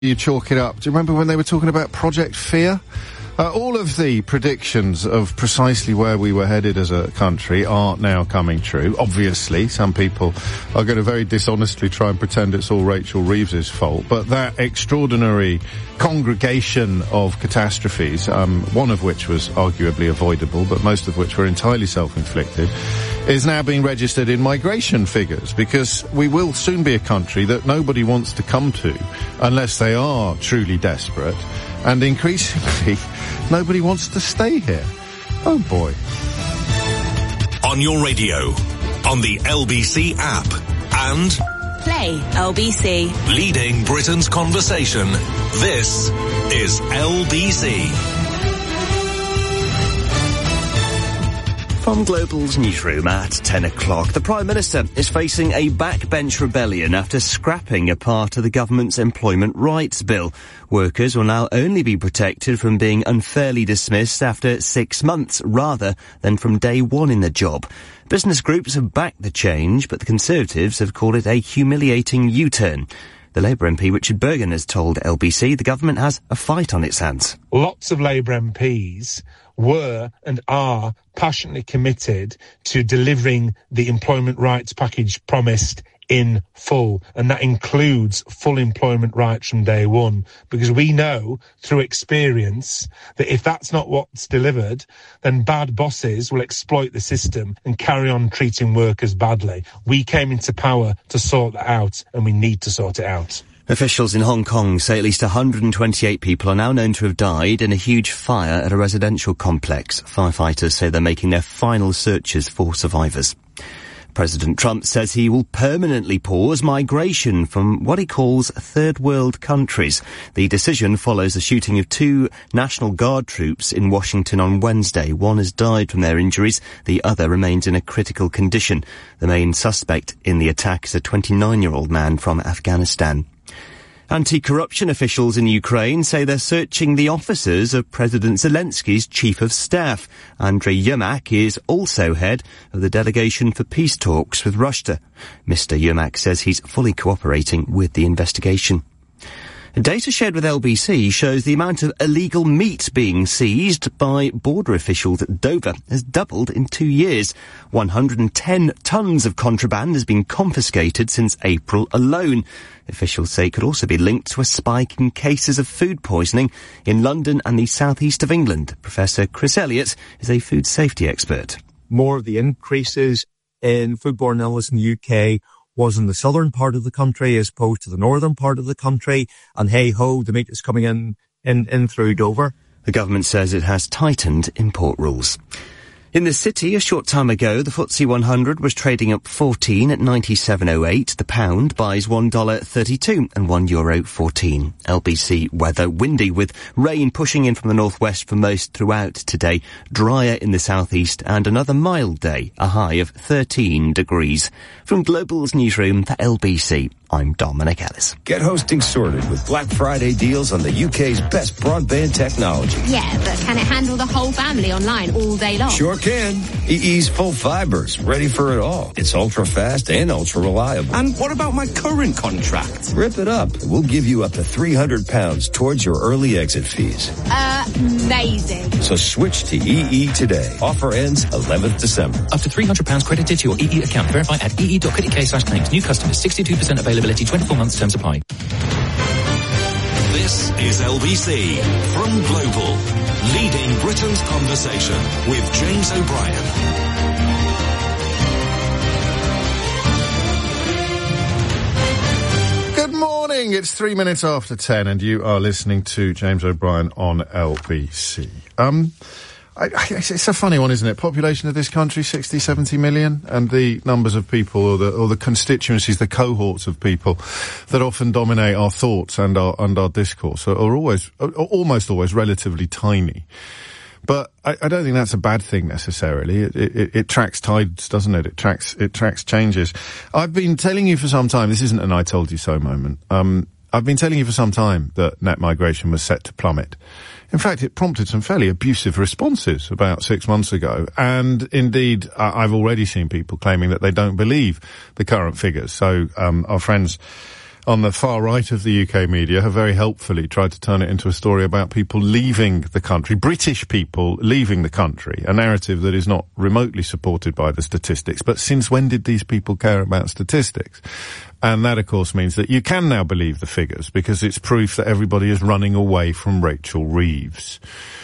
You chalk it up. Do you remember when they were talking about Project Fear? All of the predictions of precisely where we were headed as a country are now coming true. Obviously, some people are going to very dishonestly try and pretend it's all Rachel Reeves's fault, but that extraordinary congregation of catastrophes, one of which was arguably avoidable, but most of which were entirely self-inflicted, is now being registered in migration figures, because we will soon be a country that nobody wants to come to unless they are truly desperate, and increasingly nobody wants to stay here. Oh boy. On your radio, on the LBC app, and Play LBC. Leading Britain's conversation. This is LBC. From Global's newsroom at 10 o'clock, the Prime Minister is facing a backbench rebellion after scrapping a part of the government's employment rights bill. Workers will now only be protected from being unfairly dismissed after 6 months, rather than from day one in the job. Business groups have backed the change, but the Conservatives have called it a humiliating U-turn. The Labour MP Richard Bergen has told LBC the government has a fight on its hands. Lots of Labour MPs were and are passionately committed to delivering the employment rights package promised in full, and that includes full employment rights from day one, because we know through experience that if that's not what's delivered, then bad bosses will exploit the system and carry on treating workers badly. We came into power to sort that out, and we need to sort it out. Officials in Hong Kong say at least 128 people are now known to have died in a huge fire at a residential complex. Firefighters say they're making their final searches for survivors. President Trump says he will permanently pause migration from what he calls third world countries. The decision follows the shooting of 2 National Guard troops in Washington on Wednesday. One has died from their injuries. The other remains in a critical condition. The main suspect in the attack is a 29-year-old man from Afghanistan. Anti-corruption officials in Ukraine say they're searching the offices of President Zelensky's chief of staff. Andriy Yermak is also head of the delegation for peace talks with Russia. Mr. Yermak says he's fully cooperating with the investigation. Data shared with LBC shows the amount of illegal meat being seized by border officials at Dover has doubled in 2 years. 110 tons of contraband has been confiscated since April alone. Officials say it could also be linked to a spike in cases of food poisoning in London and the southeast of England. Professor Chris Elliott is a food safety expert. More of the increases in foodborne illness in the UK was in the southern part of the country as opposed to the northern part of the country, and hey-ho, the meat is coming in through Dover. The government says it has tightened import rules. In the city, a short time ago, the FTSE 100 was trading up 14 at 97.08. The pound buys $1.32 and €1.14. LBC weather, windy with rain pushing in from the northwest for most throughout today. Drier in the southeast and another mild day, a high of 13 degrees. From Global's newsroom for LBC, I'm Dominic Ellis. Get hosting sorted with Black Friday deals on the UK's best broadband technology. Yeah, but can it handle the whole family online all day long? Sure can. EE's full fiber's ready for it all. It's ultra fast and ultra reliable. And what about my current contract? Rip it up. We'll give you up to £300 towards your early exit fees. Amazing. So switch to EE today. Offer ends 11th December. Up to £300 credited to your EE account. Verify at ee.co.uk/claims. New customers, 62% availability, 24 months terms apply. This is LBC from Global, leading Britain's conversation with James O'Brien. Good morning, it's 3 minutes after 10 and you are listening to James O'Brien on LBC. It's a funny one, isn't it? Population of this country, 60, 70 million, and the numbers of people or the constituencies, the cohorts of people that often dominate our thoughts and our discourse are almost always relatively tiny. But I don't think that's a bad thing necessarily. It tracks tides, doesn't it? It tracks changes. I've been telling you for some time, this isn't an I told you so moment. I've been telling you for some time that net migration was set to plummet. In fact, it prompted some fairly abusive responses about 6 months ago. And indeed, I've already seen people claiming that they don't believe the current figures. So, our friends on the far right of the UK media have very helpfully tried to turn it into a story about people leaving the country, British people leaving the country, a narrative that is not remotely supported by the statistics. But since when did these people care about statistics? And that, of course, means that you can now believe the figures, because it's proof that everybody is running away from Rachel Reeves.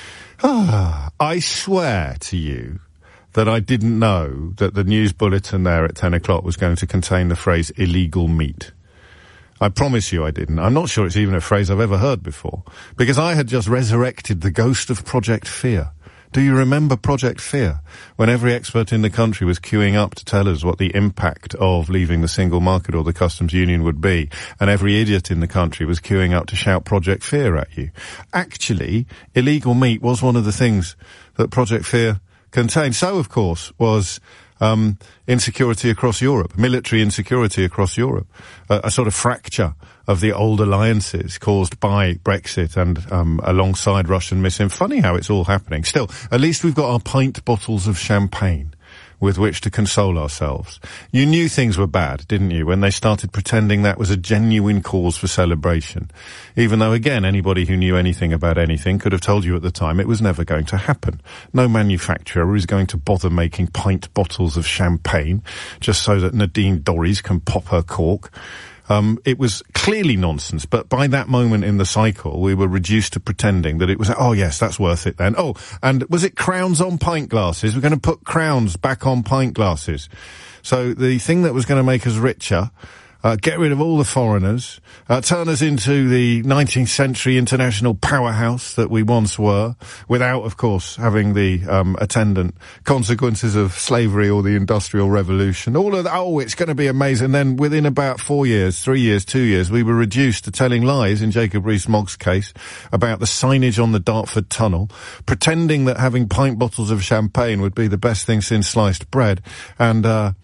I swear to you that I didn't know that the news bulletin there at 10 o'clock was going to contain the phrase illegal meat. I promise you I didn't. I'm not sure it's even a phrase I've ever heard before, because I had just resurrected the ghost of Project Fear. Do you remember Project Fear? When every expert in the country was queuing up to tell us what the impact of leaving the single market or the customs union would be, and every idiot in the country was queuing up to shout Project Fear at you. Actually, illegal meat was one of the things that Project Fear contained. So, of course, was insecurity across Europe, military insecurity across Europe, a sort of fracture of the old alliances caused by Brexit and alongside Russian misinformation. Funny how it's all happening. Still, at least we've got our pint bottles of champagne with which to console ourselves. You knew things were bad, didn't you, when they started pretending that was a genuine cause for celebration? Even though, again, anybody who knew anything about anything could have told you at the time it was never going to happen. No manufacturer is going to bother making pint bottles of champagne just so that Nadine Dorries can pop her cork. It was clearly nonsense, but by that moment in the cycle, we were reduced to pretending that it was, oh yes, that's worth it then. Oh, and was it crowns on pint glasses? We're going to put crowns back on pint glasses. So the thing that was going to make us richer, get rid of all the foreigners, turn us into the 19th century international powerhouse that we once were, without, of course, having the attendant consequences of slavery or the Industrial Revolution. All of that, oh, it's going to be amazing. Then within about 4 years, 3 years, 2 years, we were reduced to telling lies, in Jacob Rees-Mogg's case, about the signage on the Dartford Tunnel, pretending that having pint bottles of champagne would be the best thing since sliced bread, and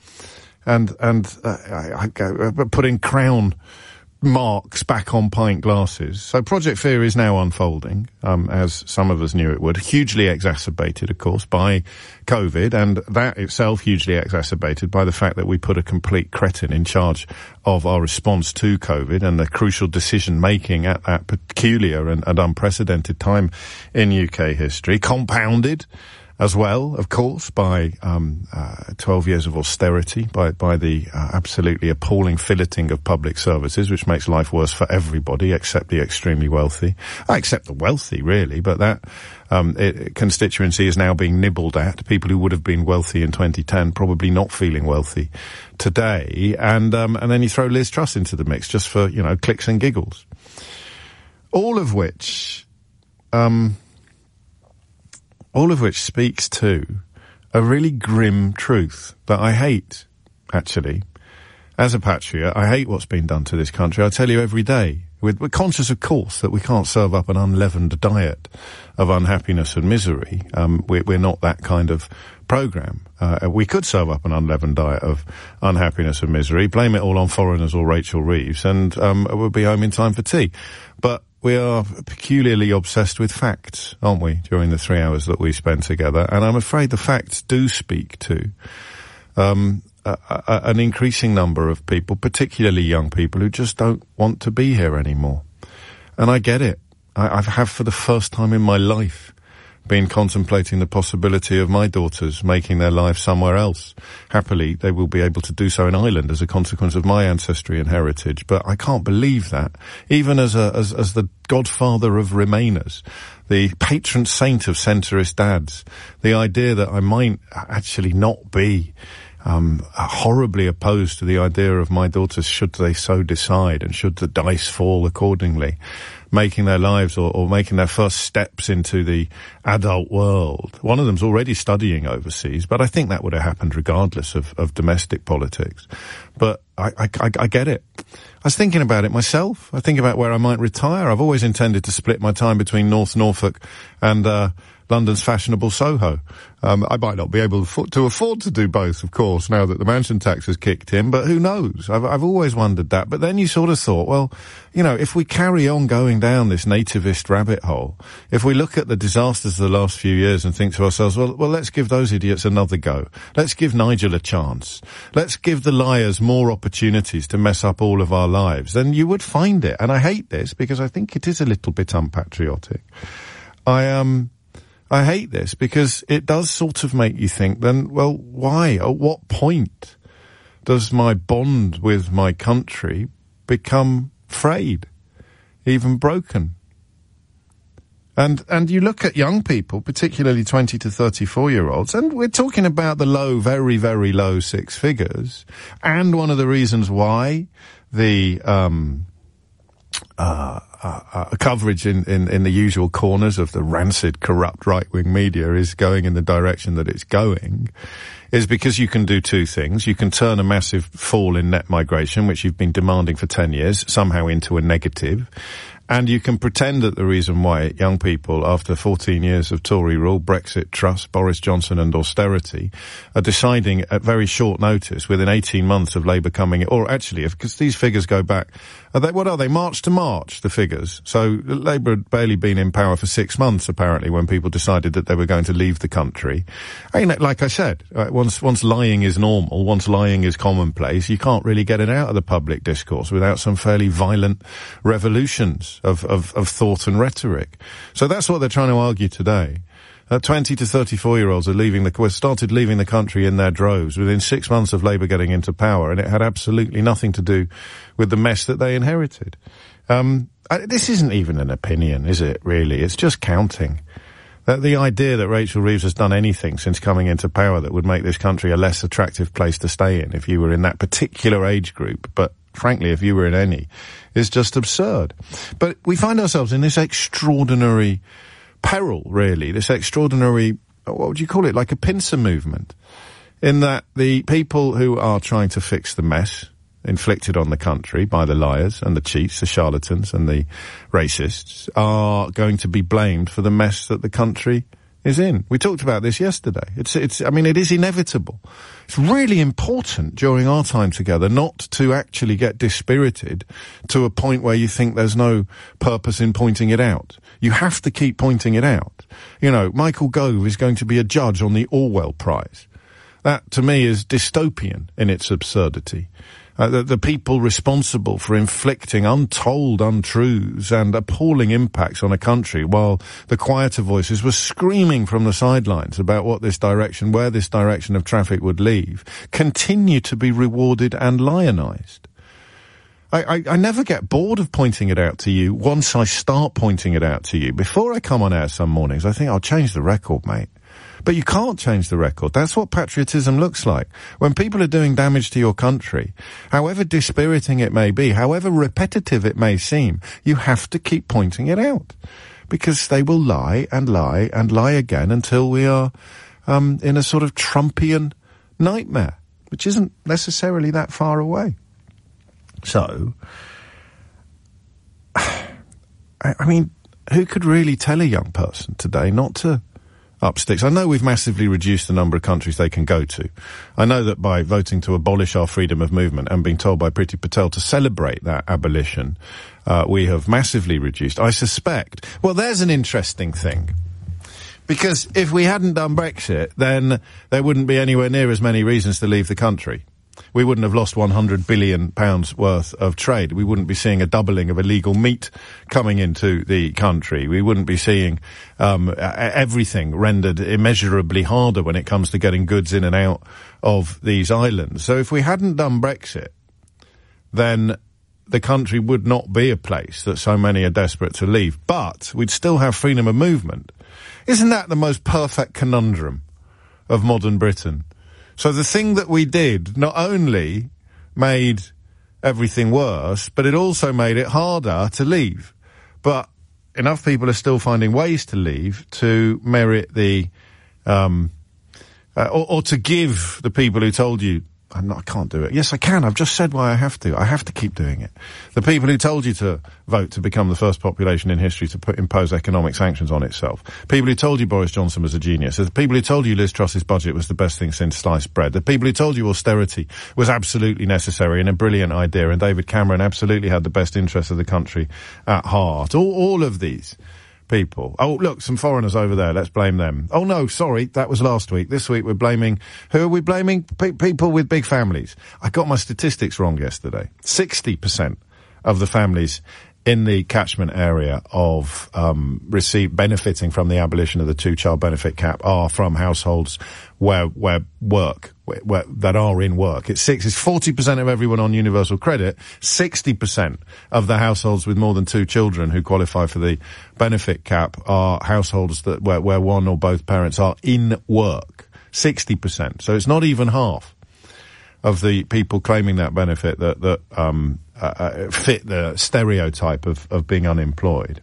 putting crown marks back on pint glasses. So Project Fear is now unfolding, as some of us knew it would. Hugely exacerbated, of course, by COVID, and that itself hugely exacerbated by the fact that we put a complete cretin in charge of our response to COVID and the crucial decision-making at that peculiar and unprecedented time in UK history, compounded as well, of course, by 12 years of austerity, by the absolutely appalling filleting of public services, which makes life worse for everybody except the extremely wealthy. Except the wealthy, really, but that constituency is now being nibbled at. People who would have been wealthy in 2010 probably not feeling wealthy today. And then you throw Liz Truss into the mix just for, clicks and giggles. All of which speaks to a really grim truth that I hate, actually. As a patriot, I hate what's been done to this country. I tell you every day. We're conscious, of course, that we can't serve up an unleavened diet of unhappiness and misery. We're not that kind of program. We could serve up an unleavened diet of unhappiness and misery, blame it all on foreigners or Rachel Reeves, and we'll be home in time for tea. But we are peculiarly obsessed with facts, aren't we, during the 3 hours that we spend together? And I'm afraid the facts do speak to an increasing number of people, particularly young people, who just don't want to be here anymore. And I get it. I have, for the first time in my life, been contemplating the possibility of my daughters making their lives somewhere else. Happily, they will be able to do so in Ireland as a consequence of my ancestry and heritage. But I can't believe that. Even as the godfather of Remainers, the patron saint of centrist dads, the idea that I might actually not be horribly opposed to the idea of my daughters, should they so decide, and should the dice fall accordingly, making their lives or making their first steps into the adult world. One of them's already studying overseas, but I think that would have happened regardless of domestic politics. But I get it. I was thinking about it myself. I think about where I might retire. I've always intended to split my time between North Norfolk and London's fashionable Soho. I might not be able to afford to do both, of course, now that the mansion tax has kicked in, but who knows? I've always wondered that. But then you sort of thought, well, you know, if we carry on going down this nativist rabbit hole, if we look at the disasters of the last few years and think to ourselves, well, let's give those idiots another go. Let's give Nigel a chance. Let's give the liars more opportunities to mess up all of our lives. Then you would find it. And I hate this because I think it is a little bit unpatriotic. I hate this because it does sort of make you think, then, well, why? At what point does my bond with my country become frayed, even broken? And you look at young people, particularly 20 to 34-year-olds, and we're talking about the low, very, very low six figures. And one of the reasons why the coverage in the usual corners of the rancid, corrupt right-wing media is going in the direction that it's going is because you can do two things. You can turn a massive fall in net migration, which you've been demanding for 10 years, somehow into a negative. And you can pretend that the reason why young people, after 14 years of Tory rule, Brexit, Truss, Boris Johnson and austerity, are deciding at very short notice, within 18 months of Labour coming in, or actually, because these figures go back, what are they, March to March, the figures? So Labour had barely been in power for 6 months, apparently, when people decided that they were going to leave the country. And like I said, once lying is normal, once lying is commonplace, you can't really get it out of the public discourse without some fairly violent revolutions of thought and rhetoric. So that's what they're trying to argue today. 20 to 34-year-olds are started leaving the country in their droves within 6 months of Labour getting into power, and it had absolutely nothing to do with the mess that they inherited. This isn't even an opinion, is it, really? It's just counting. The idea that Rachel Reeves has done anything since coming into power that would make this country a less attractive place to stay in if you were in that particular age group, but frankly, if you were in any, is just absurd. But we find ourselves in this extraordinary peril, really, this extraordinary, what would you call it, like a pincer movement, in that the people who are trying to fix the mess inflicted on the country by the liars and the cheats, the charlatans and the racists, are going to be blamed for the mess that the country is in. We talked about this yesterday. It is inevitable. It's really important during our time together not to actually get dispirited to a point where you think there's no purpose in pointing it out. You have to keep pointing it out. You know, Michael Gove is going to be a judge on the Orwell Prize. That, to me, is dystopian in its absurdity. The people responsible for inflicting untold untruths and appalling impacts on a country while the quieter voices were screaming from the sidelines about where this direction of traffic would lead, continue to be rewarded and lionized. I never get bored of pointing it out to you once I start pointing it out to you. Before I come on air some mornings, I think I'll change the record, mate. But you can't change the record. That's what patriotism looks like. When people are doing damage to your country, however dispiriting it may be, however repetitive it may seem, you have to keep pointing it out. Because they will lie and lie and lie again until we are in a sort of Trumpian nightmare, which isn't necessarily that far away. So, I mean, who could really tell a young person today not to up sticks? I know we've massively reduced the number of countries they can go to. I know that by voting to abolish our freedom of movement and being told by Priti Patel to celebrate that abolition, we have massively reduced. I suspect, well, there's an interesting thing. Because if we hadn't done Brexit, then there wouldn't be anywhere near as many reasons to leave the country. We wouldn't have lost £100 billion worth of trade. We wouldn't be seeing a doubling of illegal meat coming into the country. We wouldn't be seeing everything rendered immeasurably harder when it comes to getting goods in and out of these islands. So if we hadn't done Brexit, then the country would not be a place that so many are desperate to leave. But we'd still have freedom of movement. Isn't that the most perfect conundrum of modern Britain? So the thing that we did not only made everything worse, but it also made it harder to leave. But enough people are still finding ways to leave to merit the, or to give the people who told you I can't do it. Yes, I can. I've just said why I have to. I have to keep doing it. The people who told you to vote to become the first population in history to impose economic sanctions on itself. People who told you Boris Johnson was a genius. The people who told you Liz Truss's budget was the best thing since sliced bread. The people who told you austerity was absolutely necessary and a brilliant idea, and David Cameron absolutely had the best interests of the country at heart. All of these people. Oh, look, some foreigners over there. Let's blame them. Oh, no, sorry. That was last week. This week we're blaming... Who are we blaming? People with big families. I got my statistics wrong yesterday. 60% of the families in the catchment area of benefiting from the abolition of the two-child benefit cap are from households where that are in work. It's 40% of everyone on universal credit. 60% of the households with more than two children who qualify for the benefit cap are households where one or both parents are in work. 60%. So it's not even half of the people claiming that benefit that fit the stereotype of being unemployed.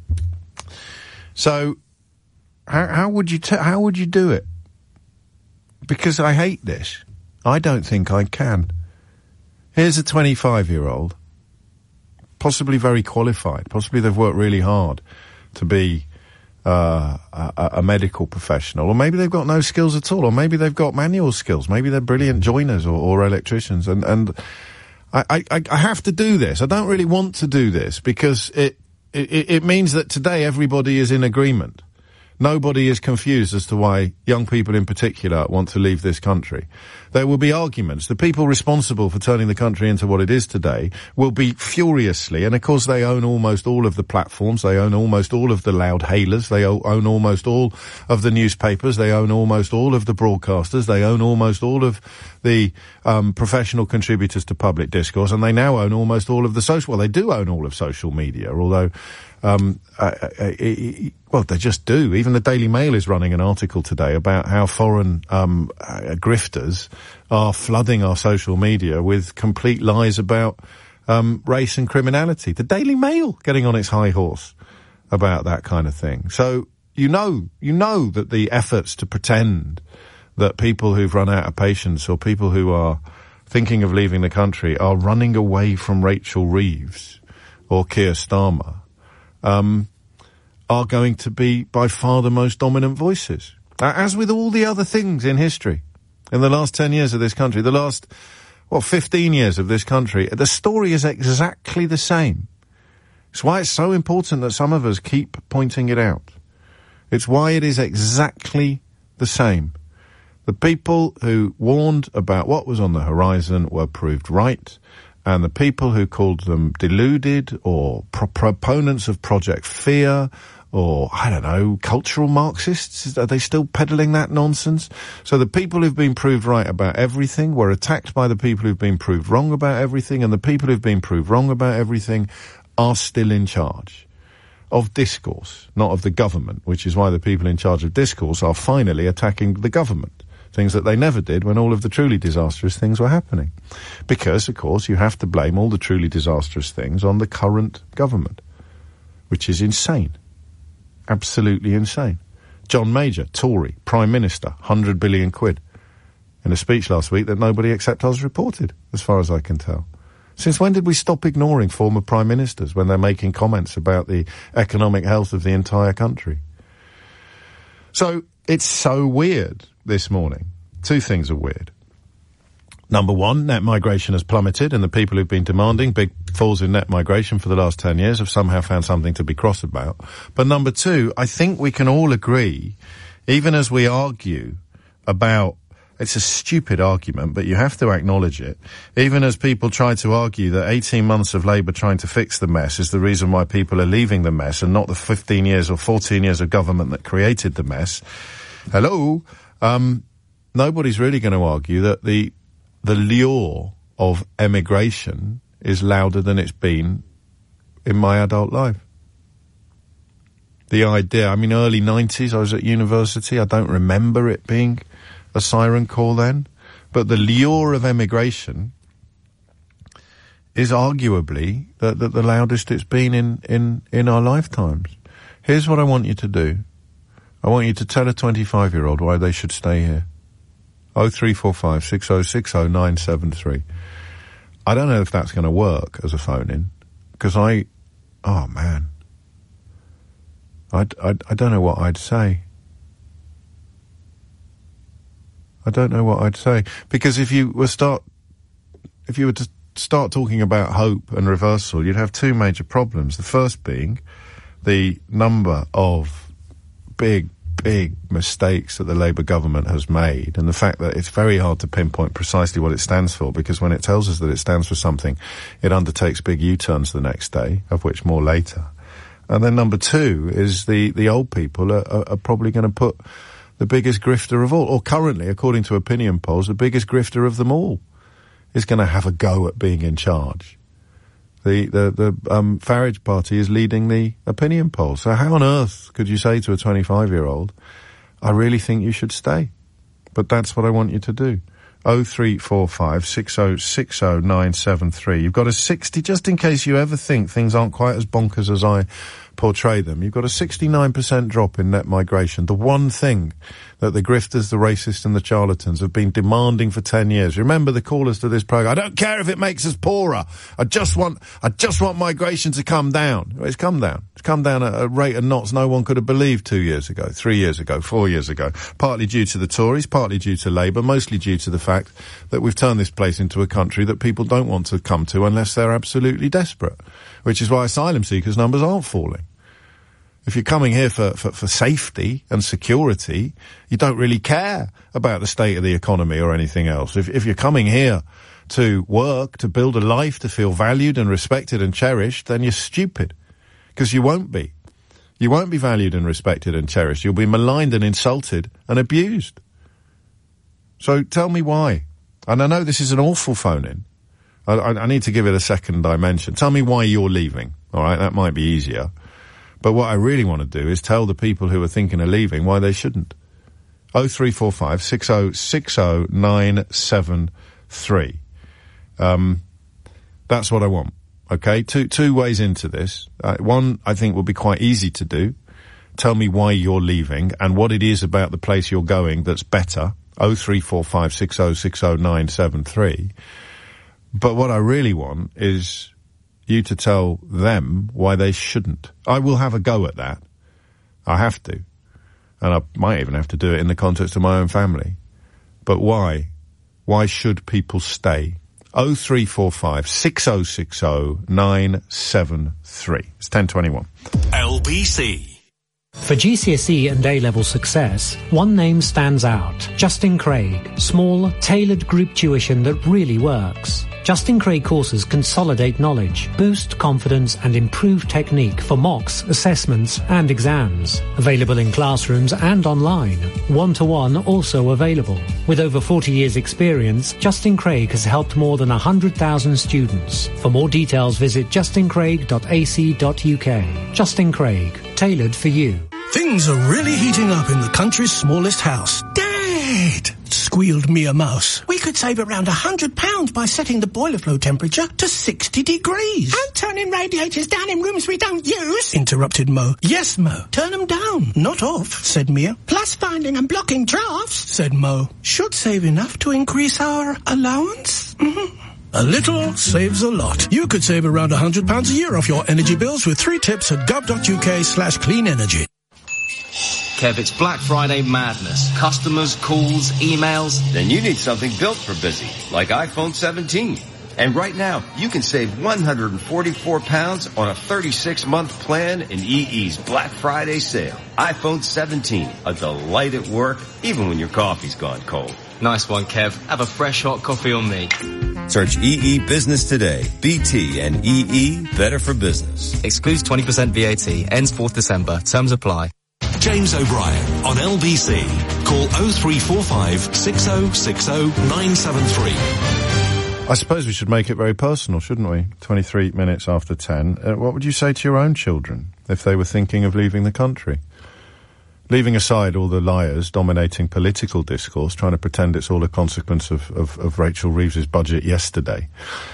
So how would you do it? Because I hate this. I don't think I can. Here's a 25-year-old, possibly very qualified. Possibly they've worked really hard to be a medical professional, or maybe they've got no skills at all, or maybe they've got manual skills. Maybe they're brilliant joiners or electricians. And I have to do this. I don't really want to do this because it means that today everybody is in agreement. Nobody is confused as to why young people in particular want to leave this country. There will be arguments. The people responsible for turning the country into what it is today will be furiously, and of course they own almost all of the platforms, they own almost all of the loud hailers, they own almost all of the newspapers, they own almost all of the broadcasters, they own almost all of the professional contributors to public discourse, and they now own almost all of they do own all of social media, although well, they just do. Even the Daily Mail is running an article today about how foreign grifters are flooding our social media with complete lies about race and criminality. The Daily Mail getting on its high horse about that kind of thing. So you know that the efforts to pretend that people who've run out of patience or people who are thinking of leaving the country are running away from Rachel Reeves or Keir Starmer are going to be by far the most dominant voices. As with all the other things in history, in the last 10 years of this country, the last, 15 years of this country, the story is exactly the same. It's why it's so important that some of us keep pointing it out. It's why it is exactly the same. The people who warned about what was on the horizon were proved right, and the people who called them deluded or proponents of Project Fear or, I don't know, cultural Marxists, are they still peddling that nonsense? So the people who've been proved right about everything were attacked by the people who've been proved wrong about everything, and the people who've been proved wrong about everything are still in charge of discourse, not of the government, which is why the people in charge of discourse are finally attacking the government. Things that they never did when all of the truly disastrous things were happening. Because, of course, you have to blame all the truly disastrous things on the current government, which is insane. Absolutely insane. John Major, Tory, Prime Minister, 100 billion quid. In a speech last week that nobody except us reported, as far as I can tell. Since when did we stop ignoring former Prime Ministers when they're making comments about the economic health of the entire country? So, it's so weird this morning. Two things are weird. Number one, net migration has plummeted, and the people who've been demanding big falls in net migration for the last 10 years have somehow found something to be cross about. But number two, I think we can all agree, even as we argue about, it's a stupid argument, but you have to acknowledge it, even as people try to argue that 18 months of Labour trying to fix the mess is the reason why people are leaving the mess and not the 15 years or 14 years of government that created the mess. Hello? Nobody's really going to argue that the lure of emigration is louder than it's been in my adult life. The idea, early 90s, I was at university, I don't remember it being a siren call then, but the lure of emigration is arguably the loudest it's been in our lifetimes. Here's what I want you to do. I want you to tell a 25-year-old why they should stay here. 0345 6060 973. I don't know if that's going to work as a phone-in, because I don't know what I'd say. I don't know what I'd say, because if you were to start talking about hope and reversal, you'd have two major problems. The first being the number of big mistakes that the Labour government has made, and the fact that it's very hard to pinpoint precisely what it stands for, because when it tells us that it stands for something, it undertakes big U-turns the next day, of which more later. And then number two is the old people are probably going to put the biggest grifter of all, or currently, according to opinion polls, the biggest grifter of them all is going to have a go at being in charge. The Farage party is leading the opinion polls. So how on earth could you say to a 25-year-old, I really think you should stay? But that's what I want you to do. 0345 6060 973. You've got a 60, just in case you ever think things aren't quite as bonkers as I portray them, you've got a 69% drop in net migration. The one thing that the grifters, the racists and the charlatans have been demanding for 10 years. Remember the callers to this programme, I don't care if it makes us poorer. I just want migration to come down. Well, it's come down. It's come down at a rate of knots no one could have believed 2 years ago, 3 years ago, 4 years ago. Partly due to the Tories, partly due to Labour, mostly due to the fact that we've turned this place into a country that people don't want to come to unless they're absolutely desperate. Which is why asylum seekers' numbers aren't falling. If you're coming here for safety and security, you don't really care about the state of the economy or anything else. If you're coming here to work, to build a life, to feel valued and respected and cherished, then you're stupid. Because you won't be. You won't be valued and respected and cherished. You'll be maligned and insulted and abused. So tell me why. And I know this is an awful phone-in. I need to give it a second dimension. Tell me why you're leaving. All right, that might be easier. But what I really want to do is tell the people who are thinking of leaving why they shouldn't. 0345 6060 973. That's what I want. Okay, two ways into this. One, I think will be quite easy to do. Tell me why you're leaving and what it is about the place you're going that's better. 0345 6060 973. But what I really want is you to tell them why they shouldn't. I will have a go at that. I have to. And I might even have to do it in the context of my own family. But why? Why should people stay? 0345 6060 973. It's 10:21. LBC. For GCSE and A-level success, one name stands out. Justin Craig. Small, tailored group tuition that really works. Justin Craig courses consolidate knowledge, boost confidence and improve technique for mocks, assessments and exams. Available in classrooms and online. One-to-one also available. With over 40 years experience, Justin Craig has helped more than 100,000 students. For more details, visit justincraig.ac.uk. Justin Craig, tailored for you. Things are really heating up in the country's smallest house. Dad! Squealed Mia Mouse. We could save around £100 by setting the boiler flow temperature to 60 degrees. And turning radiators down in rooms we don't use. Interrupted Mo. Yes, Mo. Turn them down, not off, said Mia. Plus finding and blocking drafts, said Mo. Should save enough to increase our allowance? A little saves a lot. You could save around £100 a year off your energy bills with 3 tips at gov.uk/clean energy. Kev, it's Black Friday madness. Customers, calls, emails. Then you need something built for busy, like iPhone 17. And right now, you can save £144 on a 36-month plan in EE's Black Friday sale. iPhone 17, a delight at work, even when your coffee's gone cold. Nice one, Kev. Have a fresh hot coffee on me. Search EE Business today. BT and EE, better for business. Excludes 20% VAT. Ends 4th December. Terms apply. James O'Brien on LBC. Call 0345 6060 973. I suppose we should make it very personal, shouldn't we? 23 minutes after 10. What would you say to your own children if they were thinking of leaving the country? Leaving aside all the liars dominating political discourse, trying to pretend it's all a consequence of Rachel Reeves's budget yesterday.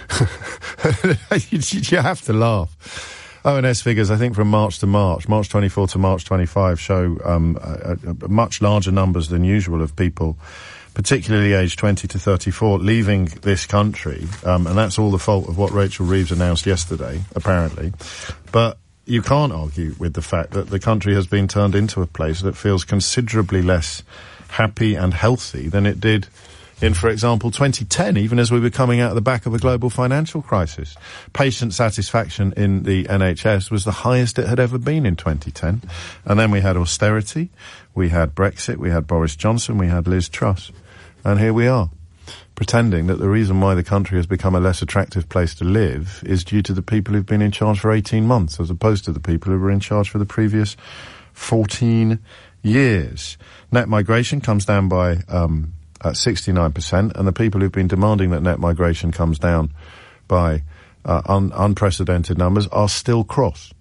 You have to laugh. ONS figures, I think, from March to March 24 to March 25, show much larger numbers than usual of people particularly aged 20 to 34, leaving this country, and that's all the fault of what Rachel Reeves announced yesterday, apparently. But you can't argue with the fact that the country has been turned into a place that feels considerably less happy and healthy than it did in, for example, 2010, even as we were coming out of the back of a global financial crisis. Patient satisfaction in the NHS was the highest it had ever been in 2010. And then we had austerity, we had Brexit, we had Boris Johnson, we had Liz Truss. And here we are, pretending that the reason why the country has become a less attractive place to live is due to the people who've been in charge for 18 months, as opposed to the people who were in charge for the previous 14 years. Net migration comes down by at 69%, and the people who've been demanding that net migration comes down by unprecedented numbers are still cross.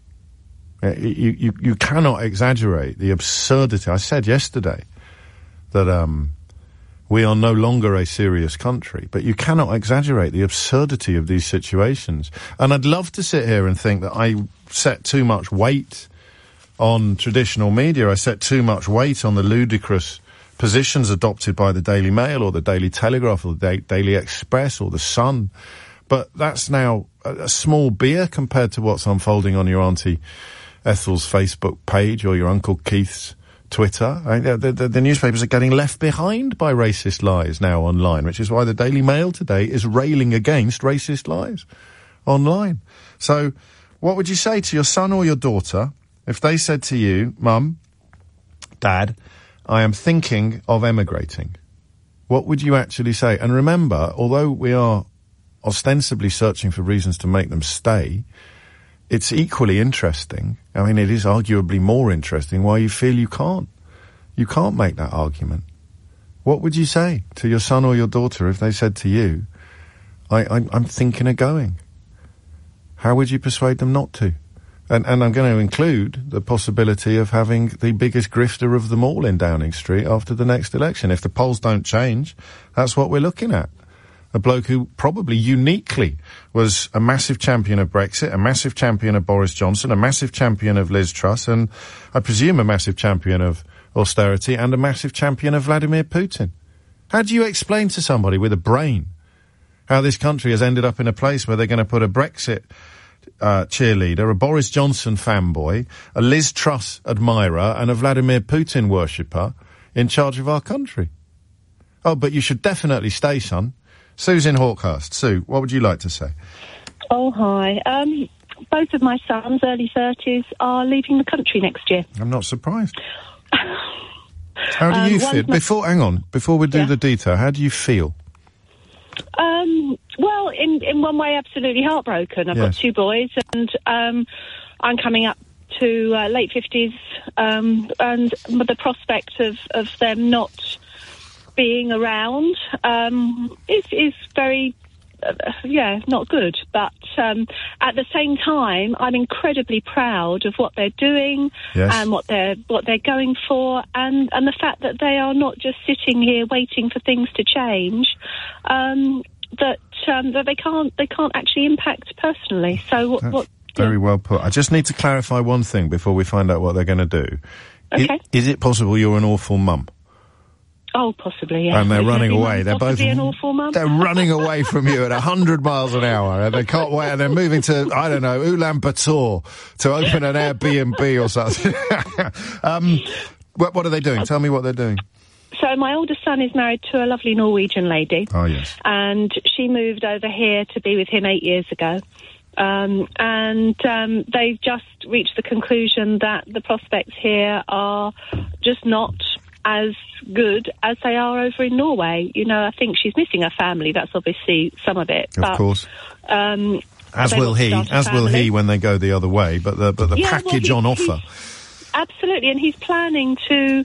You cannot exaggerate the absurdity. I said yesterday that we are no longer a serious country, but you cannot exaggerate the absurdity of these situations. And I'd love to sit here and think that I set too much weight on traditional media. I set too much weight on the ludicrous positions adopted by the Daily Mail or the Daily Telegraph or the Daily Express or the Sun. But that's now a small beer compared to what's unfolding on your Auntie Ethel's Facebook page or your Uncle Keith's Twitter. The newspapers are getting left behind by racist lies now online, which is why the Daily Mail today is railing against racist lies online. So what would you say to your son or your daughter if they said to you, Mum, Dad, I am thinking of emigrating? What would you actually say? And remember, although we are ostensibly searching for reasons to make them stay, it's equally interesting. I mean, it is arguably more interesting why you feel you can't. You can't make that argument. What would you say to your son or your daughter if they said to you, I'm thinking of going? How would you persuade them not to? And I'm going to include the possibility of having the biggest grifter of them all in Downing Street after the next election. If the polls don't change, that's what we're looking at. A bloke who probably uniquely was a massive champion of Brexit, a massive champion of Boris Johnson, a massive champion of Liz Truss, and I presume a massive champion of austerity and a massive champion of Vladimir Putin. How do you explain to somebody with a brain how this country has ended up in a place where they're going to put a Brexit cheerleader, a Boris Johnson fanboy, a Liz Truss admirer, and a Vladimir Putin worshipper in charge of our country? Oh, but you should definitely stay, son. Sue's in Hawkhurst. Sue, what would you like to say? Oh, hi. Both of my sons, early 30s, are leaving the country next year. I'm not surprised. How do you feel? Before we do the detail, how do you feel? Well, in one way, absolutely heartbroken. I've got two boys, and I'm coming up to late 50s, and the prospect of them not being around is very not good, but at the same time I'm incredibly proud of what they're doing and what they're going for, and the fact that they are not just sitting here waiting for things to change, that they can't actually impact personally. So what very well put. I just need to clarify one thing before we find out what they're going to do. Okay. Is it possible you're an awful mum? Oh, possibly, yeah. And they're running away. They're both an awful mum. They're running away from you at 100 miles an hour, and they can't wait. And they're moving to, I don't know, Ulaanbaatar to open an Airbnb or something. What are they doing? Tell me what they're doing. So my oldest son is married to a lovely Norwegian lady. Oh, yes. And she moved over here to be with him 8 years ago. They've just reached the conclusion that the prospects here are just not as good as they are over in Norway. You know, I think she's missing her family. That's obviously some of it. Of course. As will he when they go the other way. But the package on offer. Absolutely, and he's planning to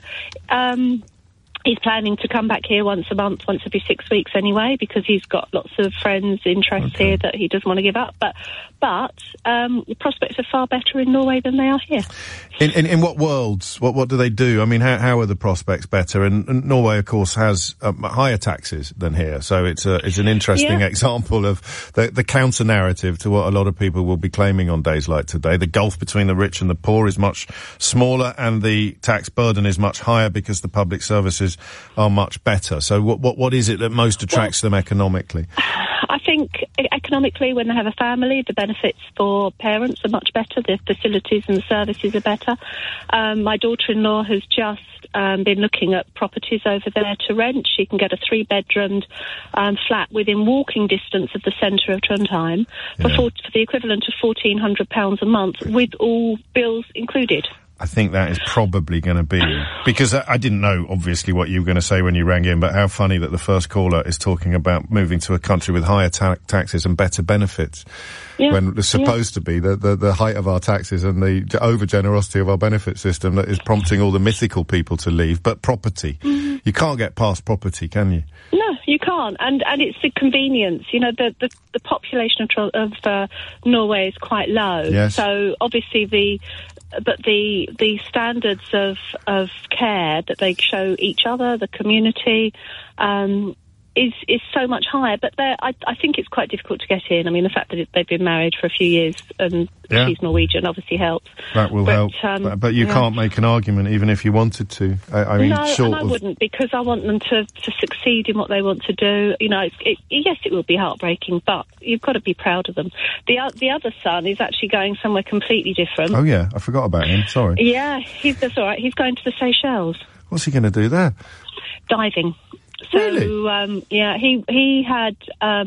come back here once a month, once every 6 weeks anyway, because he's got lots of friends, interests here that he doesn't want to give up. But the prospects are far better in Norway than they are here. In what worlds? What do they do? I mean, how are the prospects better? And Norway, of course, has higher taxes than here, so it's an interesting example of the counter narrative to what a lot of people will be claiming on days like today. The gulf between the rich and the poor is much smaller, and the tax burden is much higher because the public services others are much better. So what is it that most attracts them economically? I think economically, when they have a family, the benefits for parents are much better. The facilities and the services are better. My daughter-in-law has just been looking at properties over there to rent. She can get a 3-bedroomed flat within walking distance of the centre of Trondheim for the equivalent of £1,400 a month, with all bills included. I think that is probably going to be, because I didn't know, obviously, what you were going to say when you rang in, but how funny that the first caller is talking about moving to a country with higher taxes and better benefits, when it's supposed to be the height of our taxes and the over-generosity of our benefit system that is prompting all the mythical people to leave. But property, you can't get past property, can you? No, you can't, and it's the convenience. You know, the population of Norway is quite low, so obviously the standards of care that they show each other, the community, is so much higher. But I think it's quite difficult to get in. I mean, the fact that they've been married for a few years and she's Norwegian obviously helps. That will help. But you can't make an argument even if you wanted to. I mean, I wouldn't, because I want them to succeed in what they want to do. You know, yes, it will be heartbreaking, but you've got to be proud of them. The other son is actually going somewhere completely different. Oh yeah, I forgot about him. Sorry. Yeah, that's all right. He's going to the Seychelles. What's he going to do there? Diving. So, really? He had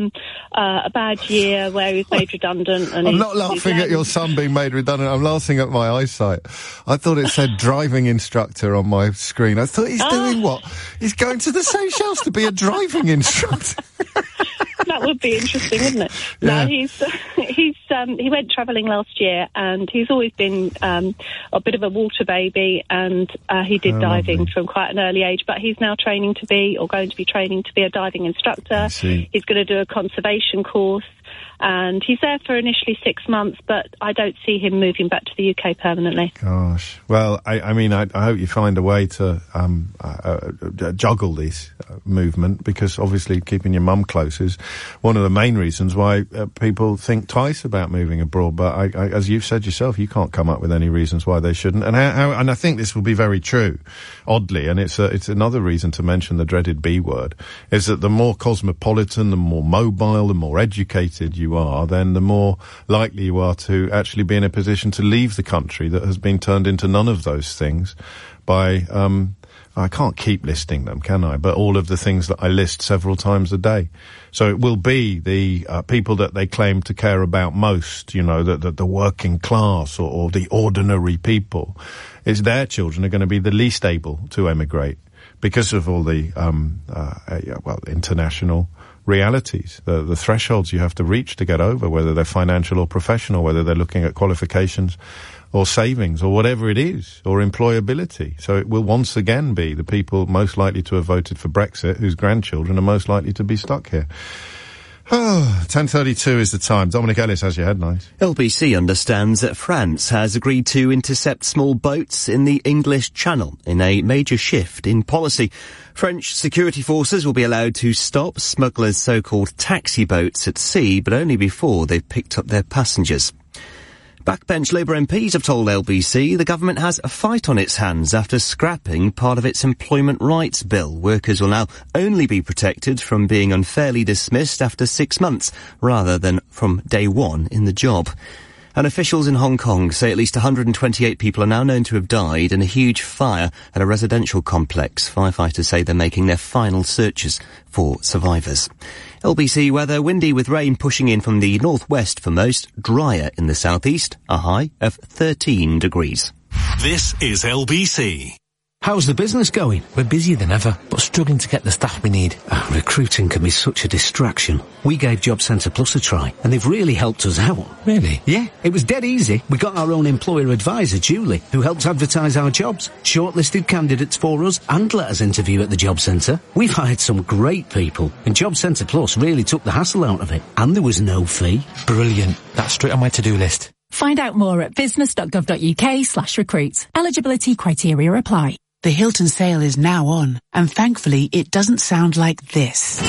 a bad year where he was made redundant. And I'm not laughing at your son being made redundant. I'm laughing at my eyesight. I thought it said driving instructor on my screen. I thought he's doing what? He's going to the Seychelles to be a driving instructor. That would be interesting, wouldn't it? Yeah. No, he went travelling last year, and he's always been a bit of a water baby, and he did diving from quite an early age. But he's now going to be training to be a diving instructor. He's going to do a conservation course, and he's there for initially 6 months, but I don't see him moving back to the UK permanently. Gosh. Well, I mean, I hope you find a way to juggle this movement, because obviously keeping your mum close is one of the main reasons why people think twice about moving abroad. But as you've said yourself, you can't come up with any reasons why they shouldn't. And and I think this will be very true, oddly, and it's another reason to mention the dreaded B word, is that the more cosmopolitan, the more mobile, the more educated you are, then the more likely you are to actually be in a position to leave the country that has been turned into none of those things by, I can't keep listing them, can I? But all of the things that I list several times a day. So it will be the people that they claim to care about most, you know, the working class or the ordinary people. It's their children are going to be the least able to emigrate because of all the, international realities, the thresholds you have to reach to get over, whether they're financial or professional, whether they're looking at qualifications or savings or whatever it is, or employability. So it will once again be the people most likely to have voted for Brexit whose grandchildren are most likely to be stuck here. 10:32 is the time. Dominic Ellis has your headlines. LBC understands that France has agreed to intercept small boats in the English Channel in a major shift in policy. French security forces will be allowed to stop smugglers' so-called taxi boats at sea, but only before they've picked up their passengers. Backbench Labour MPs have told LBC the government has a fight on its hands after scrapping part of its employment rights bill. Workers will now only be protected from being unfairly dismissed after 6 months, rather than from day one in the job. And officials in Hong Kong say at least 128 people are now known to have died in a huge fire at a residential complex. Firefighters say they're making their final searches for survivors. LBC weather, windy with rain pushing in from the northwest for most, drier in the southeast, a high of 13 degrees. This is LBC. How's the business going? We're busier than ever, but struggling to get the staff we need. Recruiting can be such a distraction. We gave Job Centre Plus a try, and they've really helped us out. Really? Yeah, it was dead easy. We got our own employer advisor, Julie, who helps advertise our jobs, shortlisted candidates for us, and let us interview at the Job Centre. We've hired some great people, and Job Centre Plus really took the hassle out of it, and there was no fee. Brilliant. That's straight on my to-do list. Find out more at business.gov.uk/recruit. Eligibility criteria apply. The Hilton sale is now on, and thankfully it doesn't sound like this.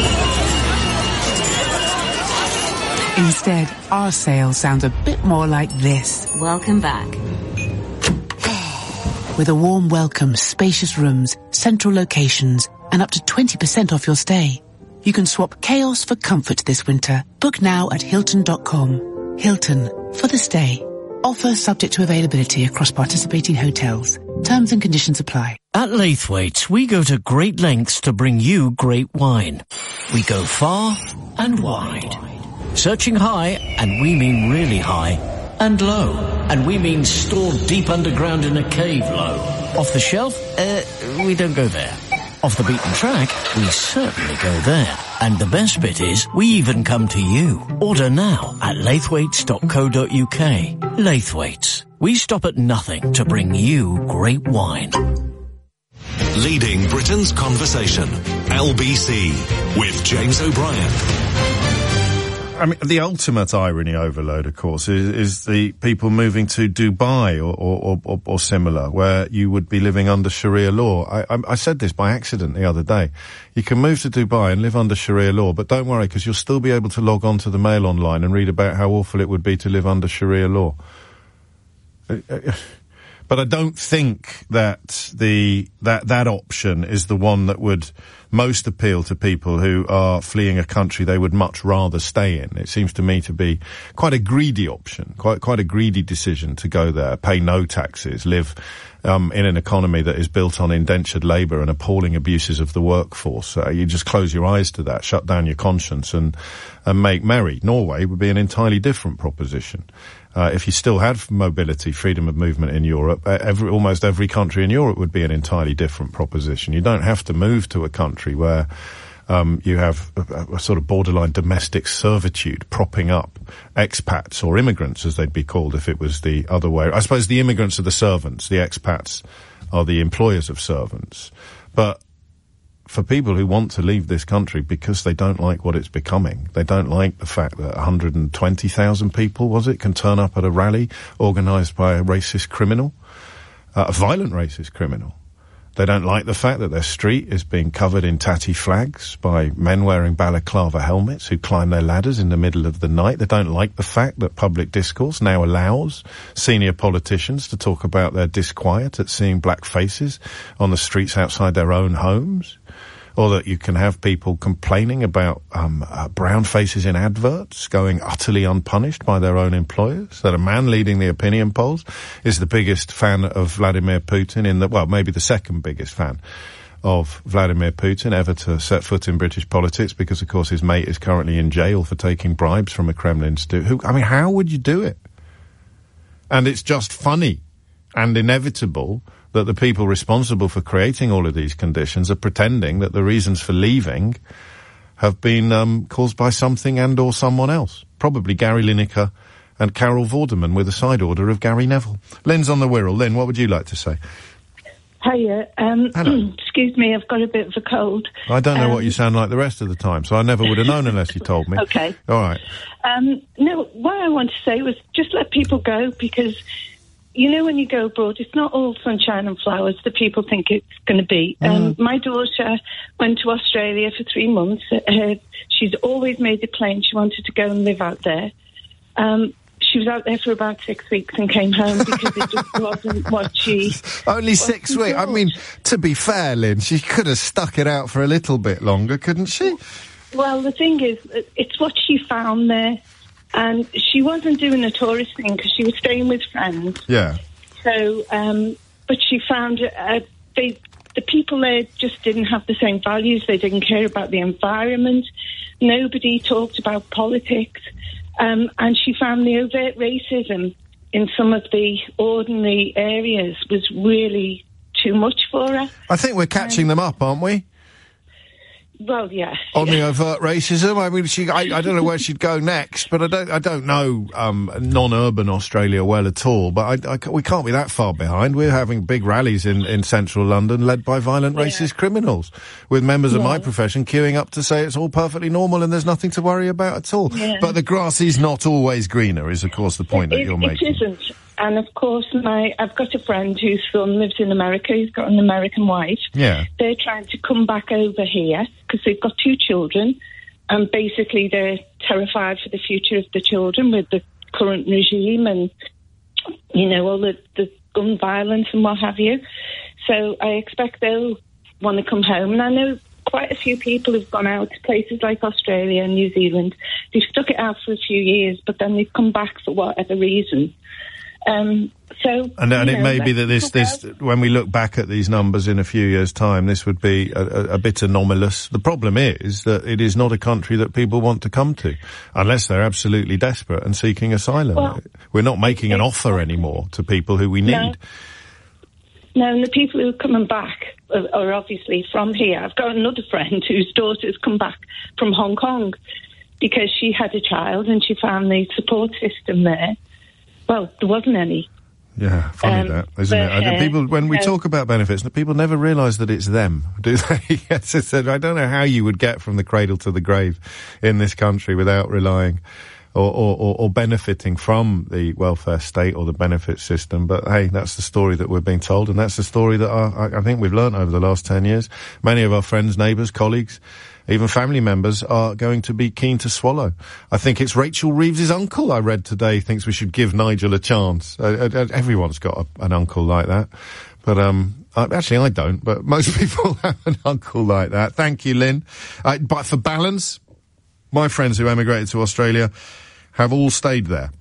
Instead, our sale sounds a bit more like this. Welcome back. with a warm welcome, spacious rooms, central locations, and up to 20% off your stay. You can swap chaos for comfort this winter. Book now at Hilton.com. Hilton, for the stay. Offer subject to availability across participating hotels. Terms and conditions apply. At Laithwaite's, we go to great lengths to bring you great wine. We go far and wide. Searching high, and we mean really high. And low, and we mean stored deep underground in a cave low. Off the shelf? We don't go there. Off the beaten track? We certainly go there. And the best bit is, we even come to you. Order now at laithwaites.co.uk. Laithwaites. We stop at nothing to bring you great wine. Leading Britain's conversation. LBC with James O'Brien. I mean, the ultimate irony overload, of course, is the people moving to Dubai or similar, where you would be living under Sharia law. I said this by accident the other day. You can move to Dubai and live under Sharia law, but don't worry, because you'll still be able to log on to the Mail online and read about how awful it would be to live under Sharia law. But I don't think that that option is the one that would most appeal to people who are fleeing a country they would much rather stay in. It seems to me to be quite a greedy option, quite a greedy decision to go there, pay no taxes, live in an economy that is built on indentured labour and appalling abuses of the workforce. You just close your eyes to that, shut down your conscience and make merry. Norway would be an entirely different proposition. If you still had mobility, freedom of movement in Europe, almost every country in Europe would be an entirely different proposition. You don't have to move to a country where you have a sort of borderline domestic servitude propping up expats or immigrants, as they'd be called if it was the other way. I suppose the immigrants are the servants, the expats are the employers of servants. But for people who want to leave this country because they don't like what it's becoming, they don't like the fact that 120,000 people, can turn up at a rally organised by a racist criminal, a violent racist criminal. They don't like the fact that their street is being covered in tatty flags by men wearing balaclava helmets who climb their ladders in the middle of the night. They don't like the fact that public discourse now allows senior politicians to talk about their disquiet at seeing black faces on the streets outside their own homes. Or that you can have people complaining about brown faces in adverts going utterly unpunished by their own employers. That a man leading the opinion polls is the biggest fan of Vladimir Putin maybe the second biggest fan of Vladimir Putin ever to set foot in British politics, because, of course, his mate is currently in jail for taking bribes from a Kremlin stooge. How would you do it? And it's just funny and inevitable that the people responsible for creating all of these conditions are pretending that the reasons for leaving have been caused by something and or someone else. Probably Gary Lineker and Carol Vorderman with a side order of Gary Neville. Lynn's on the Wirral. Lynn, what would you like to say? Hiya. Excuse me, I've got a bit of a cold. I don't know what you sound like the rest of the time, so I never would have known unless you told me. Okay. All right. No, what I want to say was just let people go, because you know, when you go abroad, it's not all sunshine and flowers that people think it's going to be. My daughter went to Australia for 3 months. She's always made it plain she wanted to go and live out there. She was out there for about 6 weeks and came home because it just wasn't what she... Only 6 weeks? I mean, to be fair, Lynn, she could have stuck it out for a little bit longer, couldn't she? Well, the thing is, it's what she found there. And she wasn't doing a tourist thing because she was staying with friends. Yeah. So, but she found the people there just didn't have the same values. They didn't care about the environment. Nobody talked about politics. And she found the overt racism in some of the ordinary areas was really too much for her. I think we're catching them up, aren't we? Well, yeah. On the overt racism, I mean, I don't know where she'd go next, but I don't know non-urban Australia well at all. But we can't be that far behind. We're having big rallies in central London, led by violent racist criminals, with members of my profession queuing up to say it's all perfectly normal and there's nothing to worry about at all. Yeah. But the grass is not always greener, is of course the point that you're making. It isn't. And of course, I've got a friend whose son lives in America. He's got an American wife. Yeah. They're trying to come back over here because they've got 2 children. And basically, they're terrified for the future of the children with the current regime and, you know, all the gun violence and what have you. So I expect they'll want to come home. And I know quite a few people who've gone out to places like Australia and New Zealand. They've stuck it out for a few years, but then they've come back for whatever reason. And it may be that this, when we look back at these numbers in a few years' time, this would be a bit anomalous. The problem is that it is not a country that people want to come to, unless they're absolutely desperate and seeking asylum. Well, we're not making an offer anymore to people who we need. No, and the people who are coming back are obviously from here. I've got another friend whose daughter's come back from Hong Kong because she had a child and she found the support system there. Well, there wasn't any. Yeah, funny that, isn't it? People, when we talk about benefits, people never realise that it's them, do they? Yes, I don't know how you would get from the cradle to the grave in this country without relying or benefiting from the welfare state or the benefit system. But hey, that's the story that we're being told, and that's the story that I think we've learnt over the last 10 years. Many of our friends, neighbours, colleagues, even family members are going to be keen to swallow. I think it's Rachel Reeves' uncle I read today thinks we should give Nigel a chance. Everyone's got an uncle like that. But actually I don't, but most people have an uncle like that. Thank you, Lynn. But for balance, my friends who emigrated to Australia have all stayed there.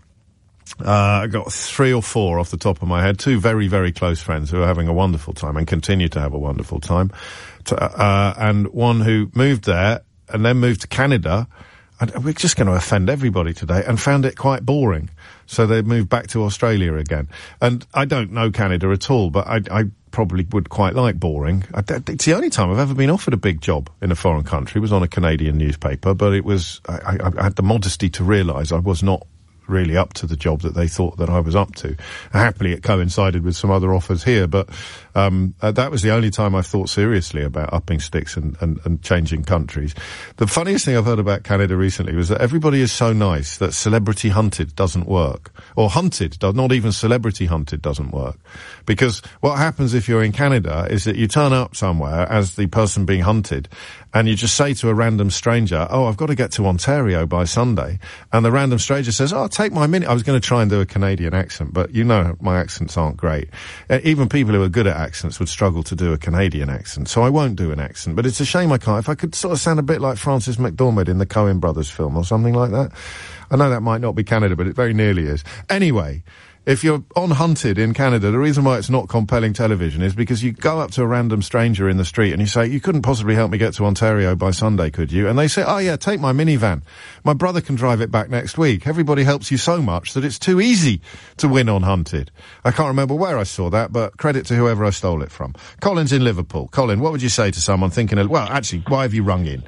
I got 3 or 4 off the top of my head. 2 very, very close friends who are having a wonderful time and continue to have a wonderful time. And one who moved there and then moved to Canada. And we're just going to offend everybody today, and found it quite boring. So they moved back to Australia again. And I don't know Canada at all, but I probably would quite like boring. It's the only time I've ever been offered a big job in a foreign country. It was on a Canadian newspaper, but it was, I had the modesty to realise I was not really up to the job that they thought that I was up to. Happily, it coincided with some other offers here, but that was the only time I thought seriously about upping sticks and changing countries. The funniest thing I've heard about Canada recently was that everybody is so nice that celebrity hunted doesn't work. Or hunted, not even celebrity hunted doesn't work. Because what happens if you're in Canada is that you turn up somewhere as the person being hunted, and you just say to a random stranger, oh, I've got to get to Ontario by Sunday. And the random stranger says, oh, take my minute. I was going to try and do a Canadian accent, but you know my accents aren't great. Even people who are good at accents would struggle to do a Canadian accent, so I won't do an accent. But it's a shame I can't. If I could sort of sound a bit like Francis McDormand in the Coen Brothers film or something like that. I know that might not be Canada, but it very nearly is. Anyway, if you're on Hunted in Canada, the reason why it's not compelling television is because you go up to a random stranger in the street and you say, you couldn't possibly help me get to Ontario by Sunday, could you? And they say, oh yeah, take my minivan. My brother can drive it back next week. Everybody helps you so much that it's too easy to win on Hunted. I can't remember where I saw that, but credit to whoever I stole it from. Colin's in Liverpool. Colin, what would you say to someone thinking, well, actually, why have you rung in?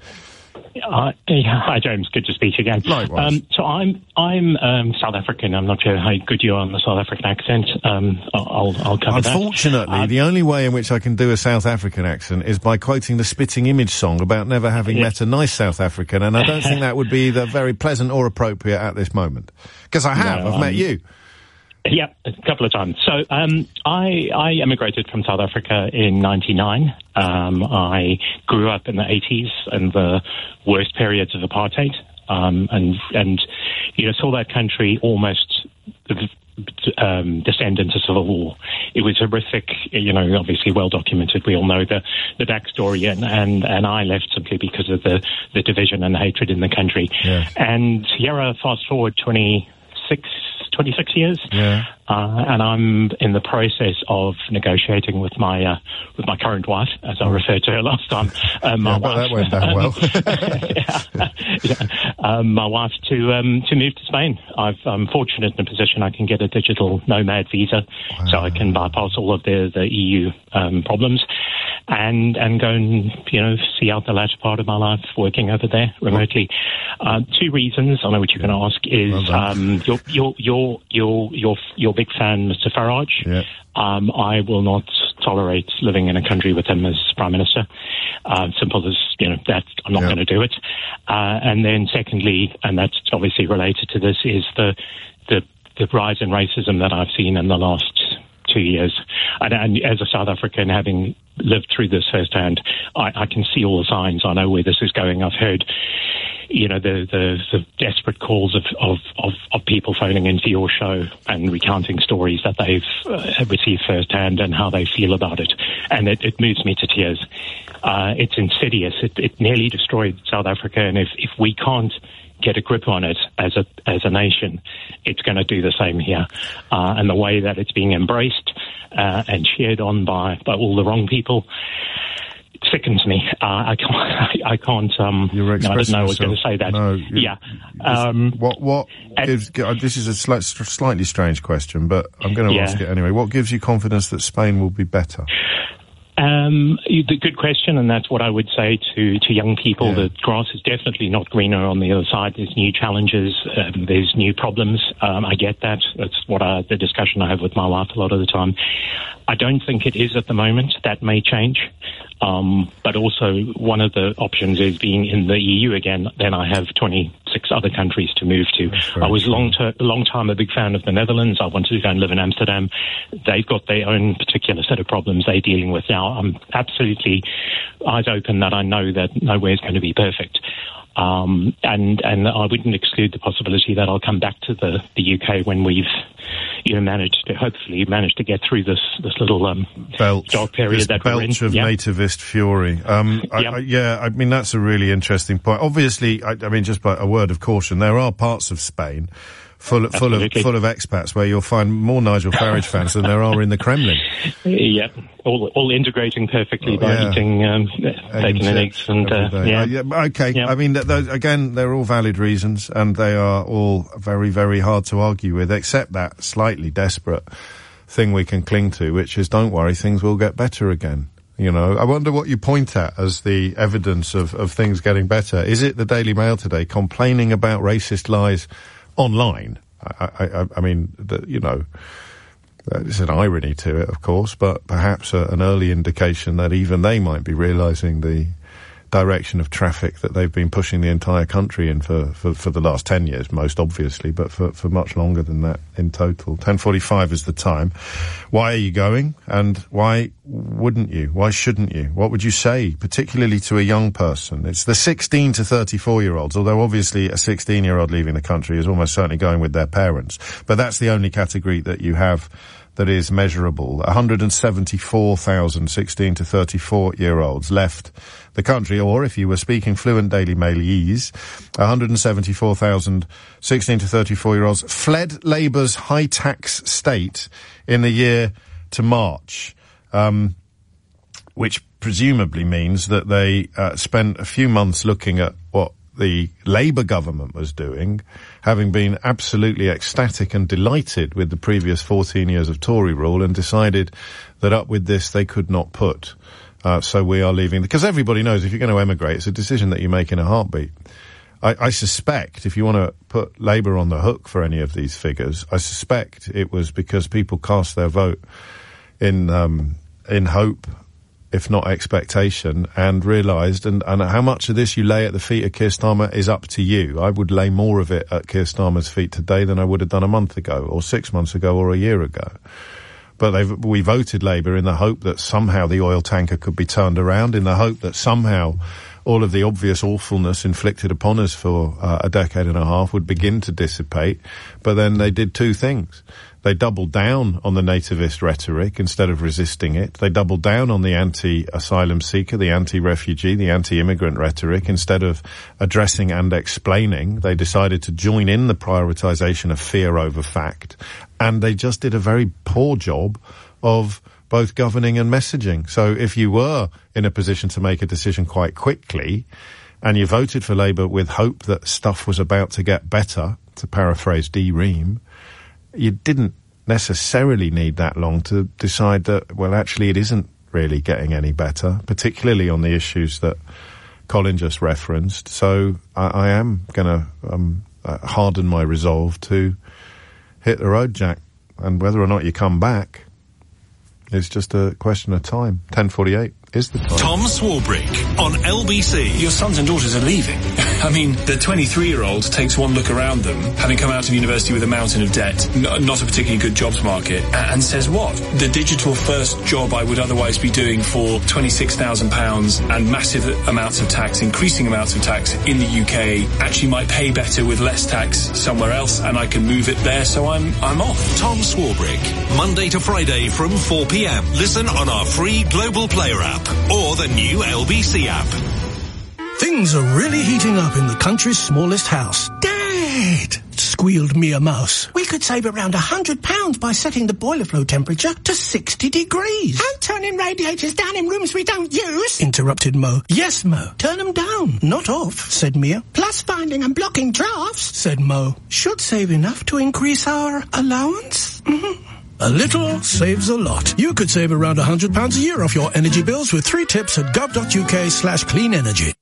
Hi, James. Good to speak again. Likewise. So I'm South African. I'm not sure how good you are on the South African accent. I'll cover that. Unfortunately, the only way in which I can do a South African accent is by quoting the Spitting Image song about never having met a nice South African, and I don't think that would be either very pleasant or appropriate at this moment. Because I have. I've met you. Yeah, a couple of times. So I emigrated from South Africa in 1999. I grew up in the 80s and the worst periods of apartheid, and you know, saw that country almost descend into civil war. It was horrific, you know, obviously well documented. We all know the backstory, and I left simply because of the division and hatred in the country. Yeah. And here, fast forward 26 years, and I'm in the process of negotiating with my current wife, as I referred to her last time. My wife, that went down well. My wife to move to Spain. I'm fortunate in a position I can get a digital nomad visa, so I can bypass all of the EU problems, and go and, you know, see out the latter part of my life working over there remotely. 2 reasons. I know what you're going to ask is you're big fan, Mr. Farage. Yeah. I will not tolerate living in a country with him as Prime Minister. Simple as, you know, that I'm not going to do it. And then secondly, and that's obviously related to this, is the rise in racism that I've seen in the last 2 years. And as a South African, having lived through this firsthand, I can see all the signs. I know where this is going. I've heard, the desperate calls of people phoning into your show and recounting stories that they've received firsthand and how they feel about it. And it moves me to tears. It's insidious. It nearly destroyed South Africa. And if we can't get a grip on it as a nation, it's going to do the same here. And the way that it's being embraced and cheered on by all the wrong people sickens me. I can't. You're expressing I didn't know I was yourself. going to say that. No, yeah. This is a slightly strange question, but I'm going to ask it anyway. What gives you confidence that Spain will be better? The good question, and that's what I would say to young people. Yeah. The grass is definitely not greener on the other side. There's new challenges. There's new problems. I get that. That's the discussion I have with my wife a lot of the time. I don't think it is at the moment. That may change. But also one of the options is being in the EU again. Then I have 26 other countries to move to. I was a long time a big fan of the Netherlands. I wanted to go and live in Amsterdam. They've got their own particular set of problems they're dealing with now. I'm absolutely eyes open that I know that nowhere's going to be perfect. And I wouldn't exclude the possibility that I'll come back to the UK when we've hopefully managed to get through this little dark period that we're in. Belch of nativist fury. I mean, that's a really interesting point. Obviously, I mean, just by a word of caution, there are parts of Spain full of expats where you'll find more Nigel Farage fans than there are in the Kremlin. Yeah, all integrating perfectly by eating bacon and eggs and okay. Yeah. I mean, those, again, they're all valid reasons, and they are all very, very hard to argue with, except that slightly desperate thing we can cling to, which is, don't worry, things will get better again. You know, I wonder what you point at as the evidence of things getting better. Is it the Daily Mail today complaining about racist lies online? I mean, there's an irony to it, of course, but perhaps an early indication that even they might be realising the direction of traffic that they've been pushing the entire country in for the last 10 years, most obviously, but for much longer than that in total. 10:45 is the time. Why are you going? And why wouldn't you? Why shouldn't you? What would you say, particularly to a young person? It's the 16 to 34-year-olds, although obviously a 16-year-old leaving the country is almost certainly going with their parents. But that's the only category that you have that is measurable. 174,000 16 to 34-year-olds left the country, or if you were speaking fluent Daily Mailese, 174,000 16 to 34-year-olds fled Labour's high-tax state in the year to March, which presumably means that they spent a few months looking at what the Labour government was doing, having been absolutely ecstatic and delighted with the previous 14 years of Tory rule, and decided that up with this they could not put. So we are leaving. Because everybody knows if you're going to emigrate, it's a decision that you make in a heartbeat. I suspect, if you want to put Labour on the hook for any of these figures, I suspect it was because people cast their vote in hope, if not expectation, and realised, and how much of this you lay at the feet of Keir Starmer is up to you. I would lay more of it at Keir Starmer's feet today than I would have done a month ago, or 6 months ago, or a year ago. But we voted Labour in the hope that somehow the oil tanker could be turned around, in the hope that somehow all of the obvious awfulness inflicted upon us for a decade and a half would begin to dissipate. But then they did two things. They doubled down on the nativist rhetoric instead of resisting it. They doubled down on the anti-asylum seeker, the anti-refugee, the anti-immigrant rhetoric. Instead of addressing and explaining, they decided to join in the prioritisation of fear over fact. And they just did a very poor job of both governing and messaging. So if you were in a position to make a decision quite quickly, and you voted for Labour with hope that stuff was about to get better, to paraphrase D. Ream, you didn't necessarily need that long to decide that, well, actually it isn't really getting any better, particularly on the issues that Colin just referenced. So I am going to harden my resolve to hit the road, Jack. And whether or not you come back is just a question of time. 10:48 is the time. Tom Swarbrick on LBC. Your sons and daughters are leaving. I mean, the 23-year-old takes one look around them, having come out of university with a mountain of debt, not a particularly good jobs market, and says, what? The digital-first job I would otherwise be doing for £26,000 and massive amounts of tax, increasing amounts of tax in the UK, actually might pay better with less tax somewhere else, and I can move it there, so I'm off. Tom Swarbrick, Monday to Friday from 4 p.m. Listen on our free Global Player app or the new LBC app. Things are really heating up in the country's smallest house. Dad! Squealed Mia Mouse. We could save around £100 by setting the boiler flow temperature to 60 degrees. And turning radiators down in rooms we don't use. Interrupted Mo. Yes, Mo. Turn them down, not off, said Mia. Plus finding and blocking drafts, said Mo. should save enough to increase our allowance. A little saves a lot. You could save around £100 a year off your energy bills with 3 tips at gov.uk/clean energy.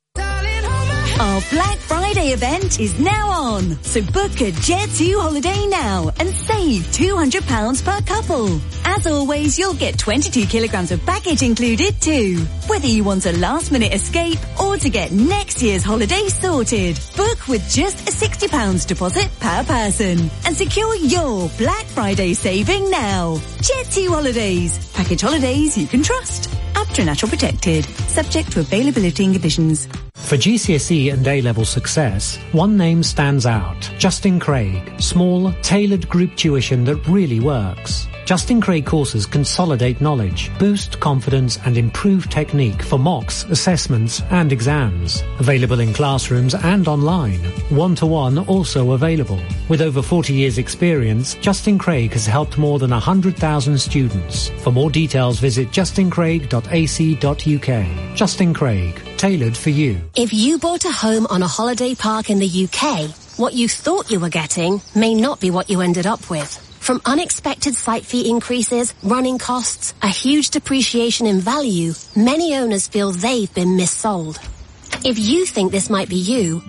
Our Black Friday event is now on. So book a Jet2 holiday now and save £200 per couple. As always, you'll get 22 kilograms of baggage included too. Whether you want a last-minute escape or to get next year's holiday sorted, book with just a £60 deposit per person and secure your Black Friday saving now. Jet2 Holidays. Package holidays you can trust. After natural protected. Subject to availability and conditions. For GCSE and A-level success, one name stands out. Justin Craig. Small, tailored group tuition that really works. Justin Craig courses consolidate knowledge, boost confidence and improve technique for mocks, assessments and exams. Available in classrooms and online. One-to-one also available. With over 40 years experience, Justin Craig has helped more than 100,000 students. For more details, visit justincraig.ac.uk. Justin Craig, tailored for you. If you bought a home on a holiday park in the UK, what you thought you were getting may not be what you ended up with. From unexpected site fee increases, running costs, a huge depreciation in value, many owners feel they've been missold. If you think this might be you,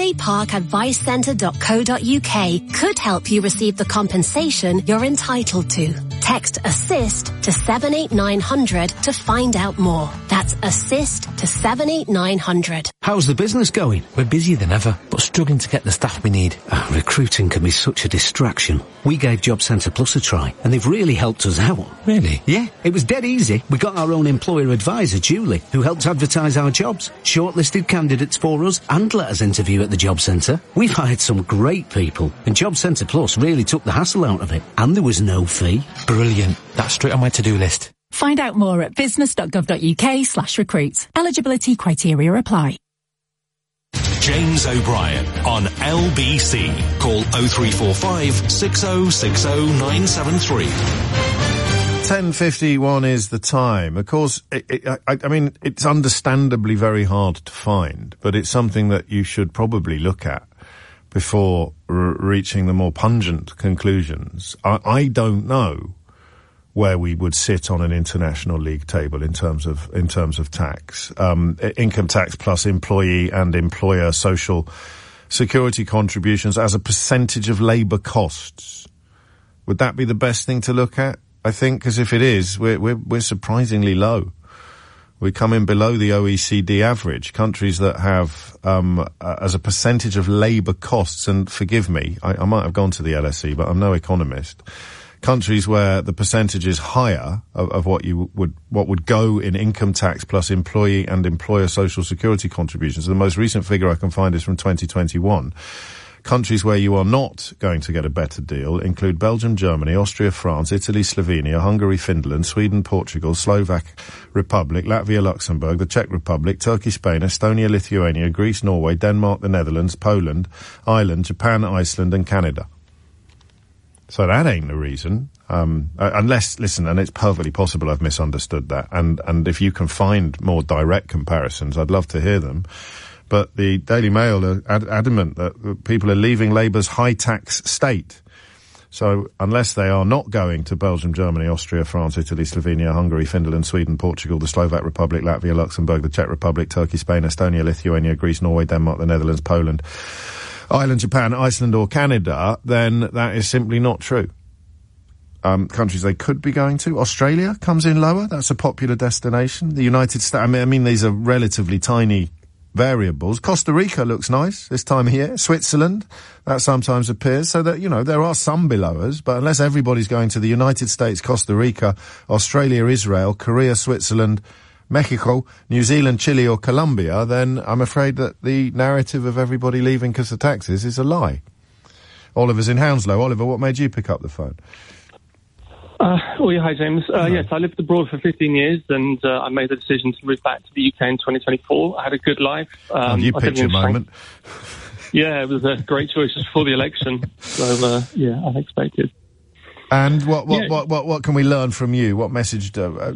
holidayparkadvicecentre.co.uk could help you receive the compensation you're entitled to. Text ASSIST to 78900 to find out more. That's ASSIST to 78900. How's the business going? We're busier than ever, but struggling to get the staff we need. Recruiting can be such a distraction. We gave Job Centre Plus a try, and they've really helped us out. Really? Yeah, it was dead easy. We got our own employer advisor, Julie, who helped advertise our jobs, shortlisted candidates for us, and let us interview at the Job Centre. We've hired some great people, and Job Centre Plus really took the hassle out of it, and there was no fee. Brilliant. That's straight on my to-do list. Find out more at business.gov.uk/recruit. Eligibility criteria apply. James O'Brien on LBC. Call 0345 6060 973. 10:51 is the time. Of course, I mean, it's understandably very hard to find, but it's something that you should probably look at before reaching the more pungent conclusions. I don't know where we would sit on an international league table in terms of tax. Income tax plus employee and employer social security contributions as a percentage of labour costs. Would that be the best thing to look at? I think, because if it is, we're surprisingly low. We come in below the OECD average. Countries that have, as a percentage of labour costs, and forgive me, I might have gone to the LSE, but I'm no economist. Countries where the percentage is higher of what would go in income tax plus employee and employer social security contributions. The most recent figure I can find is from 2021. Countries where you are not going to get a better deal include Belgium, Germany, Austria, France, Italy, Slovenia, Hungary, Finland, Sweden, Portugal, Slovak Republic, Latvia, Luxembourg, the Czech Republic, Turkey, Spain, Estonia, Lithuania, Greece, Norway, Denmark, the Netherlands, Poland, Ireland, Japan, Iceland and Canada. So that ain't the reason. Unless, listen, and it's perfectly possible I've misunderstood that. And if you can find more direct comparisons, I'd love to hear them. But the Daily Mail are adamant that people are leaving Labour's high-tax state. So unless they are not going to Belgium, Germany, Austria, France, Italy, Slovenia, Hungary, Finland, Sweden, Portugal, the Slovak Republic, Latvia, Luxembourg, the Czech Republic, Turkey, Spain, Estonia, Lithuania, Greece, Norway, Denmark, the Netherlands, Poland, Ireland, Japan, Iceland or Canada, then that is simply not true. Countries they could be going to. Australia comes in lower. That's a popular destination. The United States, I mean, these are relatively tiny variables. Costa Rica looks nice this time of year. Switzerland, that sometimes appears. So that, there are some below us, but unless everybody's going to the United States, Costa Rica, Australia, Israel, Korea, Switzerland, Mexico, New Zealand, Chile or Colombia, then I'm afraid that the narrative of everybody leaving because of taxes is a lie. Oliver's in Hounslow. Oliver, what made you pick up the phone? Hi, James. Yes, I lived abroad for 15 years and I made the decision to move back to the UK in 2024. I had a good life. You picked your moment. Yeah, it was a great choice just before the election. So, unexpected. And what can we learn from you? What message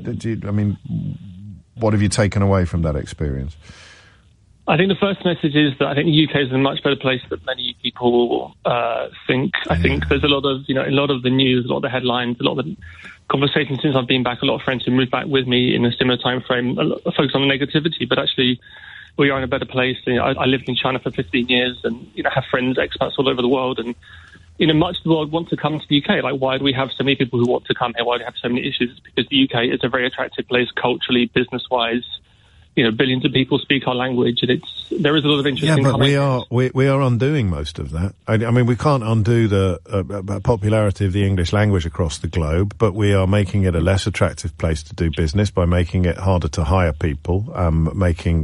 what have you taken away from that experience? I think the first message is that I think the UK is a much better place than many people think. I think there's a lot of the news, a lot of the headlines, a lot of the conversations since I've been back, a lot of friends who moved back with me in a similar time frame, focus on the negativity, but actually we are in a better place. I lived in China for 15 years and, have friends, expats all over the world, and, much of the world want to come to the UK. Like, why do we have so many people who want to come here? Why do we have so many issues? It's because the UK is a very attractive place culturally, business-wise. Billions of people speak our language, and there is a lot of interest in coming. we are undoing most of that. I mean, we can't undo the popularity of the English language across the globe, but we are making it a less attractive place to do business by making it harder to hire people, making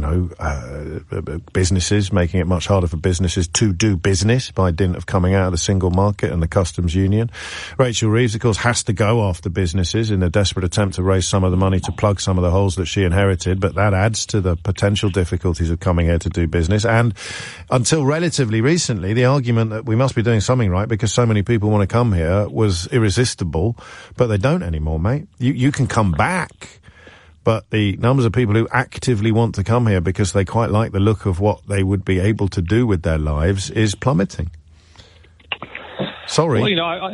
businesses, making it much harder for businesses to do business by dint of coming out of the single market and the customs union. Rachel Reeves, of course, has to go after businesses in a desperate attempt to raise some of the money to plug some of the holes that she inherited, but that adds to the potential difficulties of coming here to do business. And until relatively recently, the argument that we must be doing something right because so many people want to come here was irresistible, but they don't anymore, mate. You can come back, but the numbers of people who actively want to come here because they quite like the look of what they would be able to do with their lives is plummeting. Sorry. Well,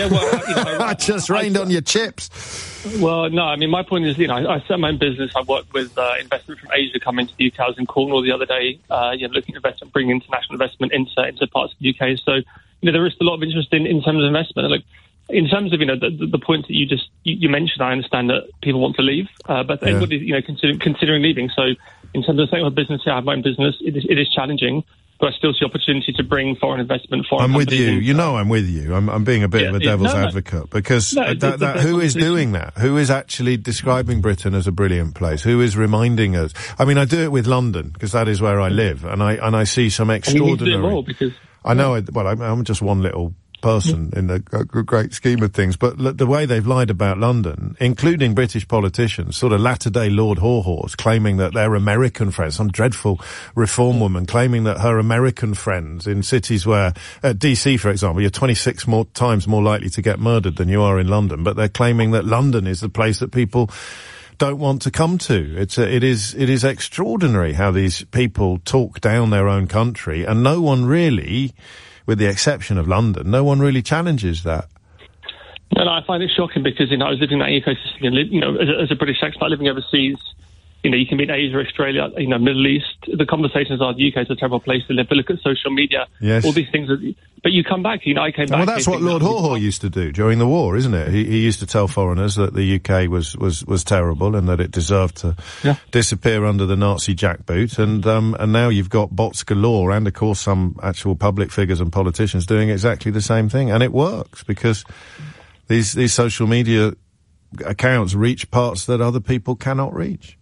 I just rained on your chips. Well, no, I mean, my point is, I set my own business. I work with investment from Asia coming to the UK. I was in Cornwall the other day, looking at investment, bringing international investment into parts of the UK. So, there is a lot of interest in terms of investment. Like, in terms of, the points that you mentioned, I understand that people want to leave, but everybody's, considering leaving. So, in terms of setting up a business, I have my own business. It is challenging. But I still see opportunity to bring foreign investment, I'm with you. I'm with you. I'm being a bit of a devil's advocate because who is doing that? Who is actually describing Britain as a brilliant place? Who is reminding us? I mean, I do it with London because that is where I live, and I see some extraordinary. And you need to do it more because I know. I'm just one little person in the great scheme of things, but the way they've lied about London, including British politicians, sort of latter-day Lord Haw-Haws, claiming that their American friends, some dreadful reform woman claiming that her American friends in cities where, DC for example, you're 26 times more likely to get murdered than you are in London, but they're claiming that London is the place that people don't want to come to. It is extraordinary how these people talk down their own country, and no one really, with the exception of London, no one really challenges that. No, I find it shocking because, I was living in that ecosystem, as a British expat living overseas, you can be in Asia, Australia, Middle East. The conversations are the UK is a terrible place to live. But look at social media, all these things. But you come back, I came back. Well, that's what Lord Haw-Haw used to do during the war, isn't it? He used to tell foreigners that the UK was terrible and that it deserved to disappear under the Nazi jackboot. And now you've got bots galore and, of course, some actual public figures and politicians doing exactly the same thing. And it works because these social media accounts reach parts that other people cannot reach.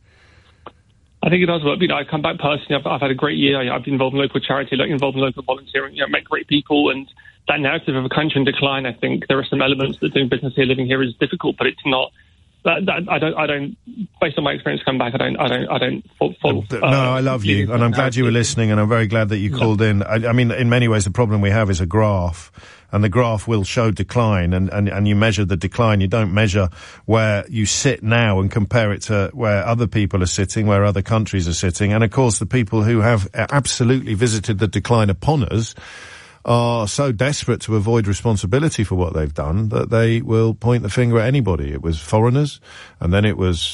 I think it does work. I come back personally. I've had a great year. I've been involved in local charity, involved in local volunteering. Met great people, and that narrative of a country in decline. I think there are some elements that doing business here, living here, is difficult, but it's not. I don't. Based on my experience, come back. I don't. Follow, no, I love you, and I'm glad you were listening, and I'm very glad that you called in. I mean, in many ways, the problem we have is a graph. And the graph will show decline, and you measure the decline. You don't measure where you sit now and compare it to where other people are sitting, where other countries are sitting. And of course, the people who have absolutely visited the decline upon us are so desperate to avoid responsibility for what they've done that they will point the finger at anybody. It was foreigners, and then it was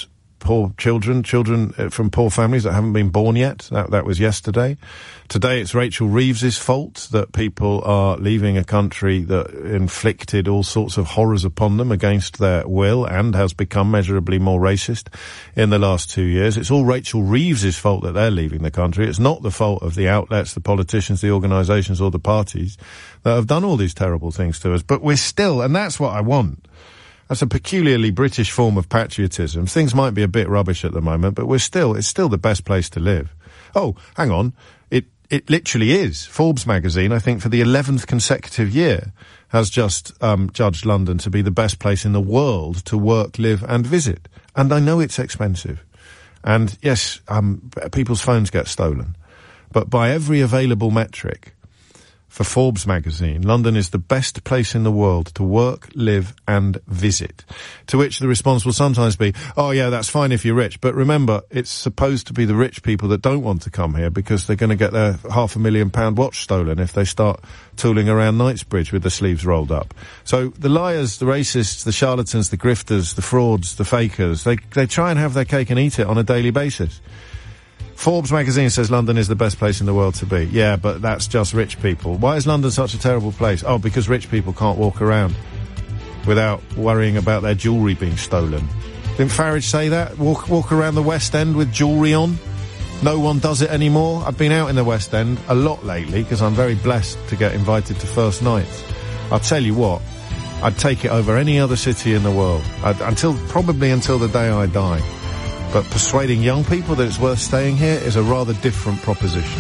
poor children from poor families that haven't been born yet. That was yesterday. Today it's Rachel Reeves's fault that people are leaving a country that inflicted all sorts of horrors upon them against their will and has become measurably more racist in the last 2 years. It's all Rachel Reeves's fault that they're leaving the country. It's not the fault of the outlets, the politicians, the organisations or the parties that have done all these terrible things to us. But we're still, and that's what I want. That's a peculiarly British form of patriotism. Things might be a bit rubbish at the moment, but it's still the best place to live. Oh, hang on. It literally is. Forbes magazine, I think for the 11th consecutive year, has just judged London to be the best place in the world to work, live and visit. And I know it's expensive. And yes, people's phones get stolen. But by every available metric, for Forbes magazine, London is the best place in the world to work, live and visit. To which the response will sometimes be, oh yeah, that's fine if you're rich. But remember, it's supposed to be the rich people that don't want to come here because they're going to get their £500,000 watch stolen if they start tooling around Knightsbridge with the sleeves rolled up. So the liars, the racists, the charlatans, the grifters, the frauds, the fakers, they try and have their cake and eat it on a daily basis. Forbes magazine says London is the best place in the world to be. Yeah, but that's just rich people. Why is London such a terrible place? Oh, because rich people can't walk around without worrying about their jewellery being stolen. Didn't Farage say that? Walk around the West End with jewellery on? No one does it anymore. I've been out in the West End a lot lately because I'm very blessed to get invited to first nights. I'll tell you what, I'd take it over any other city in the world. Probably until the day I die. But persuading young people that it's worth staying here is a rather different proposition.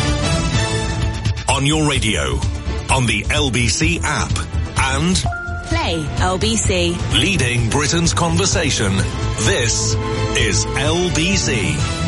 On your radio, on the LBC app, and Play LBC. Leading Britain's conversation. This is LBC.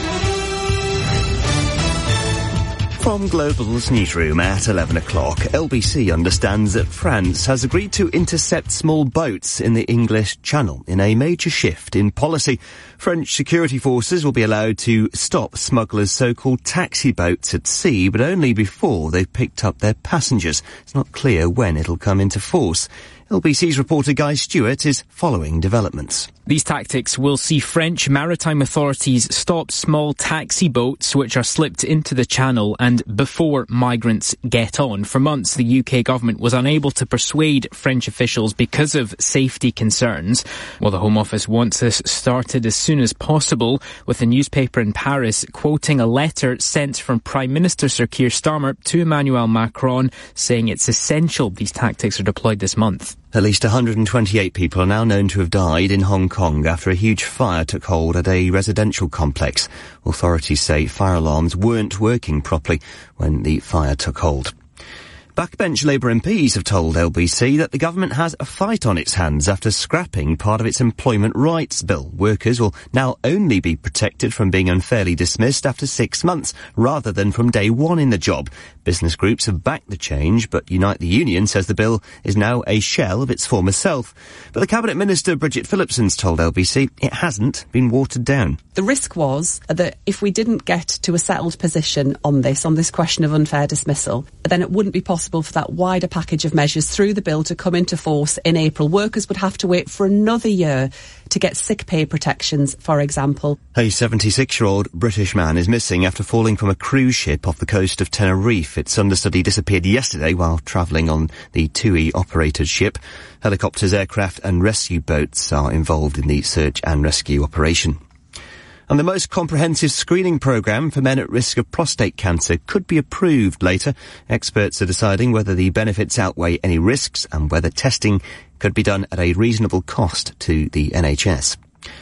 From Global's newsroom at 11 o'clock, LBC understands that France has agreed to intercept small boats in the English Channel in a major shift in policy. French security forces will be allowed to stop smugglers' so-called taxi boats at sea, but only before they've picked up their passengers. It's not clear when it'll come into force. LBC's reporter Guy Stewart is following developments. These tactics will see French maritime authorities stop small taxi boats which are slipped into the channel and before migrants get on. For months, the UK government was unable to persuade French officials because of safety concerns. Well, the Home Office wants this started as soon as possible, with a newspaper in Paris quoting a letter sent from Prime Minister Sir Keir Starmer to Emmanuel Macron saying it's essential these tactics are deployed this month. At least 128 people are now known to have died in Hong Kong after a huge fire took hold at a residential complex. Authorities say fire alarms weren't working properly when the fire took hold. Backbench Labour MPs have told LBC that the government has a fight on its hands after scrapping part of its employment rights bill. Workers will now only be protected from being unfairly dismissed after 6 months, rather than from day one in the job. Business groups have backed the change, but Unite the Union says the bill is now a shell of its former self. But the Cabinet Minister, Bridget Phillipson's told LBC it hasn't been watered down. The risk was that if we didn't get to a settled position on this question of unfair dismissal, then it wouldn't be possible for that wider package of measures through the bill to come into force in April. Workers would have to wait for another year to get sick pay protections, for example. A 76-year-old British man is missing after falling from a cruise ship off the coast of Tenerife. Its understudy disappeared yesterday while travelling on the TUI-operated ship. Helicopters, aircraft and rescue boats are involved in the search and rescue operation. And the most comprehensive screening programme for men at risk of prostate cancer could be approved later. Experts are deciding whether the benefits outweigh any risks and whether testing could be done at a reasonable cost to the NHS.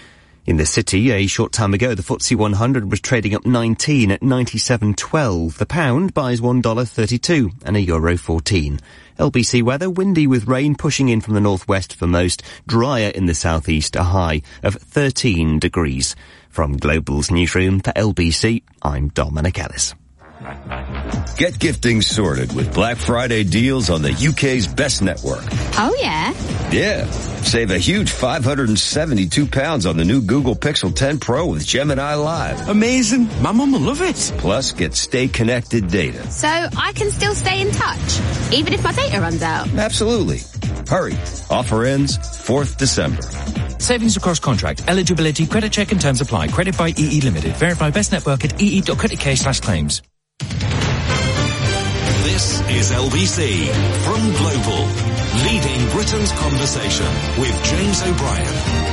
In the city, a short time ago, the FTSE 100 was trading up 19 at 97.12. The pound buys $1.32 and a euro 14. LBC weather, windy with rain pushing in from the northwest for most, drier in the southeast, a high of 13 degrees. From Global's newsroom for LBC, I'm Dominic Ellis. Get gifting sorted with Black Friday deals on the UK's best network. Oh, yeah? Yeah. Save a huge £572 on the new Google Pixel 10 Pro with Gemini Live. Amazing. My mum will love it. Plus, get Stay Connected data. So I can still stay in touch, even if my data runs out? Absolutely. Hurry. Offer ends 4th December. Savings across contract. Eligibility, credit check and terms apply. Credit by EE Limited. Verify best network at ee.co.uk/claims. This is LBC from Global, leading Britain's conversation with James O'Brien.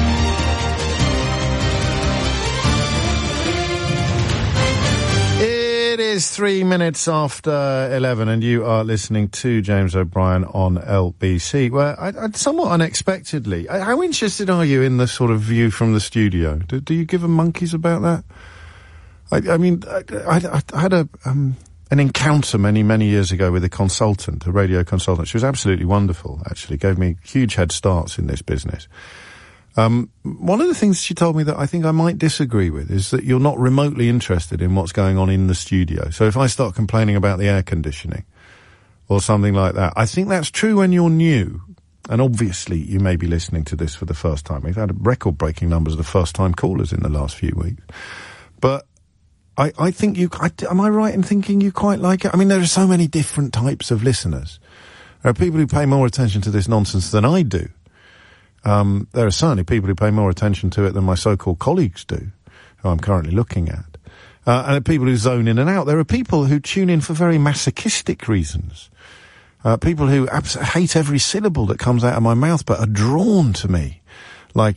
It is 3 minutes after 11 and you are listening to James O'Brien on LBC, where I somewhat unexpectedly, how interested are you in the sort of view from the studio? Do you give a monkeys about that? I mean, I had an encounter many years ago with a consultant, a radio consultant. She was absolutely wonderful, actually, gave me huge head starts in this business. One of the things she told me that I think I might disagree with is that you're not remotely interested in what's going on in the studio. So if I start complaining about the air conditioning or something like that, I think that's true when you're new. And obviously you may be listening to this for the first time. We've had record-breaking numbers of the first-time callers in the last few weeks. But I think am I right in thinking you quite like it? I mean, there are so many different types of listeners. There are people who pay more attention to this nonsense than I do. There are certainly people who pay more attention to it than my so-called colleagues do, who I'm currently looking at. And there are people who zone in and out. There are people who tune in for very masochistic reasons. People who hate every syllable that comes out of my mouth but are drawn to me. Like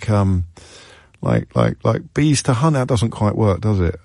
bees to honey. That doesn't quite work, does it?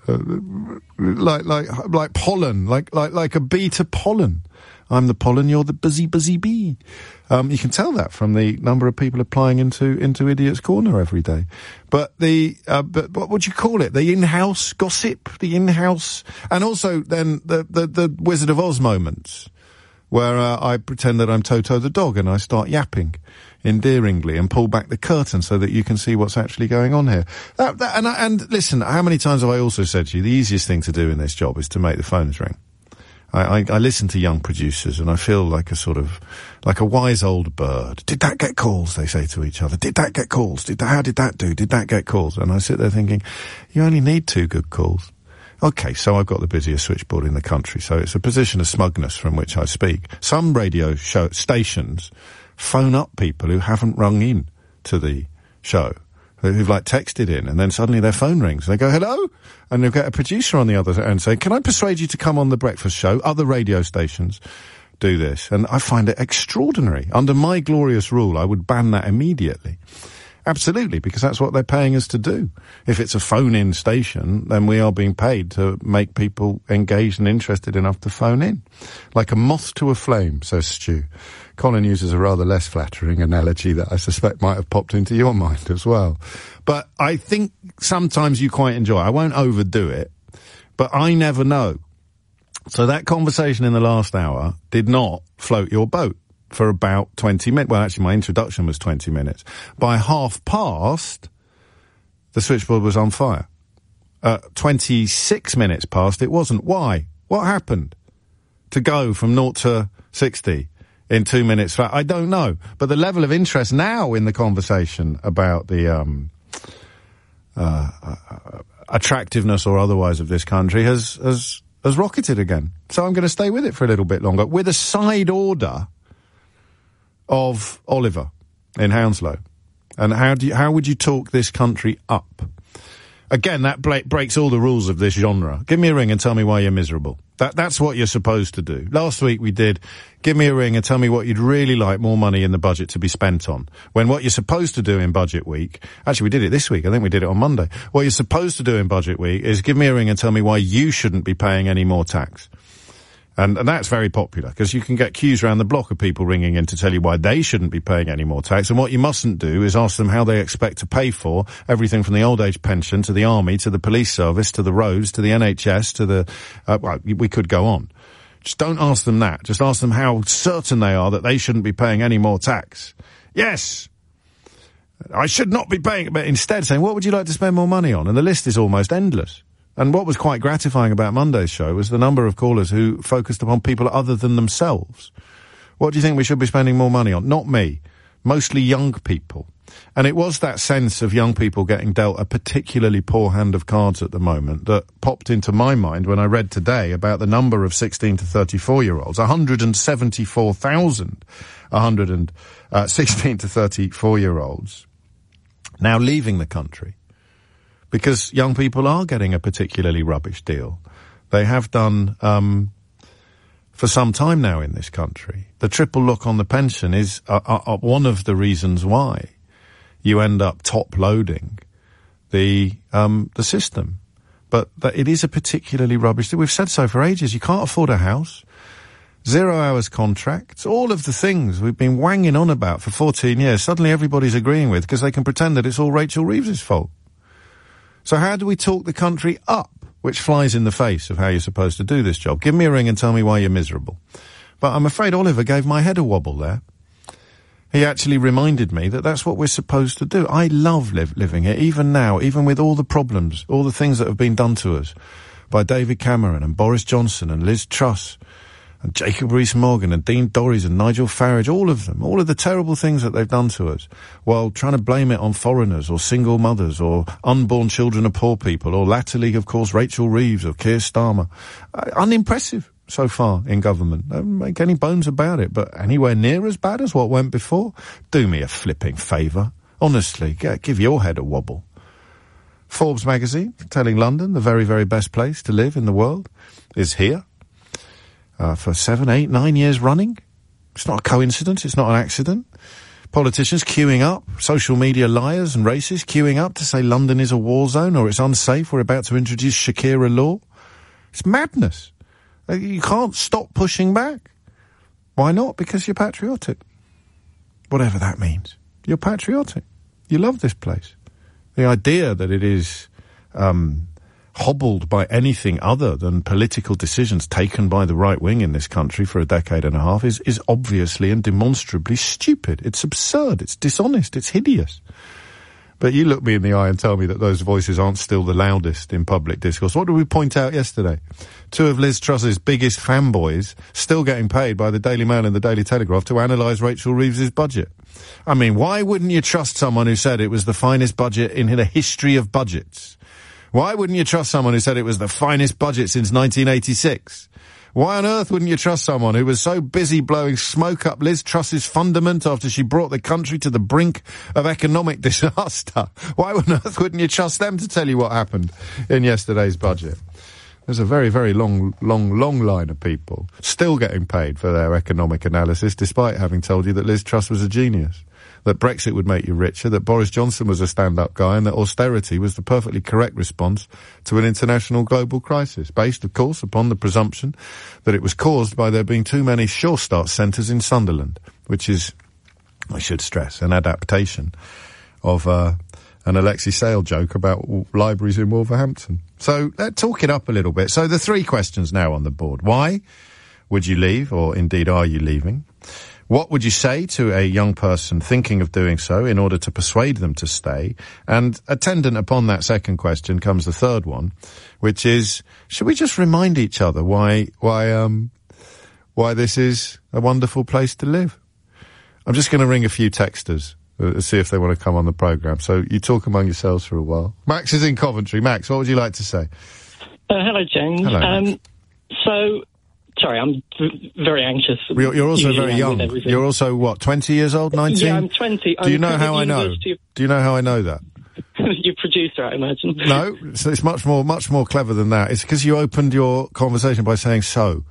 Like pollen. Like a bee to pollen. I'm the pollen, you're the busy bee. You can tell that from the number of people applying into Idiot's Corner every day. But but what would you call it? The in-house gossip, and also then the Wizard of Oz moments, where I pretend that I'm Toto the dog and I start yapping endearingly and pull back the curtain so that you can see what's actually going on here. And listen, how many times have I also said to you, the easiest thing to do in this job is to make the phones ring. I listen to young producers and I feel like a wise old bird. Did that get calls? They say to each other. Did that get calls? How did that do? Did that get calls? And I sit there thinking, you only need 2 good calls. Okay, so I've got the busiest switchboard in the country, so it's a position of smugness from which I speak. Some radio stations phone up people who haven't rung in to the show, who've texted in, and then suddenly their phone rings. They go, hello? And they'll get a producer on the other end saying, can I persuade you to come on the breakfast show? Other radio stations do this. And I find it extraordinary. Under my glorious rule, I would ban that immediately. Absolutely, because that's what they're paying us to do. If it's a phone-in station, then we are being paid to make people engaged and interested enough to phone in. Like a moth to a flame, says Stu. Colin uses a rather less flattering analogy that I suspect might have popped into your mind as well. But I think sometimes you quite enjoy it. I won't overdo it, but I never know. So that conversation in the last hour did not float your boat for about 20 minutes. Well, actually, my introduction was 20 minutes. By past, the switchboard was on fire. 26 minutes past, it wasn't. Why? What happened to go from 0 to 60 in 2 minutes flat? I don't know. But the level of interest now in the conversation about the attractiveness or otherwise of this country has rocketed again. So I'm going to stay with it for a little bit longer, with a side order of Oliver in Hounslow. And how would you talk this country up? Again, that breaks all the rules of this genre. Give me a ring and tell me why you're miserable. That's what you're supposed to do. Last week we did, give me a ring and tell me what you'd really like more money in the budget to be spent on. When what you're supposed to do in budget week, actually we did it this week, I think we did it on Monday. What you're supposed to do in budget week is give me a ring and tell me why you shouldn't be paying any more tax. And that's very popular, because you can get queues around the block of people ringing in to tell you why they shouldn't be paying any more tax. And what you mustn't do is ask them how they expect to pay for everything from the old age pension to the army to the police service to the roads to the NHS to the, well, we could go on. Just don't ask them that. Just ask them how certain they are that they shouldn't be paying any more tax. Yes, I should not be paying, but instead saying, what would you like to spend more money on? And the list is almost endless. And what was quite gratifying about Monday's show was the number of callers who focused upon people other than themselves. What do you think we should be spending more money on? Not me. Mostly young people. And it was that sense of young people getting dealt a particularly poor hand of cards at the moment that popped into my mind when I read today about the number of 16 to 34-year-olds. 174,000 16 to 34-year-olds now leaving the country because young people are getting a particularly rubbish deal. They have done for some time now in this country. The triple look on the pension is one of the reasons why you end up top-loading the system. But it is a particularly rubbish deal. We've said so for ages. You can't afford a house. 0 hours contracts, all of the things we've been wanging on about for 14 years, suddenly everybody's agreeing with because they can pretend that it's all Rachel Reeves' fault. So how do we talk the country up, which flies in the face of how you're supposed to do this job? Give me a ring and tell me why you're miserable. But I'm afraid Oliver gave my head a wobble there. He actually reminded me that that's what we're supposed to do. I love living here, even now, even with all the problems, all the things that have been done to us by David Cameron and Boris Johnson and Liz Truss and Jacob Rees-Mogg and Dean Dorries and Nigel Farage, all of them, all of the terrible things that they've done to us, while trying to blame it on foreigners or single mothers or unborn children of poor people, or latterly, of course, Rachel Reeves or Keir Starmer. Unimpressive so far in government. Don't make any bones about it, but anywhere near as bad as what went before? Do me a flipping favour. Honestly, give your head a wobble. Forbes magazine, telling London the very, very best place to live in the world is here. For 7, 8, 9 years running. It's not a coincidence. It's not an accident. Politicians queuing up, social media liars and racists queuing up to say London is a war zone or it's unsafe. We're about to introduce Shakira law. It's madness. You can't stop pushing back. Why not? Because you're patriotic. Whatever that means. You're patriotic. You love this place. The idea that it is hobbled by anything other than political decisions taken by the right wing in this country for a decade and a half is obviously and demonstrably stupid. It's absurd. It's dishonest. It's hideous. But you look me in the eye and tell me that those voices aren't still the loudest in public discourse. What did we point out yesterday? 2 of Liz Truss's biggest fanboys still getting paid by the Daily Mail and the Daily Telegraph to analyse Rachel Reeves' budget. I mean, why wouldn't you trust someone who said it was the finest budget in the history of budgets? Why wouldn't you trust someone who said it was the finest budget since 1986? Why on earth wouldn't you trust someone who was so busy blowing smoke up Liz Truss's fundament after she brought the country to the brink of economic disaster? Why on earth wouldn't you trust them to tell you what happened in yesterday's budget? There's a very, very long line of people still getting paid for their economic analysis, despite having told you that Liz Truss was a genius, that Brexit would make you richer, that Boris Johnson was a stand-up guy, and that austerity was the perfectly correct response to an international global crisis, based, of course, upon the presumption that it was caused by there being too many Sure Start centres in Sunderland, which is, I should stress, an adaptation of an Alexei Sale joke about libraries in Wolverhampton. So let's talk it up a little bit. So the 3 questions now on the board. Why would you leave, or indeed are you leaving? What would you say to a young person thinking of doing so in order to persuade them to stay? And attendant upon that second question comes the 3rd one, which is, should we just remind each other why this is a wonderful place to live? I'm just going to ring a few texters, see if they want to come on the programme. So you talk among yourselves for a while. Max is in Coventry. Max, what would you like to say? Hello, James. Hello, Sorry, I'm very anxious. You're also very young. You're also, what, 20 years old, 19? Yeah, I'm 20. Do you know how I know? Do you know how I know that? Your producer, I imagine. No, so it's much more clever than that. It's because you opened your conversation by saying so.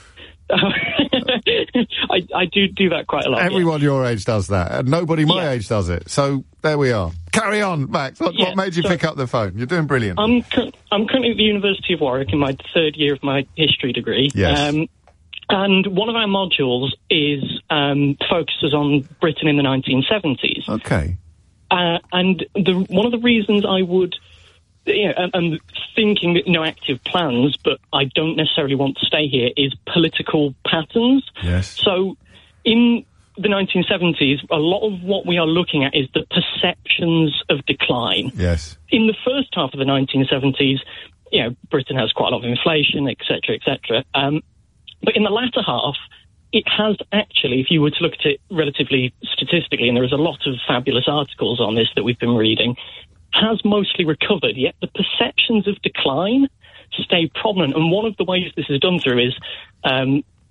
I do that quite a lot. Everyone your age does that, and nobody my age does it. So there we are. Carry on, Max. What made you pick up the phone? You're doing brilliant. I'm currently at the University of Warwick in my 3rd year of my history degree. Yes. And one of our modules is focuses on Britain in the 1970s. Okay. And one of the reasons I would, I'm thinking that no active plans, but I don't necessarily want to stay here, is political patterns. Yes. So in the 1970s, a lot of what we are looking at is the perceptions of decline. Yes. In the first half of the 1970s, Britain has quite a lot of inflation, etc., etc. But in the latter half, it has actually, if you were to look at it relatively statistically, and there is a lot of fabulous articles on this that we've been reading, has mostly recovered, yet the perceptions of decline stay prominent. And one of the ways this is done through is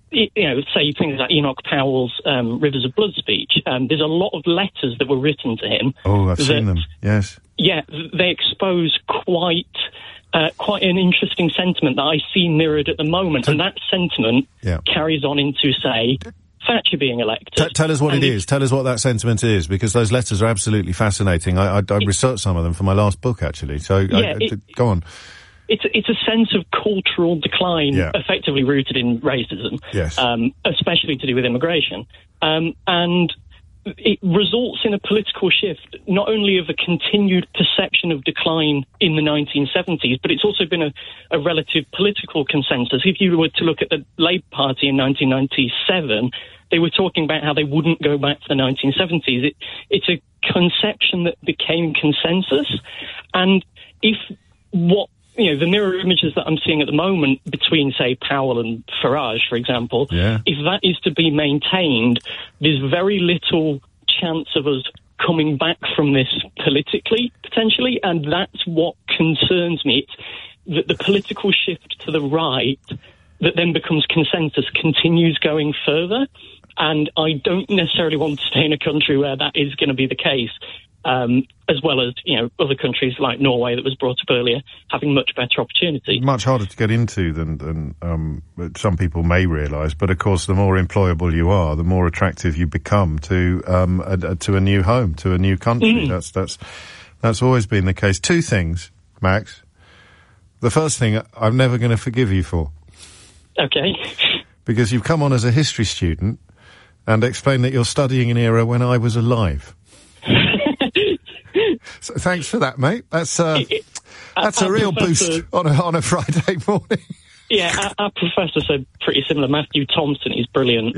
say things like Enoch Powell's Rivers of Blood speech, there's a lot of letters that were written to him. Oh, I've seen them, yes. Yeah, they expose quite an interesting sentiment that I see mirrored at the moment, and that sentiment carries on into, say, Thatcher being elected. Tell us what it is. Tell us what that sentiment is, because those letters are absolutely fascinating. I researched some of them for my last book, actually. So go on. It's a sense of cultural decline, effectively rooted in racism, especially to do with immigration. And it results in a political shift, not only of a continued perception of decline in the 1970s, but it's also been a relative political consensus. If you were to look at the Labour Party in 1997, they were talking about how they wouldn't go back to the 1970s. It's a conception that became consensus. And if the mirror images that I'm seeing at the moment between, say, Powell and Farage, for example, if that is to be maintained, there's very little chance of us coming back from this politically, potentially, and that's what concerns me. It's that the political shift to the right that then becomes consensus continues going further, and I don't necessarily want to stay in a country where that is going to be the case. As well as, other countries like Norway that was brought up earlier having much better opportunity. Much harder to get into than some people may realise, but of course the more employable you are, the more attractive you become to a new home, to a new country. That's always been the case. Two things, Max. The first thing, I'm never going to forgive you for. Okay. Because you've come on as a history student and explained that you're studying an era when I was alive. So thanks for that, mate. That's a real boost on a Friday morning. Yeah, our professor said pretty similar. Matthew Thompson, he's brilliant.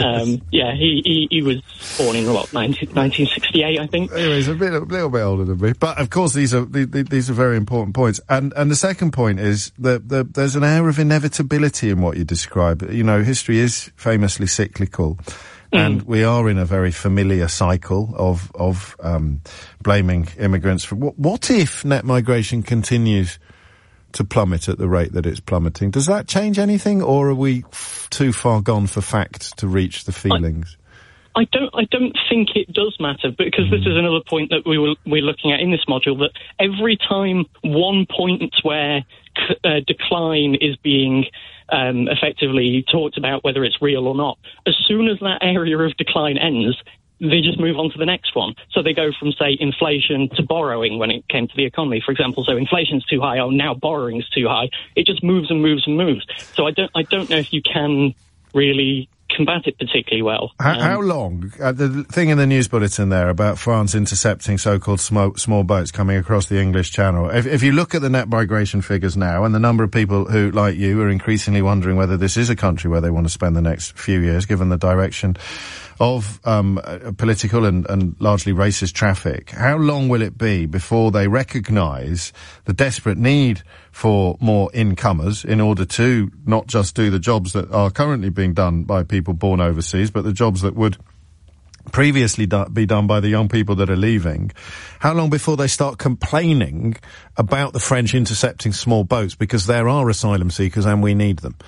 He was born in 1968, I think. Anyway, he's a little bit older than me. But of course, these are very important points. And the second point is that there's an air of inevitability in what you describe. History is famously cyclical. And we are in a very familiar cycle of blaming immigrants for what if net migration continues to plummet at the rate that it's plummeting? Does that change anything, or are we too far gone for fact to reach the feelings? I don't think it does matter, because this is another point that we're looking at in this module, that every time one point where decline is being effectively talked about, whether it's real or not, as soon as that area of decline ends, they just move on to the next one. So they go from, say, inflation to borrowing when it came to the economy, for example. So inflation's too high, now borrowing's too high. It just moves and moves and moves. So I don't know if you can really combat it particularly well. How long? The thing in the news bulletin there about France intercepting so-called small boats coming across the English Channel. If you look at the net migration figures now, and the number of people who, like you, are increasingly wondering whether this is a country where they want to spend the next few years, given the direction of political and largely racist traffic, how long will it be before they recognise the desperate need for more incomers in order to not just do the jobs that are currently being done by people born overseas, but the jobs that would previously be done by the young people that are leaving? How long before they start complaining about the French intercepting small boats because there are asylum seekers and we need them?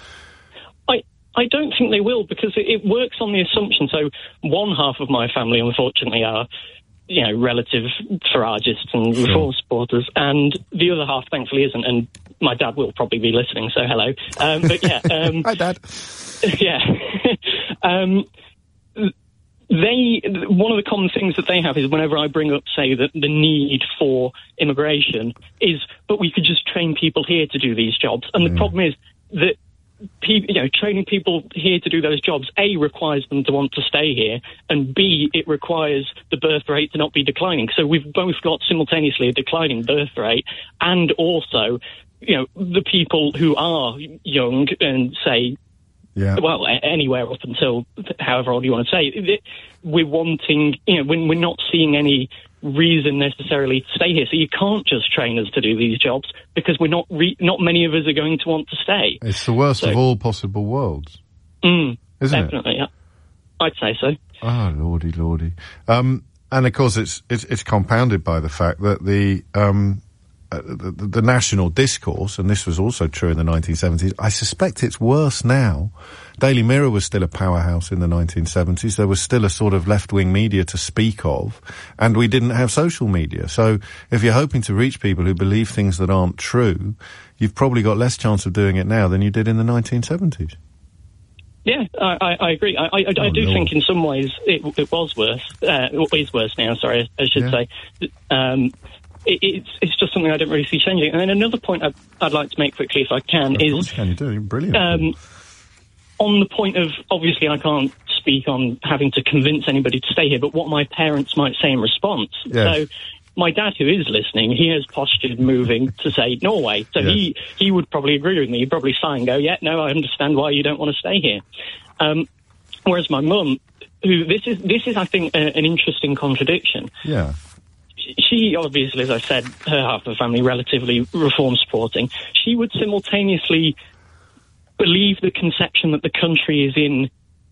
I don't think they will, because it works on the assumption. So one half of my family, unfortunately, are, relative Faragists and reform supporters, and the other half, thankfully, isn't. And my dad will probably be listening, so hello. But yeah, hi, Dad. Yeah. One of the common things that they have is whenever I bring up, say, that the need for immigration is, but we could just train people here to do these jobs. And the problem is that training people here to do those jobs, A, requires them to want to stay here, and B, it requires the birth rate to not be declining. So we've both got simultaneously a declining birth rate, and also, the people who are young and say, well, anywhere up until however old you want to say, we're wanting, we're not seeing any reason necessarily to stay here. So you can't just train us to do these jobs, because we're not many of us are going to want to stay. It's the worst of all possible worlds. Isn't definitely, it? Yeah. I'd say so. Oh, lordy. And of course it's compounded by the fact that the the national discourse, and this was also true in the 1970s, I suspect it's worse now. Daily Mirror was still a powerhouse in the 1970s. There was still a sort of left-wing media to speak of, and we didn't have social media. So if you're hoping to reach people who believe things that aren't true, you've probably got less chance of doing it now than you did in the 1970s. Yeah, I agree. I do think in some ways it was worse. It is worse now, sorry, I should say. It's just something I don't really see changing. And then another point I'd like to make quickly, if I can, is... Of course you can, you do. You're brilliant. On the point of, obviously I can't speak on having to convince anybody to stay here, but what my parents might say in response. Yes. So my dad, who is listening, he has postured moving to, say, Norway. So yes. he would probably agree with me. He'd probably sigh and go, yeah, no, I understand why you don't want to stay here. Whereas my mum, who, this is, I think, an interesting contradiction. Yeah. She, obviously, as I said, her half of the family, relatively reform supporting. She would simultaneously believe the conception that the country is in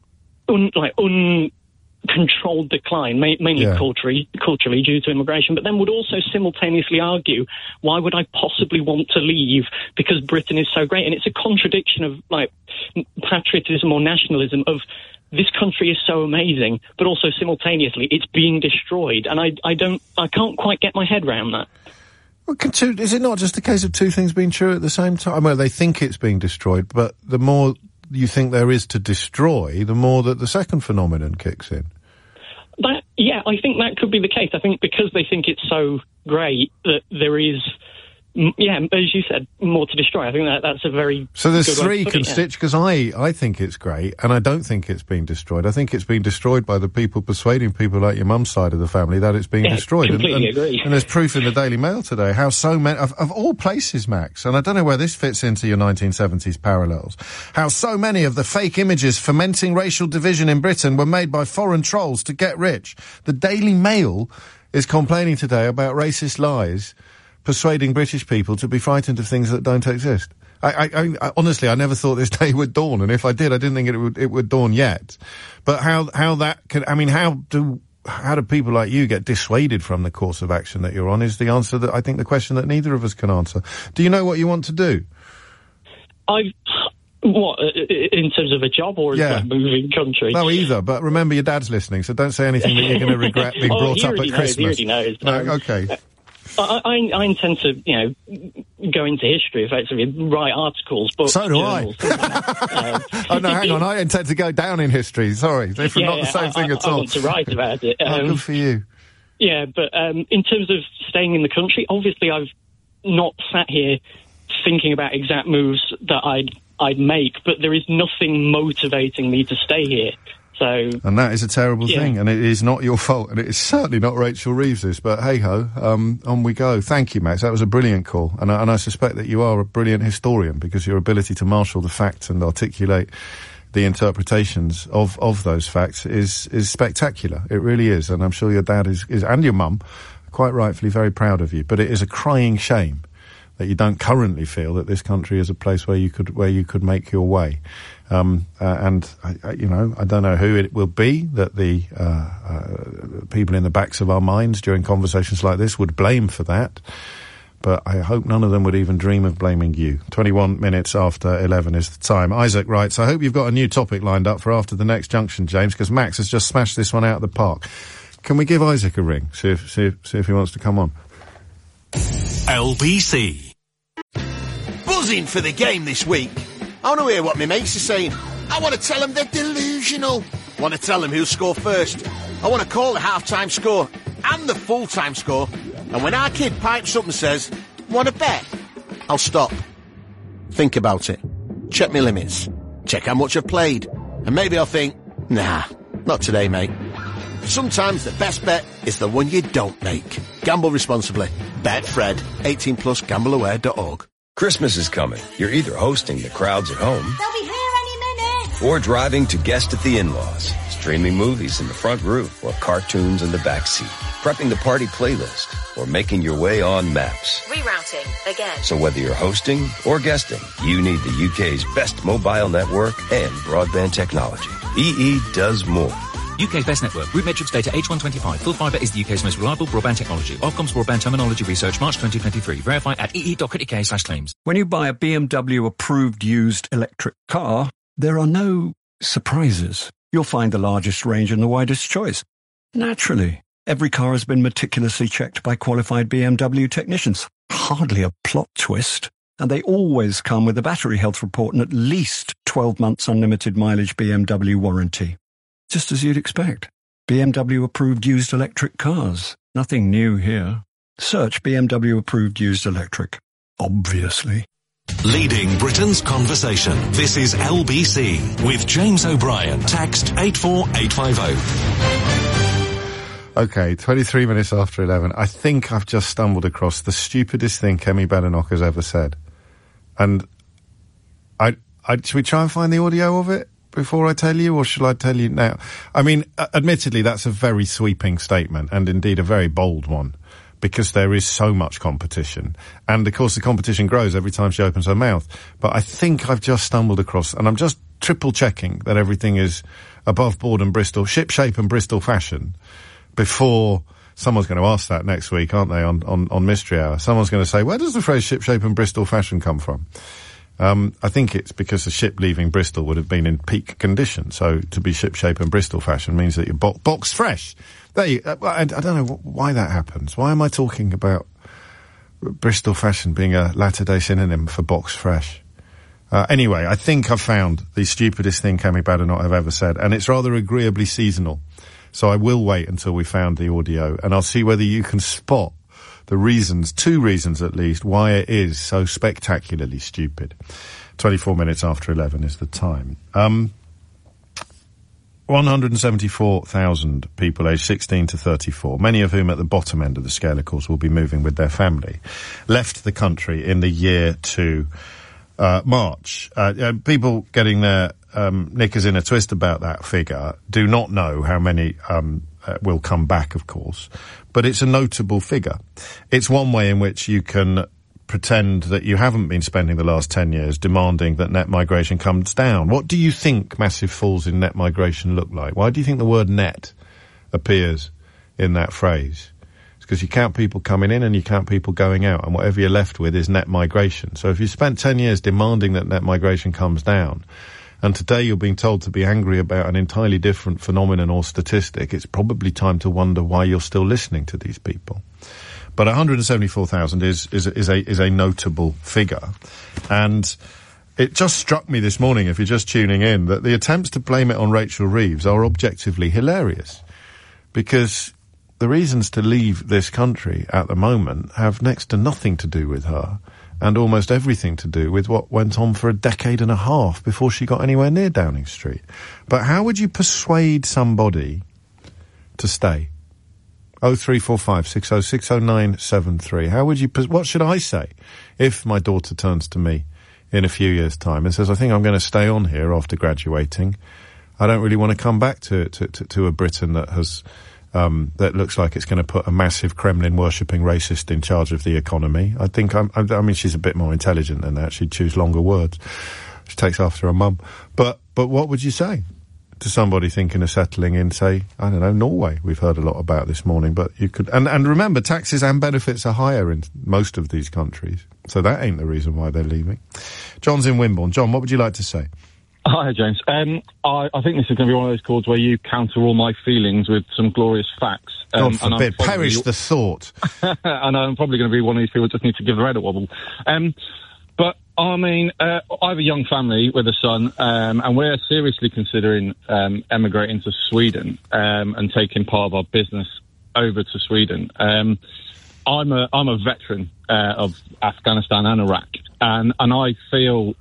uncontrolled decline, mainly culturally due to immigration, but then would also simultaneously argue, why would I possibly want to leave because Britain is so great? And it's a contradiction of like patriotism or nationalism of this country is so amazing, but also simultaneously it's being destroyed. And I can't quite get my head around that. Well, is it not just a case of two things being true at the same time? Well, they think it's being destroyed, but the more you think there is to destroy, the more that the second phenomenon kicks in. I think that could be the case. I think because they think it's so great that there is, as you said, more to destroy. I think that's a very So there's good three constituents, because I think it's great, and I don't think it's being destroyed. I think it's being destroyed by the people persuading people like your mum's side of the family that it's being destroyed. Completely agree. And there's proof in the Daily Mail today how so many, of all places, Max, and I don't know where this fits into your 1970s parallels, how so many of the fake images fomenting racial division in Britain were made by foreign trolls to get rich. The Daily Mail is complaining today about racist lies persuading British people to be frightened of things that don't exist. I honestly, I never thought this day would dawn, and if I did, I didn't think it would dawn yet. But how that can, I mean, how do people like you get dissuaded from the course of action that you're on is the answer that, I think, the question that neither of us can answer. Do you know what you want to do? What, in terms of a job or like moving country? No, either, but remember your dad's listening, so don't say anything that you're going to regret being brought up at Christmas. He already knows. No, okay. I intend to, go into history, effectively, write articles, books, so do journals, Oh, no, hang on, I intend to go down in history, sorry. They're not the same thing at all. I want to write about it. Good for you. Yeah, but in terms of staying in the country, obviously I've not sat here thinking about exact moves that I'd make, but there is nothing motivating me to stay here. And that is a terrible thing, and it is not your fault, and it is certainly not Rachel Reeves's, but hey-ho, on we go. Thank you, Max. That was a brilliant call, and I suspect that you are a brilliant historian, because your ability to marshal the facts and articulate the interpretations of those facts is spectacular. It really is, and I'm sure your dad is and your mum, quite rightfully, very proud of you. But it is a crying shame that you don't currently feel that this country is a place where you could make your way. And I don't know who it will be that the people in the backs of our minds during conversations like this would blame for that. But I hope none of them would even dream of blaming you. 21 minutes after 11 is the time. Isaac writes, I hope you've got a new topic lined up for after the next junction, James, because Max has just smashed this one out of the park. Can we give Isaac a ring? See if he wants to come on. LBC. Buzzing for the game this week. I want to hear what my mates are saying. I want to tell them they're delusional. I want to tell them who'll score first. I want to call the half-time score and the full-time score. And when our kid pipes up and says, want to bet? I'll stop. Think about it. Check my limits. Check how much I've played. And maybe I'll think, nah, not today, mate. Sometimes the best bet is the one you don't make. Gamble responsibly. Betfred. 18+, gambleaware.org. Christmas is coming. You're either hosting the crowds at home, They'll be here any minute, or driving to guest at the in-laws, streaming movies in the front row or cartoons in the back seat, prepping the party playlist, or making your way on Maps. Rerouting again. So whether you're hosting or guesting, you need the UK's best mobile network and broadband technology. EE does more. UK's best network. Root Matrix data H125. Full fibre is the UK's most reliable broadband technology. Ofcom's Broadband Terminology Research, March 2023. Verify at ee.co.uk/claims. When you buy a BMW approved used electric car, there are no surprises. You'll find the largest range and the widest choice. Naturally, every car has been meticulously checked by qualified BMW technicians. Hardly a plot twist. And they always come with a battery health report and at least 12 months unlimited mileage BMW warranty. Just as you'd expect. BMW approved used electric cars. Nothing new here. Search BMW approved used electric. Obviously. Leading Britain's conversation. This is LBC with James O'Brien. Text 84850. Okay, 23 minutes after 11. I think I've just stumbled across the stupidest thing Kemi Badenoch has ever said. And should we try and find the audio of it before I tell you, or shall I tell you now? I mean, admittedly, that's a very sweeping statement, and indeed a very bold one, because there is so much competition. And, of course, the competition grows every time she opens her mouth. But I think I've just stumbled across, and I'm just triple-checking that everything is above board and Bristol, ship-shape and Bristol fashion, before someone's going to ask that next week, aren't they, on Mystery Hour? Someone's going to say, where does the phrase ship-shape and Bristol fashion come from? I think it's because the ship leaving Bristol would have been in peak condition. So to be ship-shape and Bristol fashion means that you're box fresh. I don't know why that happens. Why am I talking about Bristol fashion being a latter-day synonym for box fresh? Anyway, I think I've found the stupidest thing Kemi Badenoch have ever said, and it's rather agreeably seasonal. So I will wait until we found the audio, and I'll see whether you can spot the reasons, 2 reasons at least, why it is so spectacularly stupid. 24 minutes after 11 is the time. 174,000 people aged 16 to 34, many of whom at the bottom end of the scale, of course, will be moving with their family, left the country in the year to March. People getting their knickers in a twist about that figure do not know how many will come back, of course, but it's a notable figure. It's one way in which you can pretend that you haven't been spending the last 10 years demanding that net migration comes down. What do you think massive falls in net migration look like? Why do you think the word net appears in that phrase? It's because you count people coming in and you count people going out, and whatever you're left with is net migration. So if you spent 10 years demanding that net migration comes down, and today you're being told to be angry about an entirely different phenomenon or statistic, it's probably time to wonder why you're still listening to these people. But 174,000 is a notable figure. And it just struck me this morning, if you're just tuning in, that the attempts to blame it on Rachel Reeves are objectively hilarious. Because the reasons to leave this country at the moment have next to nothing to do with her, and almost everything to do with what went on for a decade and a half before she got anywhere near Downing Street. But how would you persuade somebody to stay? 0345 60 60973. How would you, what should I say if my daughter turns to me in a few years' time and says, I think I'm going to stay on here after graduating. I don't really want to come back to a Britain that has, that looks like it's going to put a massive Kremlin-worshipping racist in charge of the economy. I think I mean, she's a bit more intelligent than that. She'd choose longer words. She takes after her mum. But what would you say to somebody thinking of settling in, say, I don't know, Norway? We've heard a lot about this morning, but you could, and remember, taxes and benefits are higher in most of these countries. So that ain't the reason why they're leaving. John's in Wimborne. John, what would you like to say? Hi, James. I think this is going to be one of those calls where you counter all my feelings with some glorious facts. God forbid, perish the thought. And I'm probably going to be one of these people who just need to give the head a wobble. But, I mean, I have a young family with a son, and we're seriously considering emigrating to Sweden and taking part of our business over to Sweden. I'm a veteran of Afghanistan and Iraq, and I feel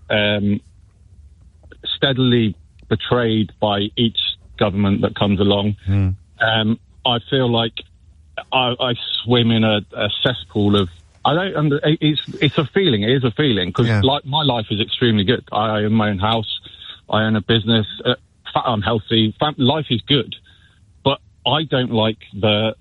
steadily betrayed by each government that comes along. I feel like I swim in a cesspool of, it's a feeling, it is a feeling, because like, my life is extremely good. I own my own house, I own a business, I'm healthy, life is good, but I don't like the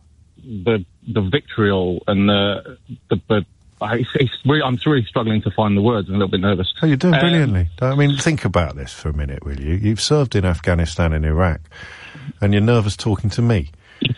vitriol and I'm really struggling to find the words. I'm a little bit nervous. Oh, you're doing brilliantly. I mean, think about this for a minute, will you? You've served in Afghanistan and Iraq. and you're nervous talking to me.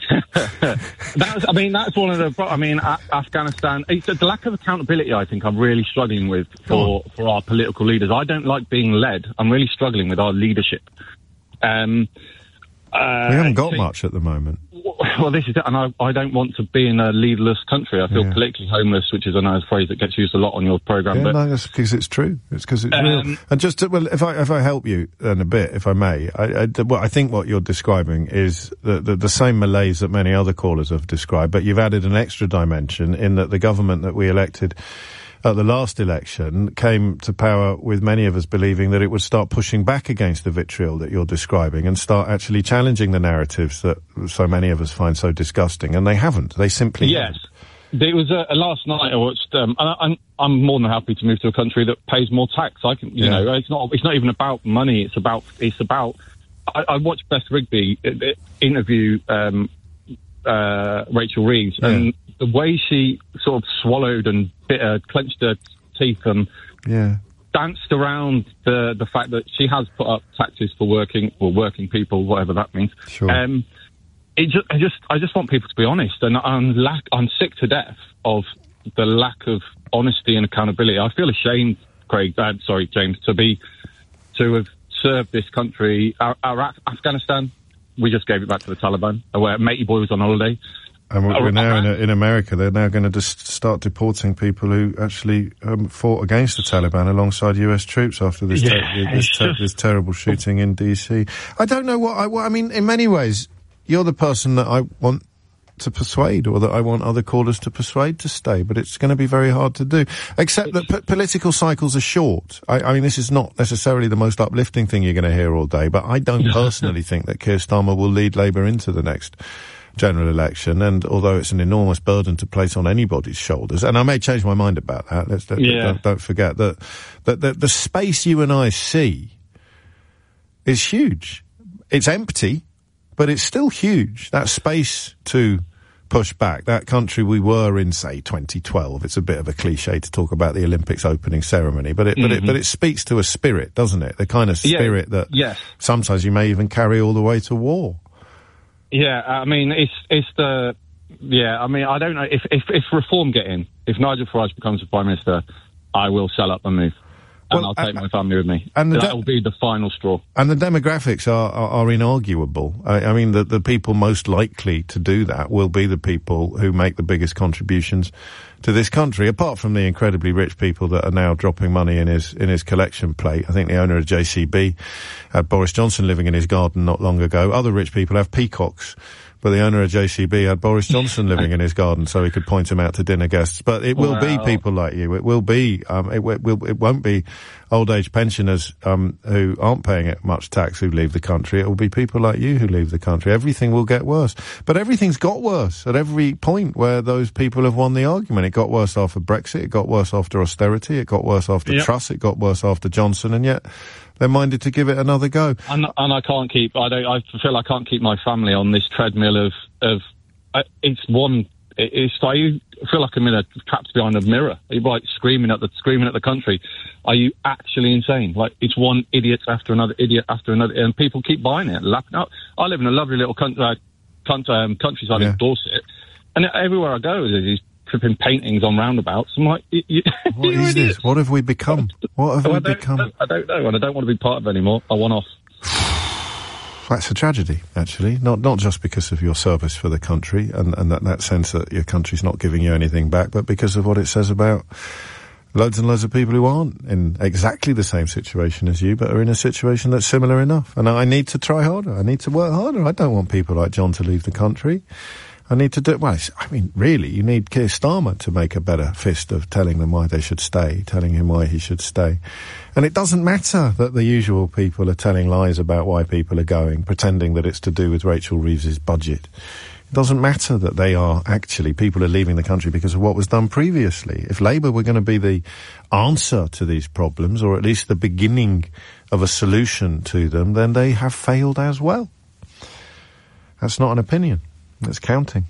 That's one of the. Afghanistan. It's the lack of accountability. I think I'm really struggling with for our political leaders. I don't like being led. I'm really struggling with our leadership. We haven't got much at the moment. Well, this is it, and I don't want to be in a leaderless country. I feel politically homeless, which is a phrase that gets used a lot on your programme. Yeah, no, that's because it's true. It's because it's real. And just if I help you in a bit, if I may, I think what you're describing is the same malaise that many other callers have described, but you've added an extra dimension in that the government that we elected at the last election came to power with many of us believing that it would start pushing back against the vitriol that you're describing and start actually challenging the narratives that so many of us find so disgusting. And they haven't. They simply haven't. There was last night I watched. I'm more than happy to move to a country that pays more tax. I can, you know, it's not even about money. It's about. I watched Beth Rigby interview Rachel Reeves and the way she sort of swallowed and clenched her teeth and danced around the fact that she has put up taxes for working people, whatever that means. Sure. I just want people to be honest, and I'm sick to death of the lack of honesty and accountability. I feel ashamed, James, to have served this country. Our Afghanistan, we just gave it back to the Taliban, where Matey Boy was on holiday. And we're now in America. They're now going to just start deporting people who actually fought against the Taliban alongside US troops after this terrible shooting in DC. I don't know what I mean. In many ways, you're the person that I want to persuade, or that I want other callers to persuade to stay, but it's going to be very hard to do. Except that political cycles are short. I mean, this is not necessarily the most uplifting thing you're going to hear all day, but I don't personally think that Keir Starmer will lead Labour into the next general election, and although it's an enormous burden to place on anybody's shoulders, and I may change my mind about that, don't forget that the space you and I see is huge. It's empty, but it's still huge. That space to push back, that country we were in, say, 2012. It's a bit of a cliche to talk about the Olympics opening ceremony, but it speaks to a spirit, doesn't it? The kind of spirit that sometimes you may even carry all the way to war. Yeah, I mean, I mean, I don't know if reform get in. If Nigel Farage becomes the Prime Minister, I will sell up and move. And I'll take my family with me. And that will be the final straw. And the demographics are inarguable. I mean, the people most likely to do that will be the people who make the biggest contributions to this country, apart from the incredibly rich people that are now dropping money in his collection plate. I think the owner of JCB had Boris Johnson living in his garden not long ago. Other rich people have peacocks, but the owner of JCB had Boris Johnson living in his garden so he could point him out to dinner guests. But it will be people like you. It will be, it won't be old age pensioners, who aren't paying much tax who leave the country. It will be people like you who leave the country. Everything will get worse. But everything's got worse at every point where those people have won the argument. It got worse after Brexit. It got worse after austerity. It got worse after Truss. It got worse after Johnson. And yet they're minded to give it another go. And I can't keep. I feel I can't keep my family on this treadmill of. It's one. It's like I feel like I'm trapped behind a mirror. You're like screaming at the country. Are you actually insane? Like, it's one idiot after another, and people keep buying it, lapping up. I live in a lovely little countryside in Dorset, and everywhere I go, there's these flipping paintings on roundabouts. I'm like, what is this? What have we become? What have we become? I don't know, and I don't want to be part of it anymore. I want off. That's a tragedy, actually. Not just because of your service for the country and that sense that your country's not giving you anything back, but because of what it says about loads and loads of people who aren't in exactly the same situation as you, but are in a situation that's similar enough. And I need to try harder. I need to work harder. I don't want people like John to leave the country. I need to do, well, I mean, really, you need Keir Starmer to make a better fist of telling them why they should stay, telling him why he should stay. And it doesn't matter that the usual people are telling lies about why people are going, pretending that it's to do with Rachel Reeves's budget. It doesn't matter that people are leaving the country because of what was done previously. If Labour were going to be the answer to these problems, or at least the beginning of a solution to them, then they have failed as well. That's not an opinion. That's counting.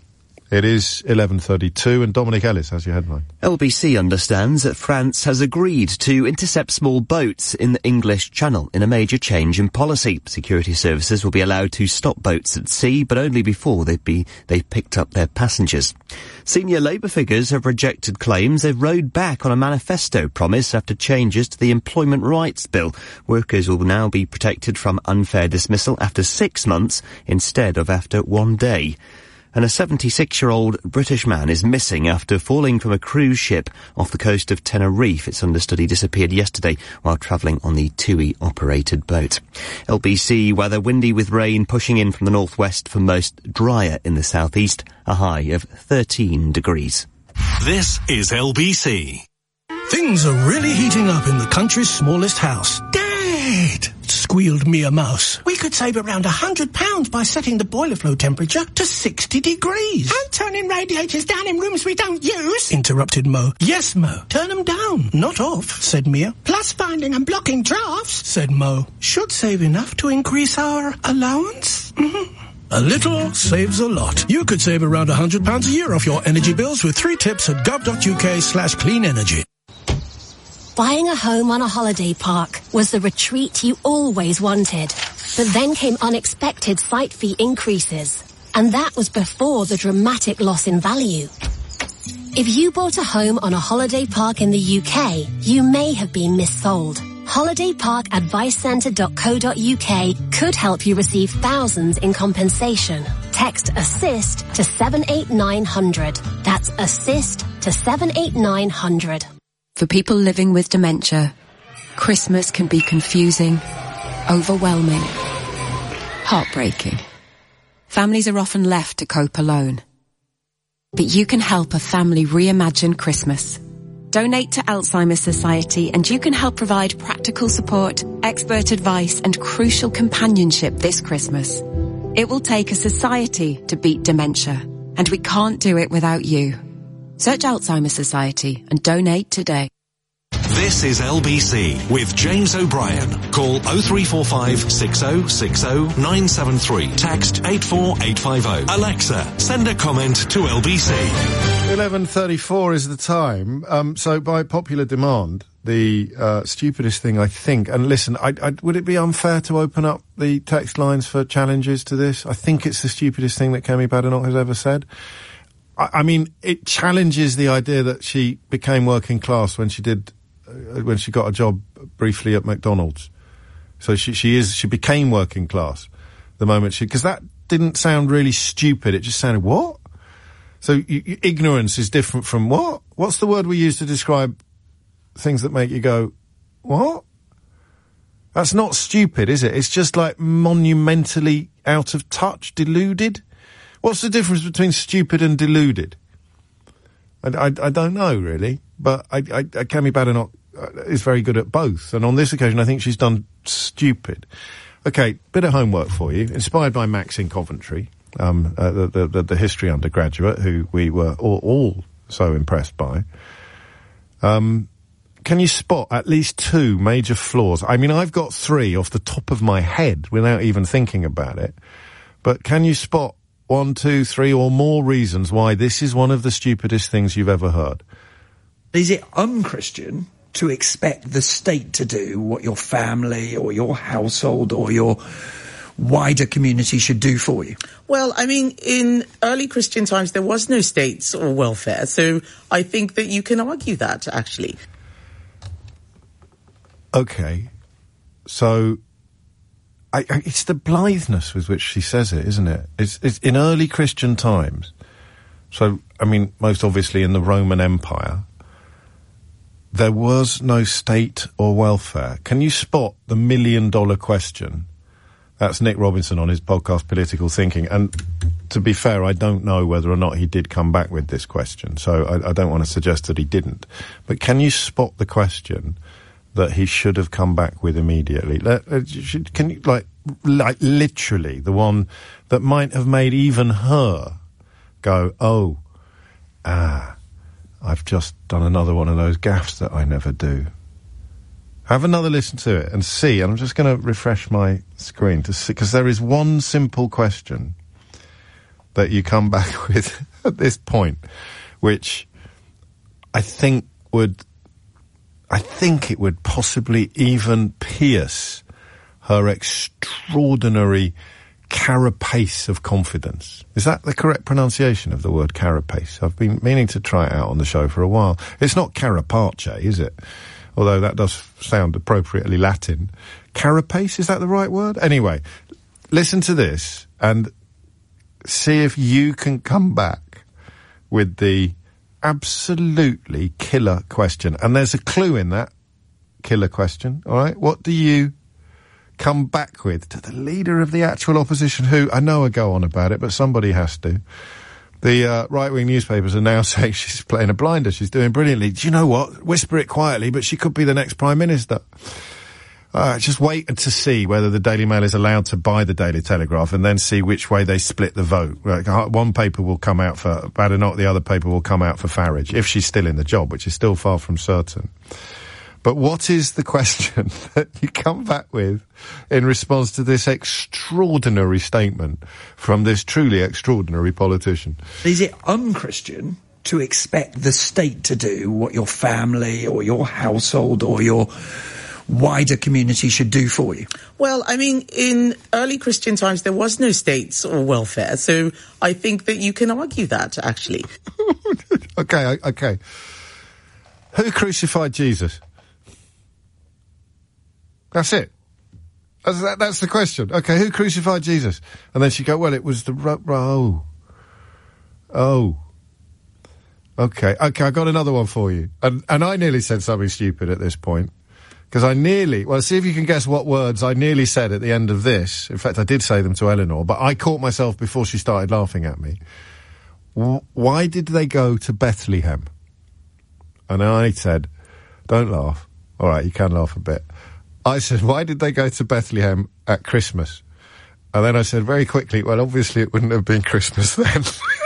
It is 11:32, and Dominic Ellis has your headline. LBC understands that France has agreed to intercept small boats in the English Channel in a major change in policy. Security services will be allowed to stop boats at sea, but only before they've picked up their passengers. Senior Labour figures have rejected claims they've rowed back on a manifesto promise after changes to the Employment Rights Bill. Workers will now be protected from unfair dismissal after 6 months instead of after 1 day. And a 76-year-old British man is missing after falling from a cruise ship off the coast of Tenerife. It's understood he disappeared yesterday while travelling on the TUI-operated boat. LBC weather, windy with rain pushing in from the northwest, for most drier in the southeast, a high of 13 degrees. This is LBC. Things are really heating up in the country's smallest house. Dad! Squealed Mia Mouse. We could save around £100 by setting the boiler flow temperature to 60 degrees. And turning radiators down in rooms we don't use, Interrupted Mo. Yes, Mo. Turn them down, not off, said Mia. plus finding and blocking drafts, Said Mo. Should save enough to increase our allowance? A little saves a lot. You could save around £100 a year off your energy bills with 3 tips at gov.uk/clean energy. Buying a home on a holiday park was the retreat you always wanted. But then came unexpected site fee increases. And that was before the dramatic loss in value. If you bought a home on a holiday park in the UK, you may have been missold. HolidayParkAdviceCentre.co.uk could help you receive thousands in compensation. Text ASSIST to 78900. That's ASSIST to 78900. For people living with dementia, Christmas can be confusing, overwhelming, heartbreaking. Families are often left to cope alone. But you can help a family reimagine Christmas. Donate to Alzheimer's Society and you can help provide practical support, expert advice and crucial companionship this Christmas. It will take a society to beat dementia, and we can't do it without you. Search Alzheimer's Society and donate today. This is LBC with James O'Brien. Call 0345 6060 973. Text 84850. Alexa, send a comment to LBC. 11:34 is the time. So by popular demand, the stupidest thing, I think, and listen, would it be unfair to open up the text lines for challenges to this? I think it's the stupidest thing that Kemi Badenoch has ever said. I mean, it challenges the idea that she became working class when she got a job briefly at McDonald's. So she became working class the moment because that didn't sound really stupid. It just sounded, what? So ignorance is different from what? What's the word we use to describe things that make you go, what? That's not stupid, is it? It's just like monumentally out of touch, deluded. What's the difference between stupid and deluded? I don't know, really. But Kemi Badenoch is very good at both. And on this occasion, I think she's done stupid. Okay, bit of homework for you. Inspired by Max in Coventry, the history undergraduate, who we were all so impressed by. Can you spot at least 2 major flaws? I mean, I've got 3 off the top of my head without even thinking about it. But can you spot 1, 2, 3 or more reasons why this is one of the stupidest things you've ever heard? Is it unchristian to expect the state to do what your family or your household or your wider community should do for you? Well, I mean, in early Christian times, there was no states or welfare. So I think that you can argue that, actually. Okay. So it's the blitheness with which she says it, isn't it? It's in early Christian times. So, I mean, most obviously in the Roman Empire, there was no state or welfare. Can you spot the $1 million question? That's Nick Robinson on his podcast Political Thinking. And to be fair, I don't know whether or not he did come back with this question. So I don't want to suggest that he didn't. But can you spot the question that he should have come back with immediately? Can you, like literally, the one that might have made even her go, oh, I've just done another one of those gaffes that I never do. Have another listen to it and see, and I'm just going to refresh my screen to see, because there is one simple question that you come back with at this point, which I think it would possibly even pierce her extraordinary carapace of confidence. Is that the correct pronunciation of the word carapace? I've been meaning to try it out on the show for a while. It's not carapace, is it? Although that does sound appropriately Latin. Carapace, is that the right word? Anyway, listen to this and see if you can come back with the absolutely killer question. And there's a clue in that killer question, all right? What do you come back with to the leader of the actual opposition, who, I know I go on about it, but somebody has to. The right-wing newspapers are now saying she's playing a blinder, she's doing brilliantly. Do you know what? Whisper it quietly, but she could be the next Prime Minister. Just wait to see whether the Daily Mail is allowed to buy the Daily Telegraph and then see which way they split the vote. Like, one paper will come out for Badenoch, the other paper will come out for Farage, if she's still in the job, which is still far from certain. But what is the question that you come back with in response to this extraordinary statement from this truly extraordinary politician? Is it unchristian to expect the state to do what your family or your household or your wider community should do for you? Well, I mean, in early Christian times, there was no states or welfare, so I think that you can argue that, actually. Okay. Who crucified Jesus? That's it. That's the question. Okay, who crucified Jesus? And then she'd go, well, it was the... Okay, I got another one for you. And I nearly said something stupid at this point. Because see if you can guess what words I nearly said at the end of this. In fact, I did say them to Eleanor, but I caught myself before she started laughing at me. Why did they go to Bethlehem? And I said, don't laugh. All right, you can laugh a bit. I said, why did they go to Bethlehem at Christmas? And then I said very quickly, well, obviously it wouldn't have been Christmas then.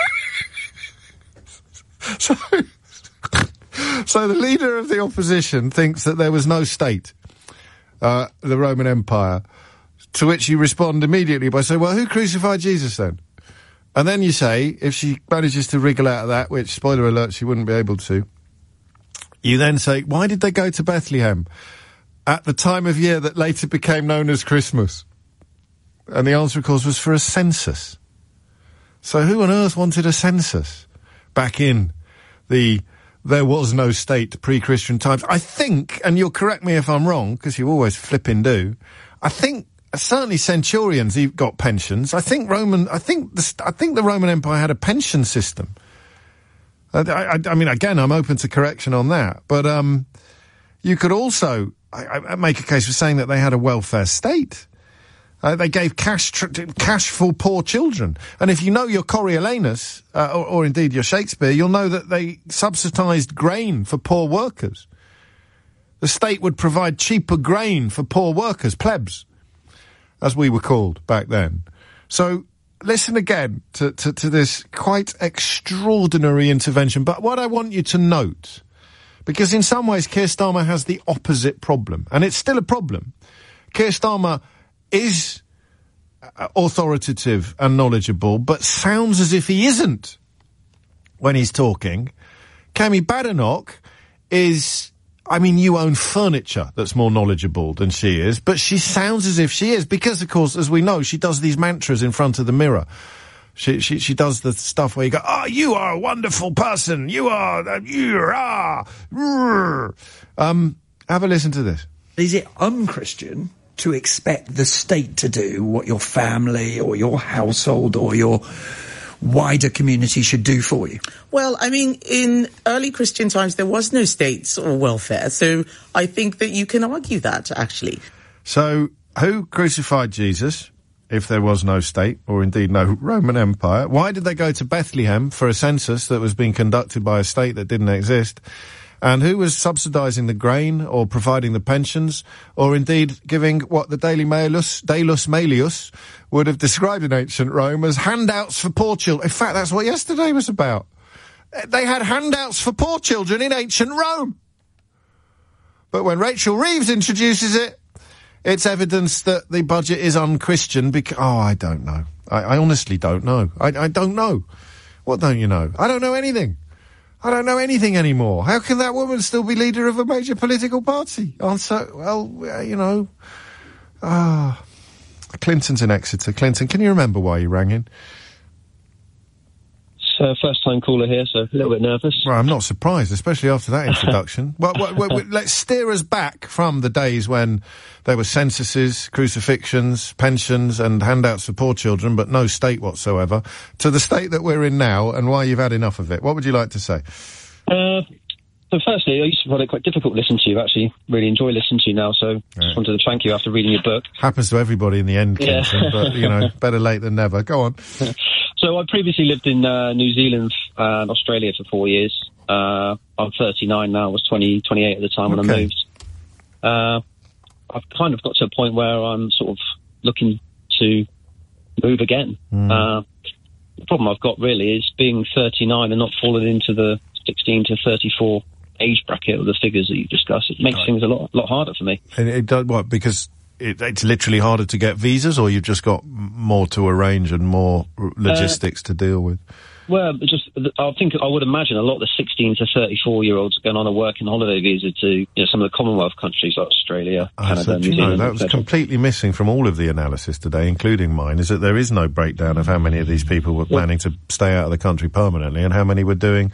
So the leader of the opposition thinks that there was no state, the Roman Empire, to which you respond immediately by saying, well, who crucified Jesus then? And then you say, if she manages to wriggle out of that, which, spoiler alert, she wouldn't be able to, you then say, why did they go to Bethlehem at the time of year that later became known as Christmas? And the answer, of course, was for a census. So who on earth wanted a census back in there was no state pre-Christian times? I think, and you'll correct me if I'm wrong, because you always flipping do, I think certainly centurions got pensions. I think the Roman Empire had a pension system. I mean, again, I'm open to correction on that, but you could also I make a case for saying that they had a welfare state. They gave cash for poor children. And if you know your Coriolanus, or indeed your Shakespeare, you'll know that they subsidised grain for poor workers. The state would provide cheaper grain for poor workers, plebs, as we were called back then. So listen again to this quite extraordinary intervention. But what I want you to note, because in some ways Keir Starmer has the opposite problem, and it's still a problem. Keir Starmer is authoritative and knowledgeable, but sounds as if he isn't when he's talking. Kemi Badenoch is, I mean, you own furniture that's more knowledgeable than she is, but she sounds as if she is, because, of course, as we know, she does these mantras in front of the mirror. She does the stuff where you go, oh, you are a wonderful person, have a listen to this. Is it unchristian to expect the state to do what your family or your household or your wider community should do for you? Well, I mean, in early Christian times, there was no states or welfare, so I think that you can argue that, actually. So, who crucified Jesus, if there was no state, or indeed no Roman Empire? Why did they go to Bethlehem for a census that was being conducted by a state that didn't exist? And who was subsidising the grain, or providing the pensions, or indeed giving what the Daily Mailus, Deus Maelius, would have described in ancient Rome as handouts for poor children? In fact, that's what yesterday was about. They had handouts for poor children in ancient Rome. But when Rachel Reeves introduces it, it's evidence that the budget is unchristian because... Oh, I don't know. I honestly don't know. I don't know. What don't you know? I don't know anything. I don't know anything anymore. How can that woman still be leader of a major political party? Clinton's in Exeter. Clinton, can you remember why you rang in? First-time caller here, so a little bit nervous. Well, I'm not surprised, especially after that introduction. Well, let's steer us back from the days when there were censuses, crucifixions, pensions and handouts for poor children, but no state whatsoever, to the state that we're in now and why you've had enough of it. What would you like to say? So firstly, I used to find it quite difficult to listen to you. Actually, really enjoy listening to you now, so just wanted to thank you after reading your book. Happens to everybody in the end, Clinton, but, you know, better late than never. Go on. So I previously lived in New Zealand and Australia for 4 years. I'm 39 now. I was 28 at the time when I moved. I've kind of got to a point where I'm sort of looking to move again. The problem I've got really is being 39 and not falling into the 16 to 34 age bracket of the figures that you discussed. It makes things a lot harder for me. And it does what? Because it's literally harder to get visas, or you've just got more to arrange and more logistics to deal with? Well, I would imagine a lot of the 16 to 34-year-olds are going on a working holiday visa to some of the Commonwealth countries like Australia, Canada, New Zealand. That was completely missing from all of the analysis today, including mine, is that there is no breakdown of how many of these people were planning to stay out of the country permanently and how many were doing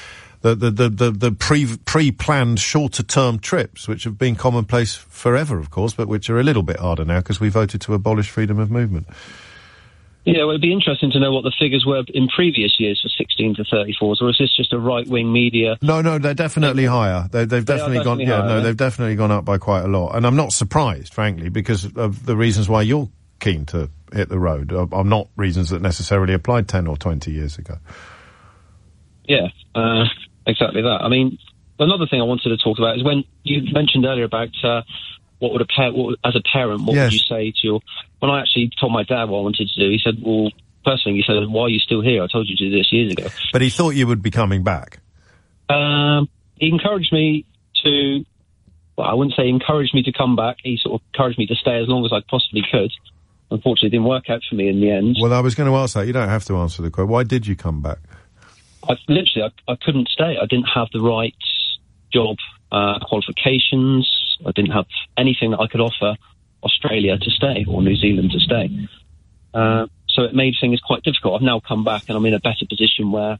the pre-planned shorter-term trips, which have been commonplace forever, of course, but which are a little bit harder now because we voted to abolish freedom of movement. Yeah, well, it'd be interesting to know what the figures were in previous years for 16 to 34s, or is this just a right-wing media? No, they're definitely higher. They've definitely gone. Higher, no, they've definitely gone up by quite a lot, and I'm not surprised, frankly, because of the reasons why you're keen to hit the road are not reasons that necessarily applied 10 or 20 years ago. Yeah. Exactly that. I mean, another thing I wanted to talk about is when you mentioned earlier about as a parent, what would you say to your... When I actually told my dad what I wanted to do, he said, well, first thing he said, why are you still here? I told you to do this years ago. But he thought you would be coming back. He encouraged me to... Well, I wouldn't say encouraged me to come back. He sort of encouraged me to stay as long as I possibly could. Unfortunately, it didn't work out for me in the end. Well, I was going to ask that. You don't have to answer the question. Why did you come back? I couldn't stay. I didn't have the right job qualifications. I didn't have anything that I could offer Australia to stay or New Zealand to stay. So it made things quite difficult. I've now come back and I'm in a better position where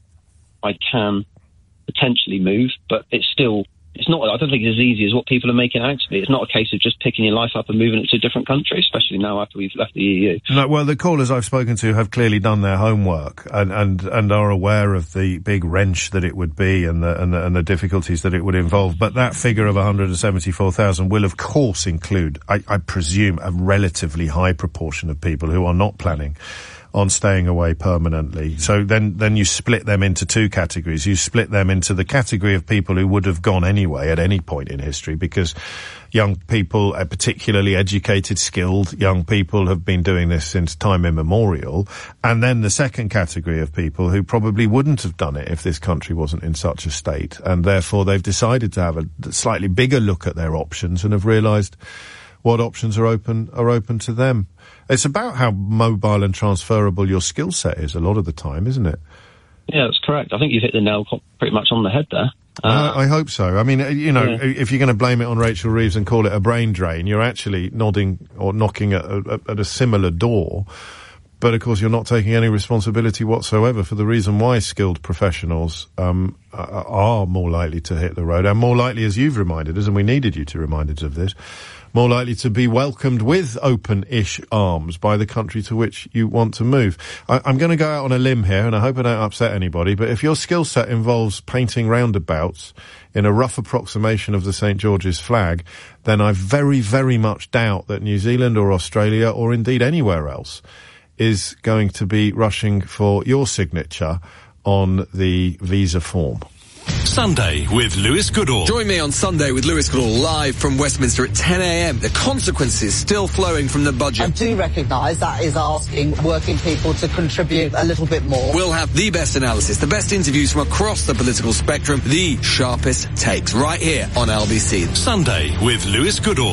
I can potentially move, but it's not, I don't think it's as easy as what people are making out to be. It's not a case of just picking your life up and moving it to a different country, especially now after we've left the EU. No, well, the callers I've spoken to have clearly done their homework and are aware of the big wrench that it would be and the difficulties that it would involve. But that figure of 174,000 will, of course, include, I presume, a relatively high proportion of people who are not planning on staying away permanently. So then you split them into two categories. You split them into the category of people who would have gone anyway at any point in history, because young people, particularly educated, skilled young people, have been doing this since time immemorial. And then the second category of people who probably wouldn't have done it if this country wasn't in such a state. And therefore they've decided to have a slightly bigger look at their options and have realised what options are open to them. It's about how mobile and transferable your skill set is a lot of the time, isn't it? Yeah, that's correct. I think you've hit the nail pretty much on the head there. I hope so. I mean, if you're going to blame it on Rachel Reeves and call it a brain drain, you're actually nodding or knocking at a similar door. But, of course, you're not taking any responsibility whatsoever for the reason why skilled professionals are more likely to hit the road, and more likely, as you've reminded us, and we needed you to remind us of this, more likely to be welcomed with open-ish arms by the country to which you want to move. I'm going to go out on a limb here, and I hope I don't upset anybody, but if your skill set involves painting roundabouts in a rough approximation of the St. George's flag, then I very, very much doubt that New Zealand or Australia, or indeed anywhere else, is going to be rushing for your signature on the visa form. Sunday with Lewis Goodall. Join me on Sunday with Lewis Goodall live from Westminster at 10 a.m. The consequences still flowing from the budget. I do recognise that is asking working people to contribute a little bit more. We'll have the best analysis, the best interviews from across the political spectrum, the sharpest takes right here on LBC. Sunday with Lewis Goodall.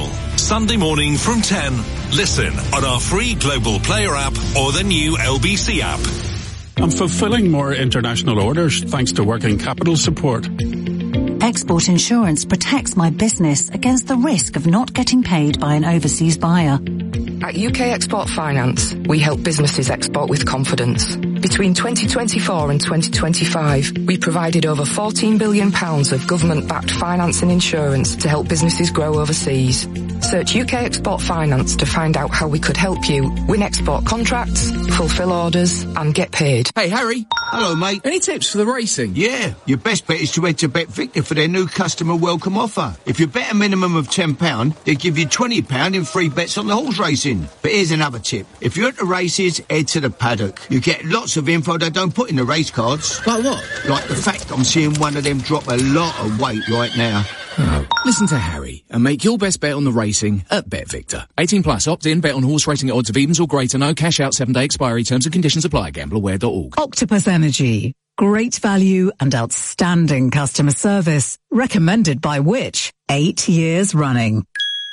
Sunday morning from 10. Listen on our free Global Player app or the new LBC app. I'm fulfilling more international orders thanks to working capital support. Export insurance protects my business against the risk of not getting paid by an overseas buyer. At UK Export Finance, we help businesses export with confidence. Between 2024 and 2025, we provided over £14 billion of government-backed finance and insurance to help businesses grow overseas. Search UK Export Finance to find out how we could help you win export contracts, fulfil orders, and get paid. Hey, Harry. Hello, mate. Any tips for the racing? Yeah, your best bet is to head to BetVictor for their new customer welcome offer. If you bet a minimum of £10, they give you £20 in free bets on the horse racing. But here's another tip. If you're at the races, head to the paddock. You get lots of info they don't put in the race cards. Like what? Like the fact I'm seeing one of them drop a lot of weight right now. Oh. Listen to Harry and make your best bet on the racing at BetVictor. 18 plus, opt in, bet on horse racing at odds of evens or greater, no cash out, 7-day expiry, terms and conditions apply, gambleaware.org. Octopus Energy. Great value and outstanding customer service. Recommended by which? 8 years running.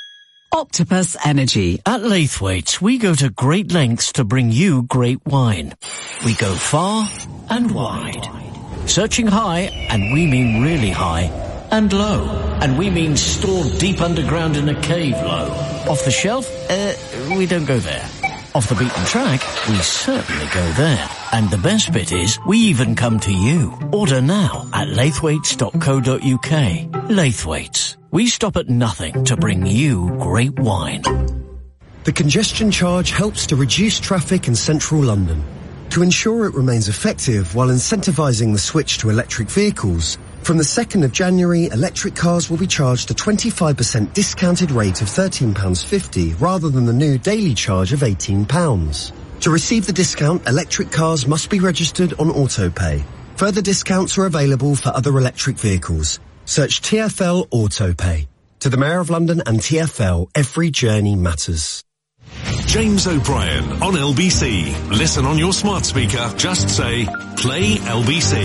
Octopus Energy. At Laithwaite's, we go to great lengths to bring you great wine. We go far and wide. Searching high, and we mean really high. And low, and we mean stored deep underground in a cave low. Off the shelf? We don't go there. Off the beaten track? We certainly go there. And the best bit is, we even come to you. Order now at laithwaites.co.uk. Laithwaite's. We stop at nothing to bring you great wine. The congestion charge helps to reduce traffic in central London. To ensure it remains effective while incentivising the switch to electric vehicles, from the 2nd of January, electric cars will be charged a 25% discounted rate of £13.50 rather than the new daily charge of £18. To receive the discount, electric cars must be registered on AutoPay. Further discounts are available for other electric vehicles. Search TfL AutoPay. To the Mayor of London and TfL, every journey matters. James O'Brien on LBC. Listen on your smart speaker. Just say, play LBC.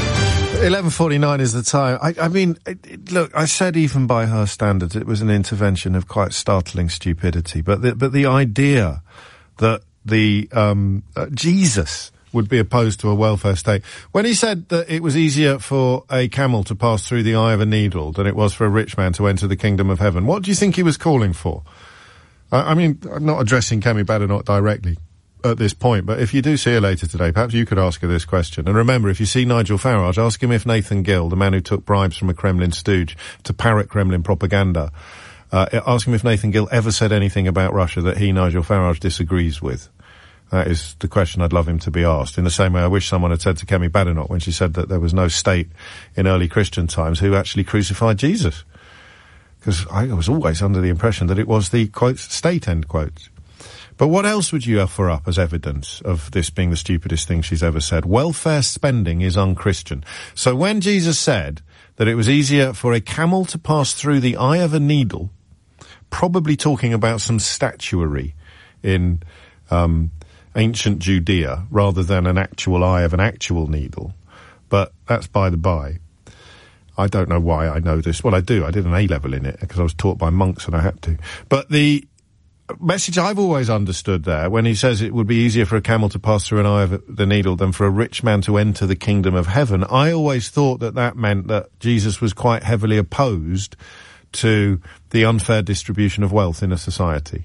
11:49 is the time. I mean, look, I said even by her standards, it was an intervention of quite startling stupidity. But the idea that Jesus would be opposed to a welfare state, when he said that it was easier for a camel to pass through the eye of a needle than it was for a rich man to enter the kingdom of heaven, what do you think he was calling for? I mean, I'm not addressing Kemi Badenoch directly at this point, but if you do see her later today, perhaps you could ask her this question. And remember, if you see Nigel Farage, ask him if Nathan Gill, the man who took bribes from a Kremlin stooge to parrot Kremlin propaganda, ask him if Nathan Gill ever said anything about Russia that he, Nigel Farage, disagrees with. That is the question I'd love him to be asked. In the same way I wish someone had said to Kemi Badenoch when she said that there was no state in early Christian times who actually crucified Jesus. Because I was always under the impression that it was the, quote, state, end quotes. But what else would you offer up as evidence of this being the stupidest thing she's ever said? Welfare spending is unchristian. So when Jesus said that it was easier for a camel to pass through the eye of a needle, probably talking about some statuary in ancient Judea rather than an actual eye of an actual needle. But that's by the by. I don't know why I know this. Well, I do. I did an A-level in it because I was taught by monks and I had to. But the message I've always understood there, when he says it would be easier for a camel to pass through an eye of the needle than for a rich man to enter the kingdom of heaven, I always thought that that meant that Jesus was quite heavily opposed to the unfair distribution of wealth in a society.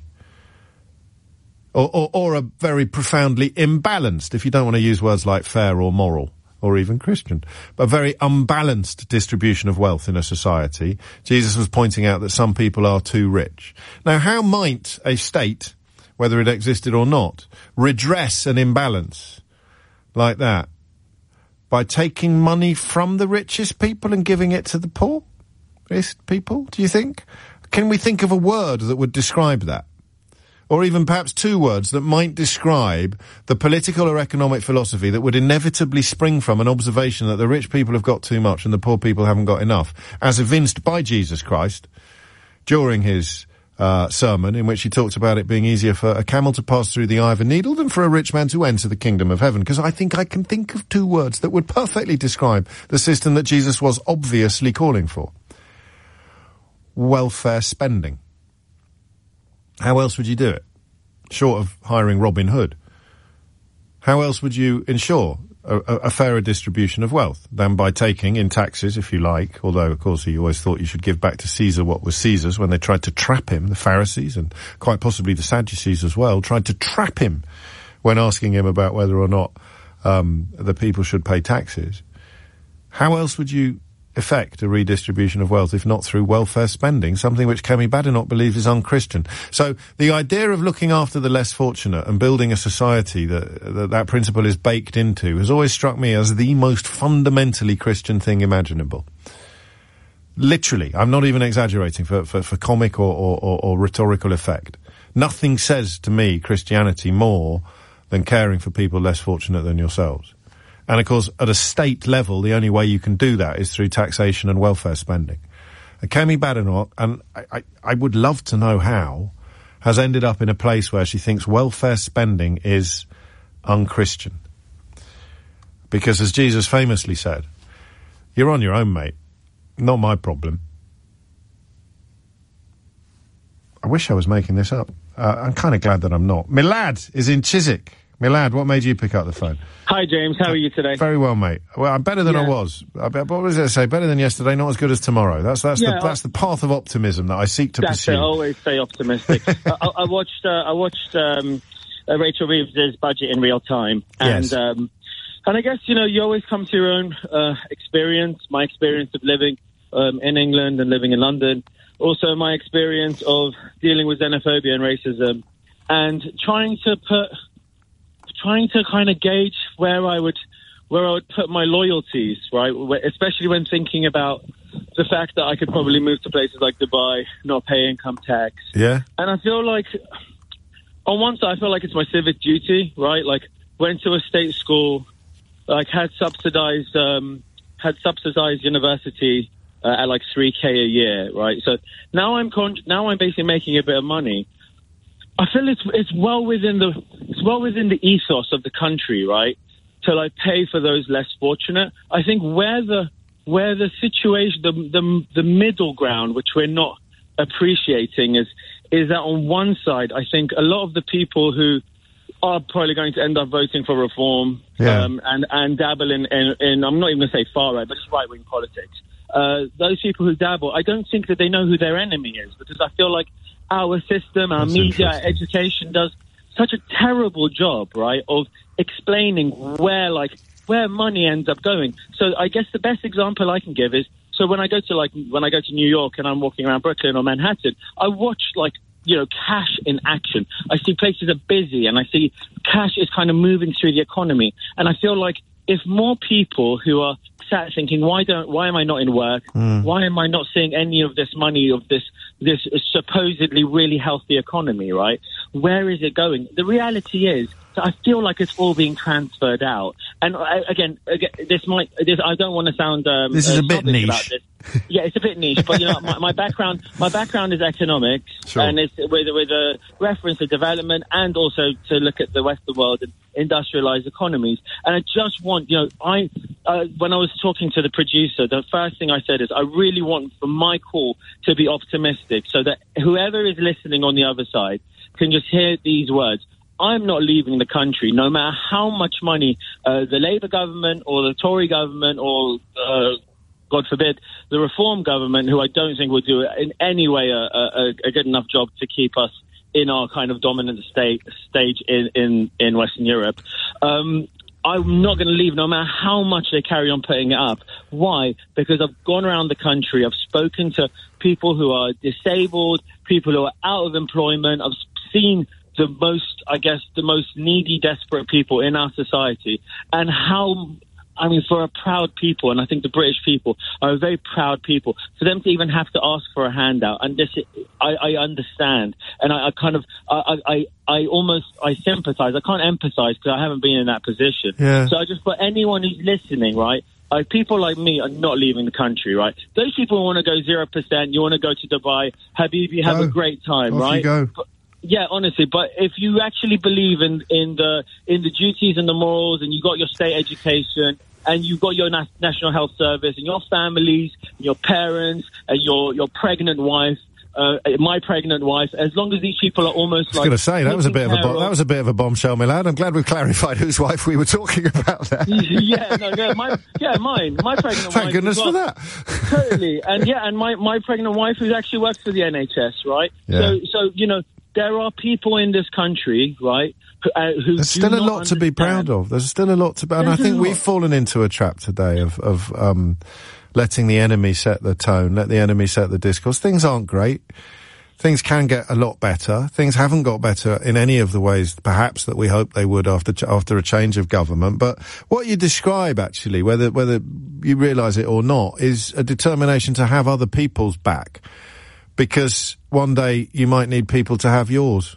Or a very profoundly imbalanced, if you don't want to use words like fair or moral, or even Christian, but a very unbalanced distribution of wealth in a society. Jesus was pointing out that some people are too rich. Now, how might a state, whether it existed or not, redress an imbalance like that? By taking money from the richest people and giving it to the poorest people, do you think? Can we think of a word that would describe that? Or even perhaps two words that might describe the political or economic philosophy that would inevitably spring from an observation that the rich people have got too much and the poor people haven't got enough, as evinced by Jesus Christ during his sermon, in which he talked about it being easier for a camel to pass through the eye of a needle than for a rich man to enter the kingdom of heaven. Because I think I can think of two words that would perfectly describe the system that Jesus was obviously calling for. Welfare spending. How else would you do it? Short of hiring Robin Hood. How else would you ensure a fairer distribution of wealth than by taking in taxes, if you like, although, of course, he always thought you should give back to Caesar what was Caesar's when they tried to trap him, the Pharisees, and quite possibly the Sadducees as well, tried to trap him when asking him about whether or not the people should pay taxes. How else would you effect a redistribution of wealth if not through welfare spending, something which Kemi Badenoch believes is unchristian? So the idea of looking after the less fortunate and building a society that principle is baked into has always struck me as the most fundamentally Christian thing imaginable. Literally, I'm not even exaggerating for comic or rhetorical effect. Nothing says to me Christianity more than caring for people less fortunate than yourselves. And, of course, at a state level, the only way you can do that is through taxation and welfare spending. And Kemi Badenoch, and I would love to know how, has ended up in a place where she thinks welfare spending is unchristian. Because, as Jesus famously said, you're on your own, mate. Not my problem. I wish I was making this up. I'm kind of glad that I'm not. Milad is in Chiswick. Milad, what made you pick up the phone? Hi, James. How are you today? Very well, mate. Well, I'm better than I was. What was it say? Better than yesterday, not as good as tomorrow. That's the path of optimism that I seek to pursue. I always stay optimistic. I watched Rachel Reeves' budget in real time, and Yes. And I guess you always come to your own experience. My experience of living in England and living in London, also my experience of dealing with xenophobia and racism, and trying to kind of gauge where I would put my loyalties, right? Especially when thinking about the fact that I could probably move to places like Dubai, not pay income tax. Yeah. And I feel like, on one side, I feel like it's my civic duty, right? Like, went to a state school, like had subsidized university at like $3,000 a year, right? So now I'm basically making a bit of money. I feel it's well within the ethos of the country, right? To like pay for those less fortunate. I think where the situation, the middle ground, which we're not appreciating, is that on one side, I think a lot of the people who are probably going to end up voting for reform, and dabble in I'm not even going to say far right, but just right wing politics. Those people who dabble, I don't think that they know who their enemy is, because I feel like our system, our media, our education does such a terrible job, right, of explaining where money ends up going. So I guess the best example I can give is, so when I go to New York and I'm walking around Brooklyn or Manhattan, I watch cash in action. I see places are busy and I see cash is kind of moving through the economy. And I feel like if more people who are sat thinking, why am I not in work? Why am I not seeing any of this money of this supposedly really healthy economy, right? Where is it going? The reality is that I feel like it's all being transferred out. And again, I don't want to sound this is a bit niche. Yeah, it's a bit niche, but my background is economics, sure. And it's with a reference to development and also to look at the Western world and industrialized economies. And I just want, when I was talking to the producer, the first thing I said is I really want for my call to be optimistic, so that whoever is listening on the other side can just hear these words. I'm not leaving the country, no matter how much money the Labour government or the Tory government or God forbid, the Reform government, who I don't think will do in any way a good enough job to keep us in our kind of dominant stage in Western Europe. I'm not going to leave no matter how much they carry on putting it up. Why? Because I've gone around the country, I've spoken to people who are disabled, people who are out of employment, I've seen the most needy, desperate people in our society, and for a proud people, and I think the British people are a very proud people, for them to even have to ask for a handout, and this, I understand, and I sympathise. I can't empathise because I haven't been in that position. Yeah. So I just, for anyone who's listening, right, people like me are not leaving the country, right? Those people who want to go 0%, you want to go to Dubai, Habibi, have a great time, Off right? you go. Yeah, honestly, but if you actually believe in the duties and the morals, and you got your state education, and you've got your National Health Service, and your families, and your parents, and your pregnant wife, my pregnant wife. As long as these people are almost I was going to say, that was a bit of a bombshell, Milad. I'm glad we've clarified whose wife we were talking about there. Mine. My pregnant wife. Thank goodness for that. Totally. And my pregnant wife who actually works for the NHS, right? Yeah. So, you know, there are people in this country, right, who there's still a lot to be proud of. There's still a lot to... And I think we've fallen into a trap today of letting the enemy set the tone, let the enemy set the discourse. Things aren't great. Things can get a lot better. Things haven't got better in any of the ways, perhaps, that we hoped they would after a change of government. But what you describe, actually, whether you realise it or not, is a determination to have other people's back. Because one day you might need people to have yours.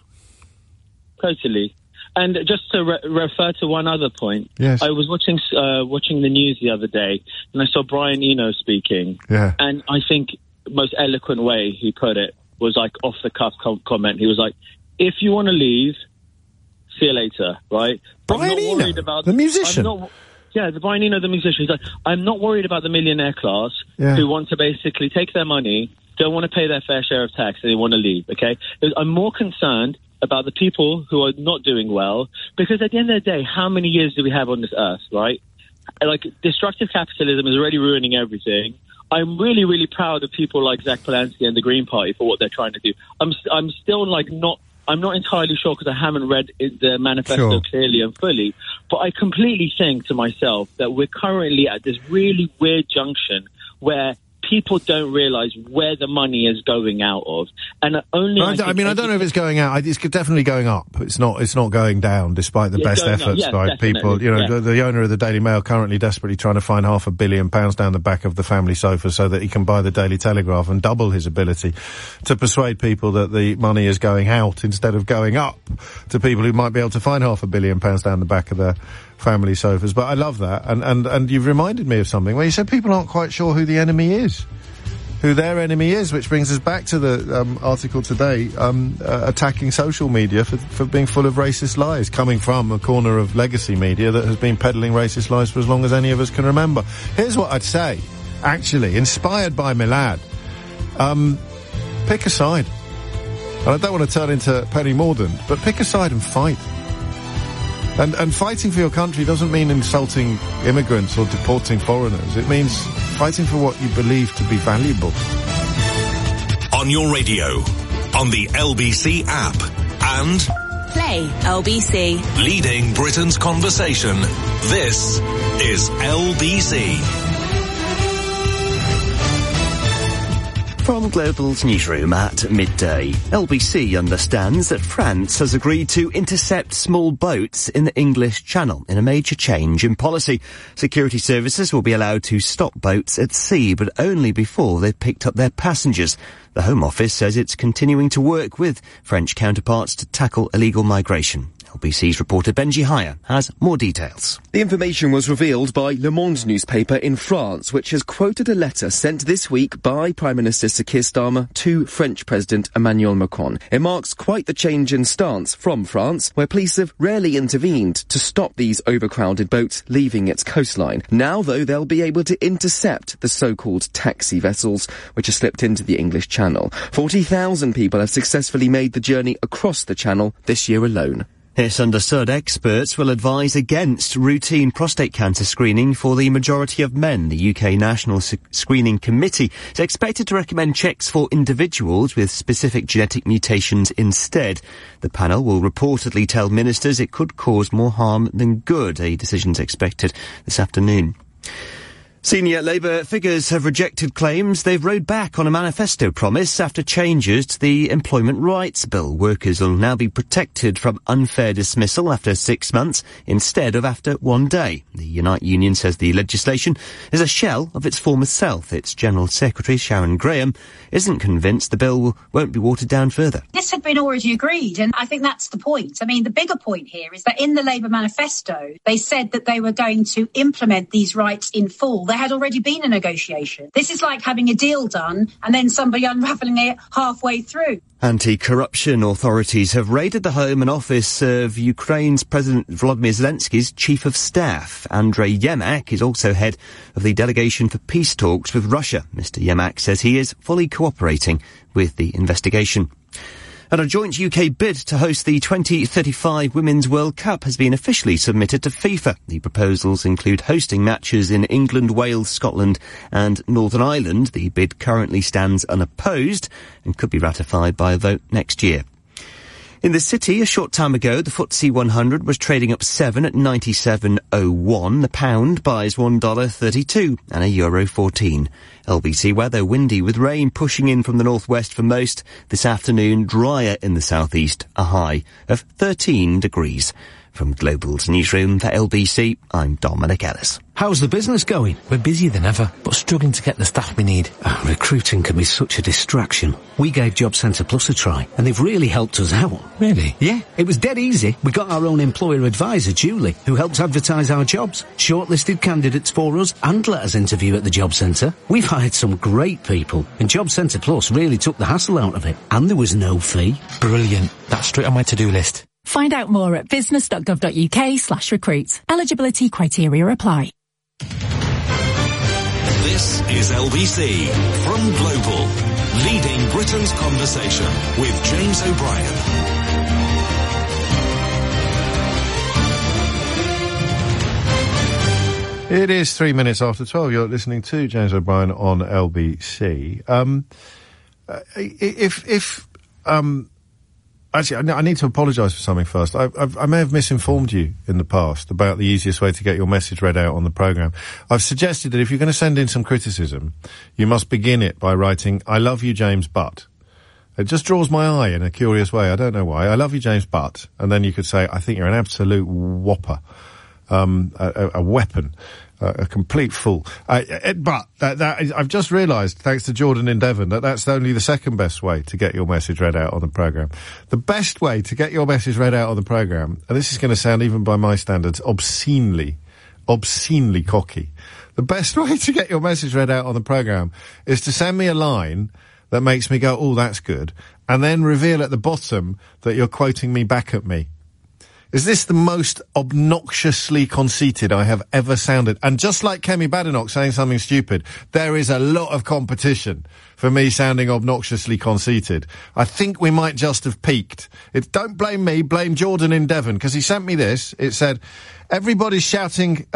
Totally. And just to refer to one other point, yes. I was watching the news the other day, and I saw Brian Eno speaking. Yeah. And I think the most eloquent way he put it was like off-the-cuff comment. He was like, if you want to leave, see you later, right? Brian Eno, the musician. The Brian Eno, the musician. He's like, I'm not worried about the millionaire class who want to basically take their money, don't want to pay their fair share of tax, and they want to leave, okay? I'm more concerned about the people who are not doing well, because at the end of the day, how many years do we have on this earth, right? Like, destructive capitalism is already ruining everything. I'm really, really proud of people like Zach Polanski and the Green Party for what they're trying to do. I'm still like I'm not entirely sure because I haven't read the manifesto clearly and fully, but I completely think to myself that we're currently at this really weird junction where people don't realise where the money is going out of, and only. I don't know if it's going out. It's definitely going up. It's not going down, despite the best efforts by people. You know, the owner of the Daily Mail currently desperately trying to find £500 million down the back of the family sofa so that he can buy the Daily Telegraph and double his ability to persuade people that the money is going out instead of going up to people who might be able to find £500 million down the back of their family sofas. But I love that, and you've reminded me of something where you said people aren't quite sure who the enemy is, who their enemy is, which brings us back to the article today, attacking social media for being full of racist lies, coming from a corner of legacy media that has been peddling racist lies for as long as any of us can remember. Here's what I'd say, actually, inspired by Milad. Pick a side. And I don't want to turn into Penny Mordaunt, but pick a side and fight. And fighting for your country doesn't mean insulting immigrants or deporting foreigners. It means fighting for what you believe to be valuable. On your radio, on the LBC app, and Play LBC. Leading Britain's conversation. This is LBC. From Global's newsroom at midday, LBC understands that France has agreed to intercept small boats in the English Channel in a major change in policy. Security services will be allowed to stop boats at sea, but only before they've picked up their passengers. The Home Office says it's continuing to work with French counterparts to tackle illegal migration. LBC's reporter Benji Haya has more details. The information was revealed by Le Monde newspaper in France, which has quoted a letter sent this week by Prime Minister Sir Keir Starmer to French President Emmanuel Macron. It marks quite the change in stance from France, where police have rarely intervened to stop these overcrowded boats leaving its coastline. Now, though, they'll be able to intercept the so-called taxi vessels, which have slipped into the English Channel. 40,000 people have successfully made the journey across the Channel this year alone. It's understood experts will advise against routine prostate cancer screening for the majority of men. The UK National Screening Committee is expected to recommend checks for individuals with specific genetic mutations instead. The panel will reportedly tell ministers it could cause more harm than good. A decision's expected this afternoon. Senior Labour figures have rejected claims they've rowed back on a manifesto promise after changes to the Employment Rights Bill. Workers will now be protected from unfair dismissal after 6 months instead of after 1 day. The Unite Union says the legislation is a shell of its former self. Its General Secretary, Sharon Graham, isn't convinced the bill won't be watered down further. This had been already agreed, and I think that's the point. I mean, the bigger point here is that in the Labour manifesto, they said that they were going to implement these rights in full. there had already been a negotiation. This is like having a deal done and then somebody unravelling it halfway through. Anti-corruption authorities have raided the home and office of Ukraine's President Volodymyr Zelensky's Chief of Staff. Andrei Yermak is also head of the delegation for peace talks with Russia. Mr. Yermak says he is fully cooperating with the investigation. And a joint UK bid to host the 2035 Women's World Cup has been officially submitted to FIFA. The proposals include hosting matches in England, Wales, Scotland and Northern Ireland. The bid currently stands unopposed and could be ratified by a vote next year. In the city, a short time ago, the FTSE 100 was trading up 7 at 97.01. The pound buys $1.32 and a euro 14. LBC weather, windy with rain pushing in from the northwest for most. This afternoon, drier in the southeast, a high of 13 degrees. From Global's newsroom for LBC, I'm Dominic Ellis. How's the business going? We're busier than ever, but struggling to get the staff we need. Recruiting can be such a distraction. We gave Job Centre Plus a try, and they've really helped us out. Really? Yeah, it was dead easy. We got our own employer advisor, Julie, who helps advertise our jobs, shortlisted candidates for us, and let us interview at the Job Centre. We've hired some great people, and Job Centre Plus really took the hassle out of it, and there was no fee. Brilliant. That's straight on my to-do list. Find out more at business.gov.uk/recruit. Eligibility criteria apply. This is LBC from Global, leading Britain's conversation with James O'Brien. It is 3 minutes after 12. You're listening to James O'Brien on LBC. Actually, I need to apologise for something first. I may have misinformed you in the past about the easiest way to get your message read out on the programme. I've suggested that if you're going to send in some criticism, you must begin it by writing, "I love you, James, but." It just draws my eye in a curious way. I don't know why. "I love you, James, but." And then you could say, "I think you're an absolute whopper." A weapon. A complete fool. But I've just realised, thanks to Jordan in Devon, that's only the second best way to get your message read out on the programme. The best way to get your message read out on the programme, and this is going to sound, even by my standards, obscenely cocky. The best way to get your message read out on the programme is to send me a line that makes me go, "Oh, that's good," and then reveal at the bottom that you're quoting me back at me. Is this the most obnoxiously conceited I have ever sounded? And just like Kemi Badenoch saying something stupid, there is a lot of competition for me sounding obnoxiously conceited. I think we might just have peaked. Don't blame me, blame Jordan in Devon, because he sent me this. It said, everybody's shouting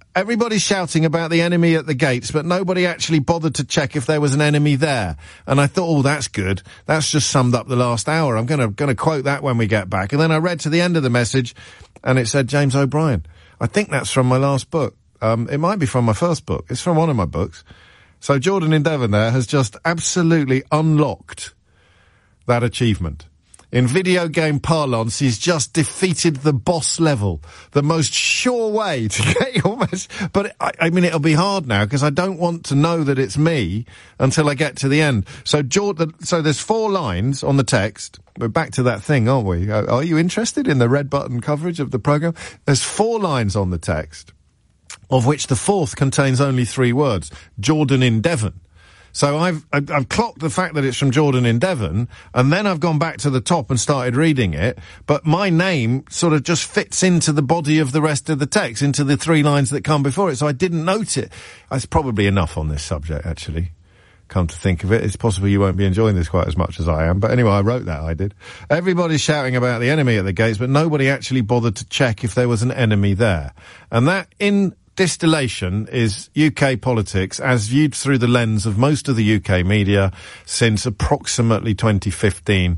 about the enemy at the gates, but nobody actually bothered to check if there was an enemy there. And I thought, oh, that's good. That's just summed up the last hour. I'm gonna quote that when we get back. And then I read to the end of the message, and it said James O'Brien. I think that's from my last book. It might be from my first book. It's from one of my books. So Jordan in Devon there has just absolutely unlocked that achievement. In video game parlance, he's just defeated the boss level. The most sure way to get your message. But, I mean, it'll be hard now, because I don't want to know that it's me until I get to the end. So there's 4 lines on the text. We're back to that thing, aren't we? Are you interested in the red button coverage of the programme? There's 4 lines on the text, of which the 4th contains only 3 words. Jordan in Devon. So I've clocked the fact that it's from Jordan in Devon, and then I've gone back to the top and started reading it, but my name sort of just fits into the body of the rest of the text, into the 3 lines that come before it, so I didn't note it. That's probably enough on this subject, actually. Come to think of it, it's possible you won't be enjoying this quite as much as I am, but anyway, I wrote that, I did. Everybody's shouting about the enemy at the gates, but nobody actually bothered to check if there was an enemy there. And that, in distillation, is UK politics as viewed through the lens of most of the UK media since approximately 2015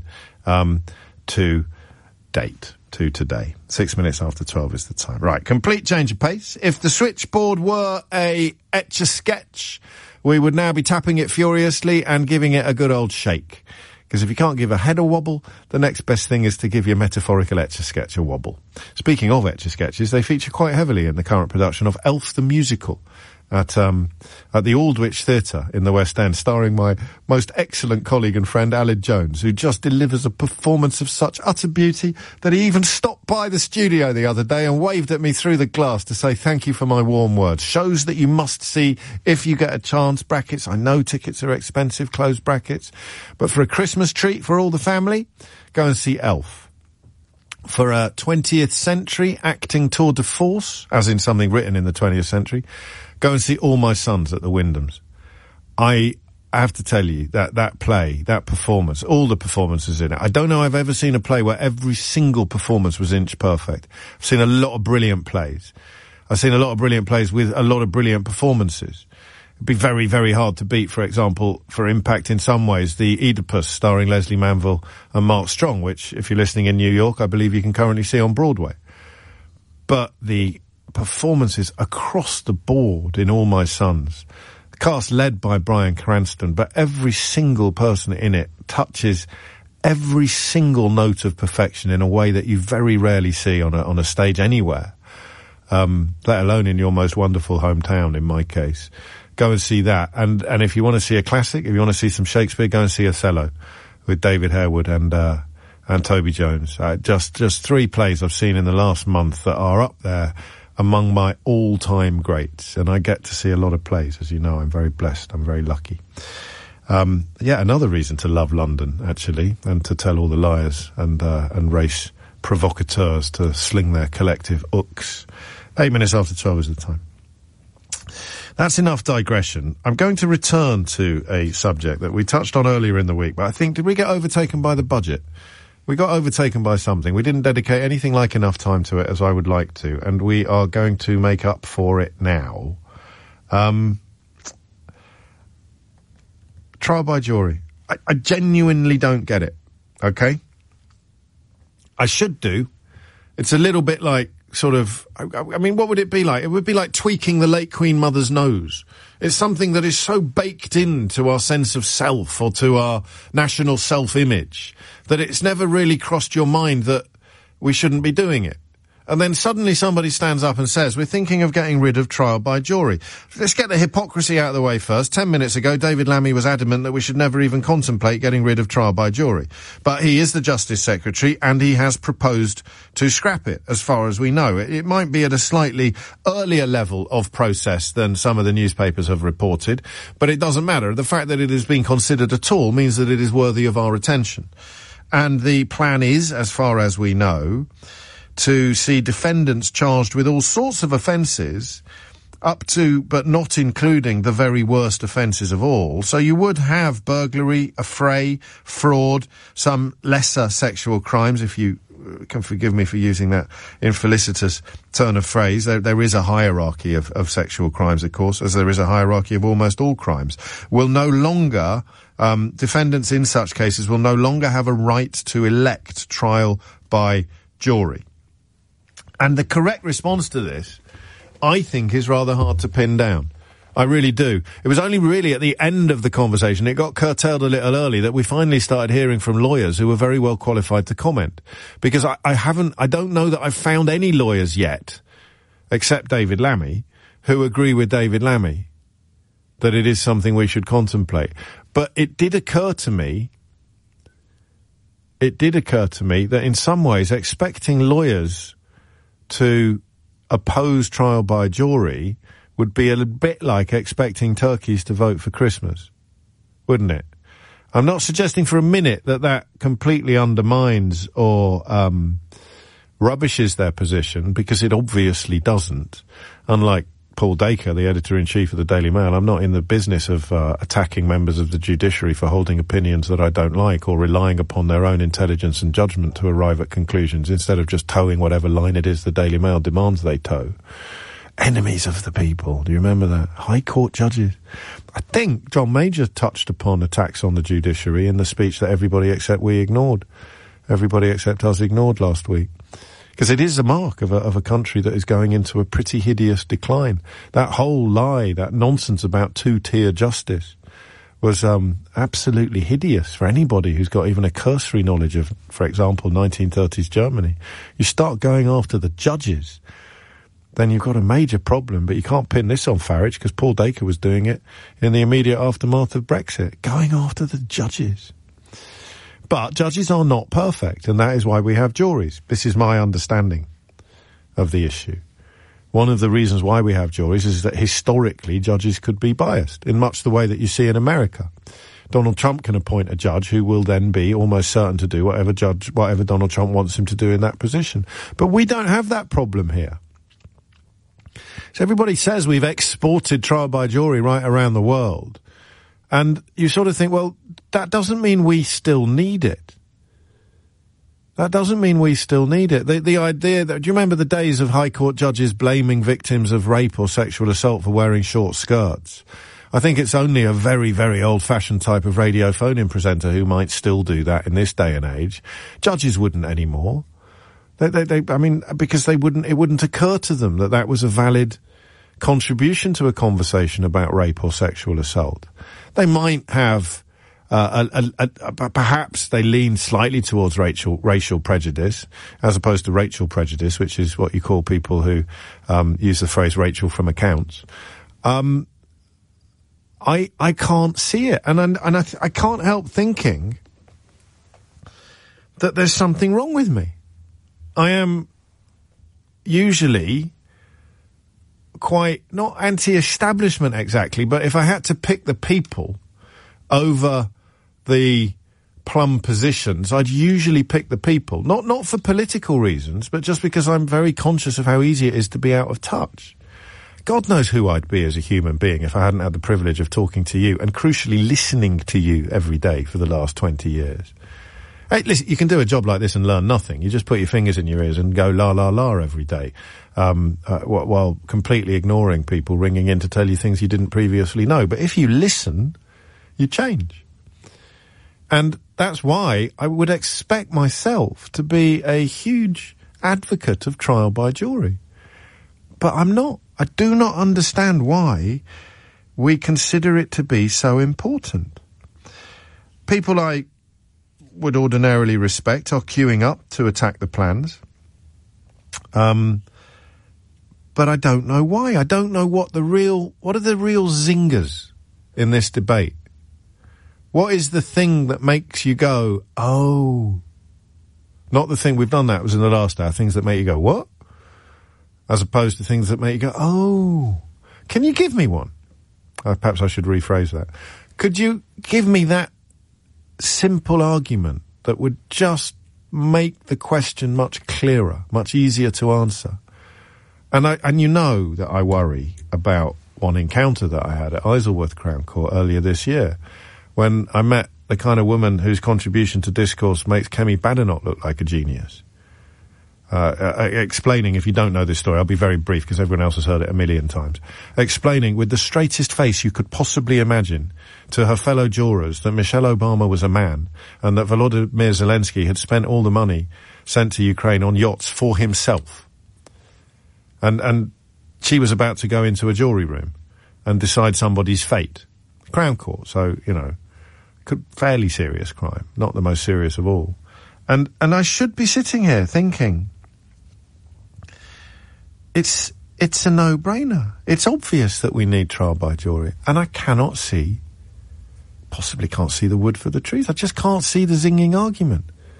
to date, to today. 6 minutes after 12 is the time. Right, complete change of pace. If the switchboard were a Etch-a-Sketch, we would now be tapping it furiously and giving it a good old shake. Because if you can't give a head a wobble, the next best thing is to give your metaphorical Etch-a-Sketch a wobble. Speaking of Etch-a-Sketches, they feature quite heavily in the current production of Elf the Musical. at the Aldwych Theatre in the West End, starring my most excellent colleague and friend Aled Jones, who just delivers a performance of such utter beauty that he even stopped by the studio the other day and waved at me through the glass to say thank you for my warm words. Shows that you must see if you get a chance. Brackets, I know tickets are expensive, close brackets, but for a Christmas treat for all the family, go and see Elf. For a 20th century acting tour de force, as in something written in the 20th century, go and see All My Sons at the Wyndhams. I have to tell you that play, that performance, all the performances in it. I don't know I've ever seen a play where every single performance was inch perfect. I've seen a lot of brilliant plays. I've seen a lot of brilliant plays with a lot of brilliant performances. It'd be very, very hard to beat, for example, for impact in some ways, the Oedipus starring Leslie Manville and Mark Strong, which, if you're listening in New York, I believe you can currently see on Broadway. But the performances across the board in All My Sons, the cast led by Bryan Cranston, but every single person in it touches every single note of perfection in a way that you very rarely see on a stage anywhere, let alone in your most wonderful hometown, in my case. Go and see that. And if you want to see a classic, if you want to see some Shakespeare, go and see Othello with David Harewood and Toby Jones. Just three plays I've seen in the last month that are up there among my all-time greats. And I get to see a lot of plays, as you know. I'm very blessed. I'm very lucky. Another reason to love London, actually, and to tell all the liars and race provocateurs to sling their collective ooks. 8 minutes after 12 is the time. That's enough digression. I'm going to return to a subject that we touched on earlier in the week, but I think, did we get overtaken by the budget? We got overtaken by something. We didn't dedicate anything like enough time to it as I would like to, and we are going to make up for it now. Trial by jury. I genuinely don't get it, okay? I should do. It's a little bit like sort of, I mean, what would it be like? It would be like tweaking the late Queen Mother's nose. It's something that is so baked into our sense of self or to our national self-image that it's never really crossed your mind that we shouldn't be doing it. And then suddenly somebody stands up and says, we're thinking of getting rid of trial by jury. Let's get the hypocrisy out of the way first. 10 minutes ago, David Lammy was adamant that we should never even contemplate getting rid of trial by jury. But he is the Justice Secretary, and he has proposed to scrap it, as far as we know. It might be at a slightly earlier level of process than some of the newspapers have reported, but it doesn't matter. The fact that it is being considered at all means that it is worthy of our attention. And the plan is, as far as we know, to see defendants charged with all sorts of offences, up to, but not including, the very worst offences of all. So you would have burglary, affray, fraud, some lesser sexual crimes, if you can forgive me for using that infelicitous turn of phrase. There is a hierarchy of sexual crimes, of course, as there is a hierarchy of almost all crimes. Will no longer, defendants in such cases will no longer have a right to elect trial by jury. And the correct response to this, I think, is rather hard to pin down. I really do. It was only really at the end of the conversation, it got curtailed a little early, that we finally started hearing from lawyers who were very well qualified to comment. Because I don't know that I've found any lawyers yet, except David Lammy, who agree with David Lammy that it is something we should contemplate. But it did occur to me that in some ways expecting lawyers to oppose trial by jury would be a bit like expecting turkeys to vote for Christmas, wouldn't it? I'm not suggesting for a minute that completely undermines or rubbishes their position, because it obviously doesn't. Unlike Paul Dacre, the editor-in-chief of the Daily Mail, I'm not in the business of attacking members of the judiciary for holding opinions that I don't like, or relying upon their own intelligence and judgment to arrive at conclusions, instead of just towing whatever line it is the Daily Mail demands they tow. Enemies of the people. Do you remember that? High Court judges. I think John Major touched upon attacks on the judiciary in the speech that everybody except we ignored. Everybody except us ignored last week. Because it is a mark of a country that is going into a pretty hideous decline. That whole lie, that nonsense about two-tier justice was absolutely hideous for anybody who's got even a cursory knowledge of, for example, 1930s Germany. You start going after the judges. then you've got a major problem. But you can't pin this on Farage, because Paul Dacre was doing it in the immediate aftermath of Brexit, going after the judges. But judges are not perfect, and that is why we have juries. This is my understanding of the issue. One of the reasons why we have juries is that historically judges could be biased, in much the way that you see in America. Donald Trump can appoint a judge who will then be almost certain to do whatever Donald Trump wants him to do in that position. But we don't have that problem here. So everybody says we've exported trial by jury right around the world. And you sort of think, well, that doesn't mean we still need it. That doesn't mean we still need it. The idea that, do you remember the days of High Court judges blaming victims of rape or sexual assault for wearing short skirts? I think it's only a very, very old-fashioned type of radio phone-in presenter who might still do that in this day and age. Judges wouldn't anymore. Because it wouldn't occur to them that that was a valid contribution to a conversation about rape or sexual assault. They might have, perhaps they lean slightly towards racial prejudice, as opposed to racial prejudice, which is what you call people who use the phrase Rachel from accounts. I can't see it, and I can't help thinking that there's something wrong with me. I am usually quite, not anti-establishment exactly, but if I had to pick the people over the plum positions, I'd usually pick the people. Not for political reasons, but just because I'm very conscious of how easy it is to be out of touch. God knows who I'd be as a human being if I hadn't had the privilege of talking to you and, crucially, listening to you every day for the last 20 years. Hey, listen, you can do a job like this and learn nothing. You just put your fingers in your ears and go la la la every day, while completely ignoring people ringing in to tell you things you didn't previously know. But if you listen, you change. And that's why I would expect myself to be a huge advocate of trial by jury. But I'm not. I do not understand why we consider it to be so important. People I would ordinarily respect are queuing up to attack the plans. But I don't know why. I don't know what are the real zingers in this debate. What is the thing that makes you go, oh? Not the thing, we've done that, was in the last hour, things that make you go, what? As opposed to things that make you go, oh. Can you give me one? Perhaps I should rephrase that. Could you give me that simple argument that would just make the question much clearer, much easier to answer? And you know that I worry about one encounter that I had at Isleworth Crown Court earlier this year, when I met the kind of woman whose contribution to discourse makes Kemi Badenoch look like a genius. Explaining, if you don't know this story, I'll be very brief because everyone else has heard it a million times, explaining with the straightest face you could possibly imagine to her fellow jurors that Michelle Obama was a man and that Volodymyr Zelensky had spent all the money sent to Ukraine on yachts for himself. And she was about to go into a jury room and decide somebody's fate. Crown Court, so, fairly serious crime, not the most serious of all. And I should be sitting here thinking, it's a no-brainer. It's obvious that we need trial by jury. And I possibly can't see the wood for the trees. I just can't see the zinging argument.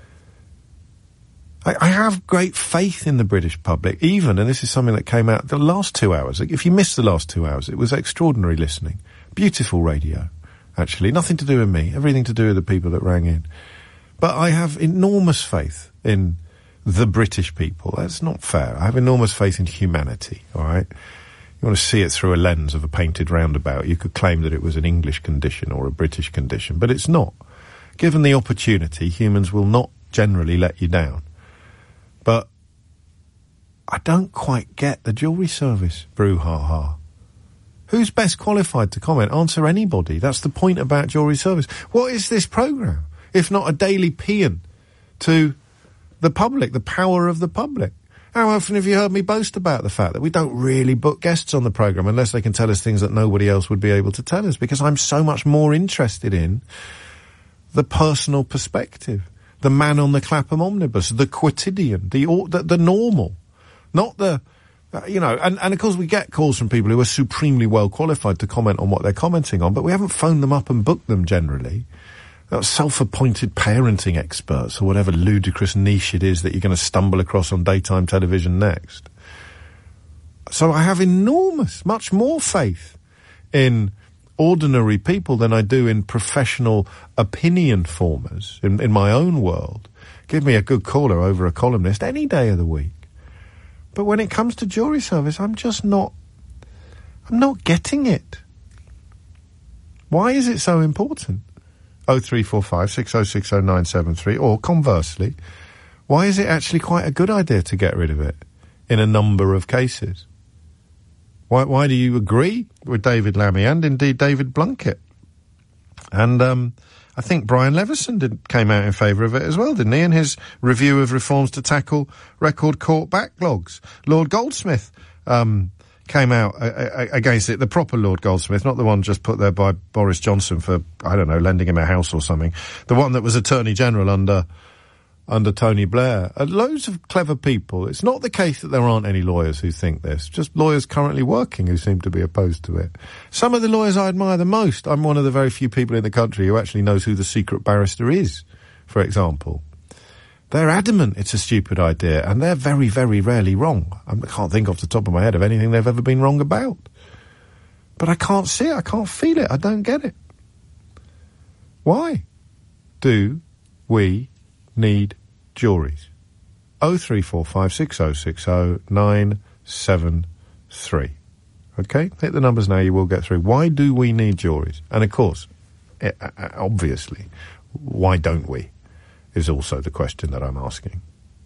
I have great faith in the British public, even, and this is something that came out the last 2 hours. If you missed the last 2 hours, it was extraordinary listening. Beautiful radio, actually. Nothing to do with me, everything to do with the people that rang in. But I have enormous faith in the British people. That's not fair. I have enormous faith in humanity, all right? You want to see it through a lens of a painted roundabout. You could claim that it was an English condition or a British condition, but it's not. Given the opportunity, humans will not generally let you down. But I don't quite get the jury service, brouhaha. Who's best qualified to comment? Answer anybody. That's the point about jury service. What is this programme, if not a daily paean to the public, the power of the public? How often have you heard me boast about the fact that we don't really book guests on the programme unless they can tell us things that nobody else would be able to tell us? Because I'm so much more interested in the personal perspective, the man on the Clapham omnibus, the quotidian, the normal, not the You know, and of course we get calls from people who are supremely well qualified to comment on what they're commenting on, but we haven't phoned them up and booked them generally. Self-appointed parenting experts or whatever ludicrous niche it is that you're going to stumble across on daytime television next. So I have much more faith in ordinary people than I do in professional opinion formers in my own world. Give me a good caller over a columnist any day of the week. But when it comes to jury service, I'm not getting it. Why is it so important? 0345 6060 973, or conversely, why is it actually quite a good idea to get rid of it in a number of cases? Why do you agree with David Lammy and indeed David Blunkett? And I think Brian Leveson came out in favour of it as well, didn't he, in his review of reforms to tackle record court backlogs. Lord Goldsmith came out against it, the proper Lord Goldsmith, not the one just put there by Boris Johnson for, I don't know, lending him a house or something. The one that was Attorney General under Tony Blair. Loads of clever people. It's not the case that there aren't any lawyers who think this, just lawyers currently working who seem to be opposed to it. Some of the lawyers I admire the most. I'm one of the very few people in the country who actually knows who the secret barrister is, for example. They're adamant it's a stupid idea, and they're very, very rarely wrong. I can't think off the top of my head of anything they've ever been wrong about. But I can't see it, I can't feel it, I don't get it. Why do we need juries? 0345 6060 973. Okay, hit the numbers now, you will get through. Why do we need juries? And of course, obviously, why don't we? Is also the question that I'm asking.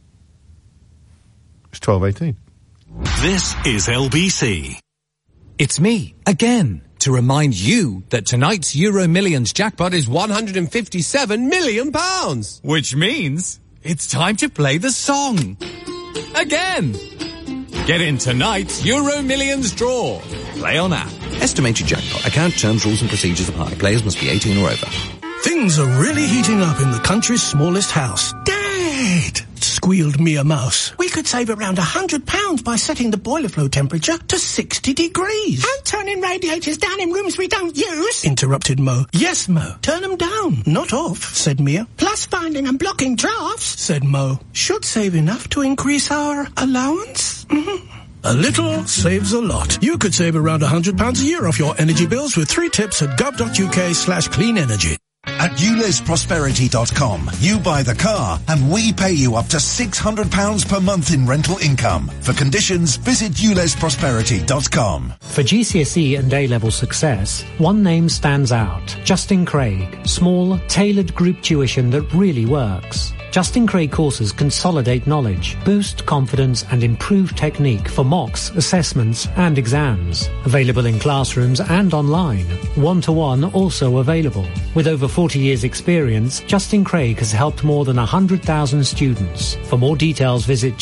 It's 12:18. This is LBC. It's me, again, to remind you that tonight's Euro Millions jackpot is £157 million. Which means it's time to play the song. Again. Get in tonight's Euro Millions draw. Play on app. Estimated jackpot. Account terms, rules and procedures apply. Players must be 18 or over. Things are really heating up in the country's smallest house. Dad! Squealed Mia Mouse. We could save around £100 by setting the boiler flow temperature to 60 degrees. And turning radiators down in rooms we don't use. Interrupted Mo. Yes, Mo. Turn them down, not off, said Mia. Plus finding and blocking drafts, said Mo. Should save enough to increase our allowance? A little saves a lot. You could save around £100 a year off your energy bills with 3 tips at gov.uk/clean energy. At ULEZProsperity.com, you buy the car and we pay you up to £600 per month in rental income. For conditions, visit ULEZProsperity.com. For GCSE and A-level success, one name stands out. Justin Craig. Small, tailored group tuition that really works. Justin Craig courses consolidate knowledge, boost confidence and improve technique for mocks, assessments and exams. Available in classrooms and online. One-to-one also available. With over 40 years experience, Justin Craig has helped more than 100,000 students. For more details, visit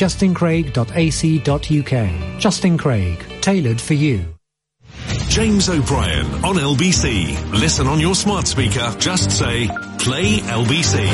justincraig.ac.uk. Justin Craig, tailored for you. James O'Brien on LBC. Listen on your smart speaker. Just say, play LBC.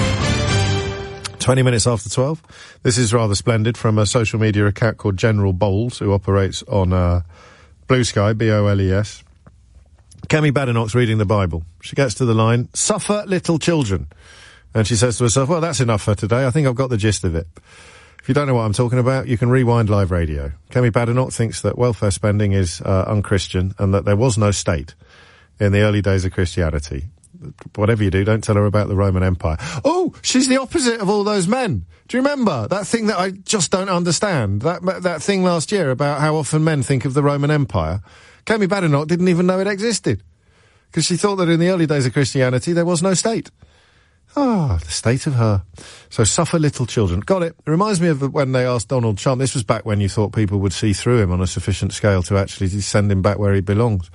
20 minutes after 12. This is rather splendid from a social media account called General Bowles, who operates on Blue Sky, BOLES. Kemi Badenoch's reading the Bible. She gets to the line, suffer little children. And she says to herself, well, that's enough for today. I think I've got the gist of it. If you don't know what I'm talking about, you can rewind live radio. Kemi Badenoch thinks that welfare spending is unchristian and that there was no state in the early days of Christianity. Whatever you do, don't tell her about the Roman Empire. Oh, she's the opposite of all those men. Do you remember that thing that I just don't understand? That thing last year about how often men think of the Roman Empire? Kemi Badenoch didn't even know it existed. Because she thought that in the early days of Christianity there was no state. Ah, the state of her. So suffer little children. Got it. It reminds me of when they asked Donald Trump. This was back when you thought people would see through him on a sufficient scale to actually send him back where he belongs.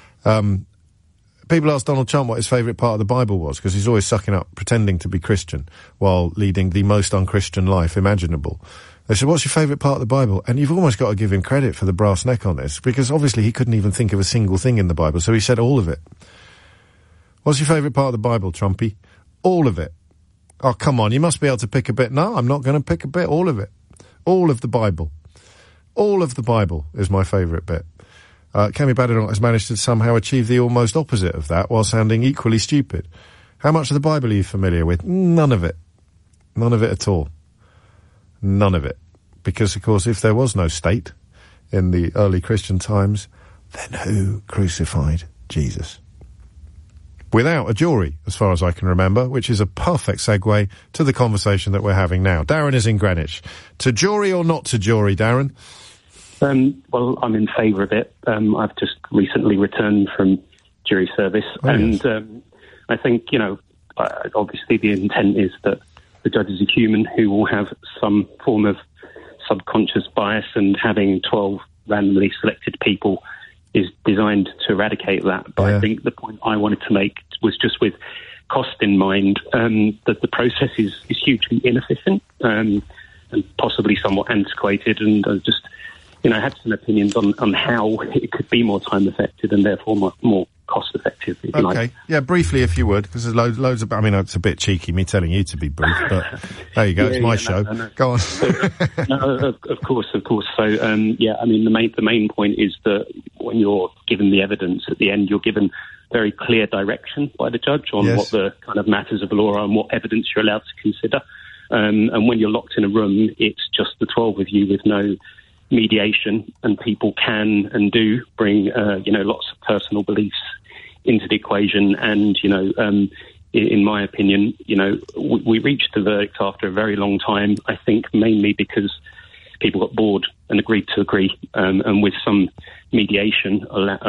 People asked Donald Trump what his favourite part of the Bible was, because he's always sucking up, pretending to be Christian, while leading the most unchristian life imaginable. They said, what's your favourite part of the Bible? And you've almost got to give him credit for the brass neck on this, because obviously he couldn't even think of a single thing in the Bible, so he said all of it. What's your favourite part of the Bible, Trumpy? All of it. Oh, come on, you must be able to pick a bit. No, I'm not going to pick a bit. All of it. All of the Bible. All of the Bible is my favourite bit. Kemi Badenoch has managed to somehow achieve the almost opposite of that while sounding equally stupid. How much of the Bible are you familiar with? None of it. None of it at all. None of it. Because, of course, if there was no state in the early Christian times, then who crucified Jesus? Without a jury, as far as I can remember, which is a perfect segue to the conversation that we're having now. Darren is in Greenwich. To jury or not to jury, Darren? Well, I'm in favour of it. I've just recently returned from jury service, and I think, obviously the intent is that the judge is a human who will have some form of subconscious bias, and having 12 randomly selected people is designed to eradicate that. But I think the point I wanted to make was just with cost in mind, that the process is hugely inefficient and possibly somewhat antiquated, and just I had some opinions on how it could be more time effective and therefore more cost effective. Okay, yeah, briefly if you would, because there's loads of. I mean, it's a bit cheeky me telling you to be brief, but there you go. It's my show. No. Go on. Of course. So I mean, the main point is that when you're given the evidence at the end, you're given very clear direction by the judge on what the kind of matters of law are and what evidence you're allowed to consider. And when you're locked in a room, it's just the 12 of you with no mediation, and people can and do bring lots of personal beliefs into the equation. And in my opinion, we reached the verdict after a very long time, I think mainly because people got bored and agreed to agree, and with some mediation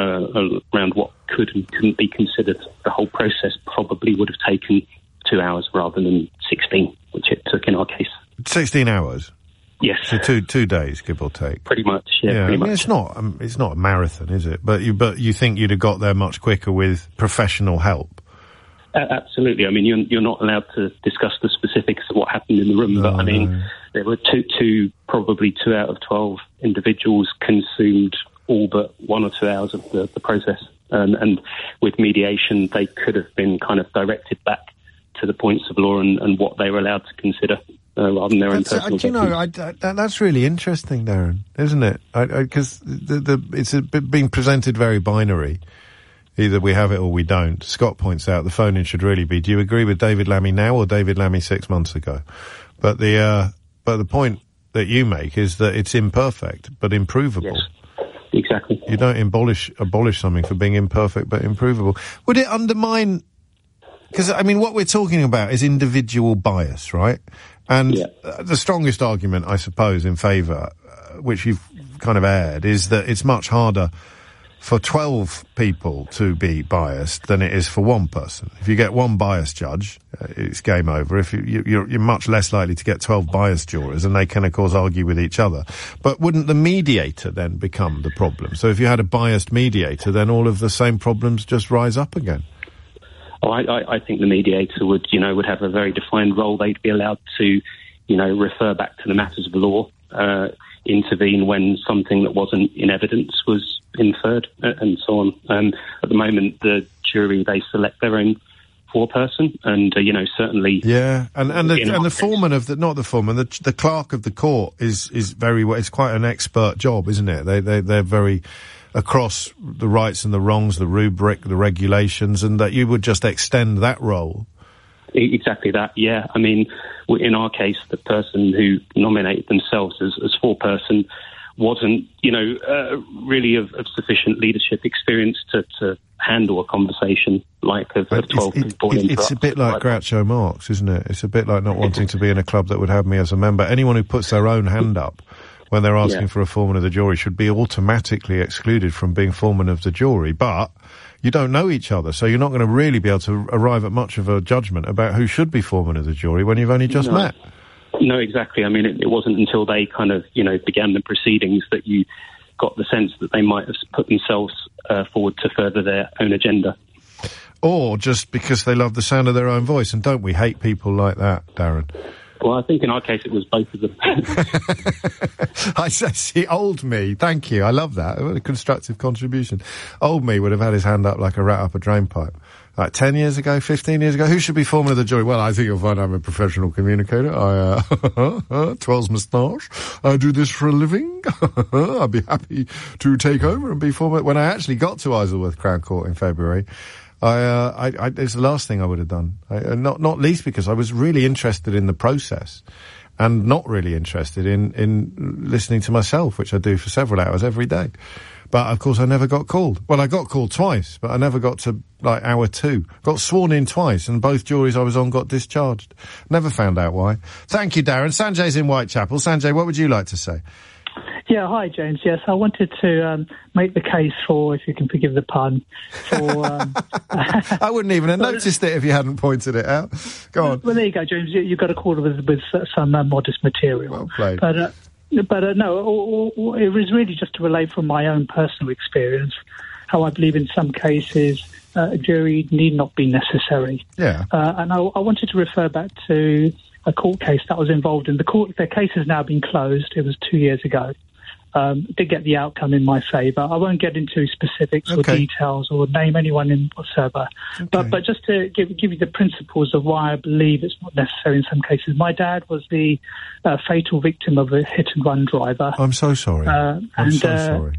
around what could and couldn't be considered, the whole process probably would have taken 2 hours rather than 16, which it took in our case. 16 hours? Yes. So 2 days, give or take. Pretty much, yeah. Pretty much. It's not a marathon, is it? But you think you'd have got there much quicker with professional help? Absolutely. I mean, you're not allowed to discuss the specifics of what happened in the room, but I mean, there were probably 2 out of 12 individuals consumed all but 1 or 2 hours of the process. And with mediation, they could have been kind of directed back to the points of law and what they were allowed to consider. Rather than their own personal that's really interesting, Darren, isn't it? Because it's being presented very binary. Either we have it or we don't. Scott points out the phone-in should really be, do you agree with David Lammy now or David Lammy 6 months ago? But the point that you make is that it's imperfect but improvable. Yes, exactly. You don't abolish something for being imperfect but improvable. Would it undermine... Because, I mean, what we're talking about is individual bias, right? And the strongest argument, I suppose, in favour, which you've kind of aired, is that it's much harder for 12 people to be biased than it is for one person. If you get one biased judge, it's game over. If you're much less likely to get 12 biased jurors, and they can, of course, argue with each other. But wouldn't the mediator then become the problem? So if you had a biased mediator, then all of the same problems just rise up again. Oh, I think the mediator would have a very defined role. They'd be allowed to, refer back to the matters of law, intervene when something that wasn't in evidence was inferred, and so on. At the moment, the jury, they select their own foreperson, and certainly. Yeah, and the foreman of the clerk of the court is very. It's quite an expert job, isn't it? They're very across the rights and the wrongs, the rubric, the regulations, and that you would just extend that role. Exactly that, yeah. I mean, in our case, the person who nominated themselves as foreperson wasn't, really of sufficient leadership experience to handle a conversation like of 12 people. It's a bit like Groucho Marx, isn't it? It's a bit like not wanting to be in a club that would have me as a member. Anyone who puts their own hand up when they're asking for a foreman of the jury should be automatically excluded from being foreman of the jury. But you don't know each other, so you're not going to really be able to arrive at much of a judgment about who should be foreman of the jury when you've only just met. No, exactly. I mean, it wasn't until they kind of, began the proceedings that you got the sense that they might have put themselves forward to further their own agenda. Or just because they love the sound of their own voice, and don't we hate people like that, Darren? Well, I think in our case it was both of them. I see, old me, thank you, I love that. What a constructive contribution. Old me would have had his hand up like a rat up a drain pipe. like 10 years ago, 15 years ago. Who should be foreman of the jury? Well, I think you'll find I'm a professional communicator. Twirls moustache. I do this for a living. I'd be happy to take over and be foreman. When I actually got to Isleworth Crown Court in February, it's the last thing I would have done. Not least because I was really interested in the process and not really interested in listening to myself, which I do for several hours every day. But, of course, I never got called. Well, I got called twice, but I never got to, like, hour 2. Got sworn in twice, and both juries I was on got discharged. Never found out why. Thank you, Darren. Sanjay's in Whitechapel. Sanjay, what would you like to say? Yeah, hi, James. Yes, I wanted to make the case for, if you can forgive the pun, for... I wouldn't even have noticed it if you hadn't pointed it out. Go on. Well, there you go, James. You've got a call with some modest material. Well played. But no, it was really just to relay from my own personal experience how I believe in some cases a jury need not be necessary. Yeah. And I wanted to refer back to a court case that was involved in the court. Their case has now been closed. It was 2 years ago. Did get the outcome in my favour. I won't get into specifics or details or name anyone in whatsoever. Okay. But just to give you the principles of why I believe it's not necessary in some cases. My dad was the fatal victim of a hit-and-run driver. I'm so sorry. I'm so sorry.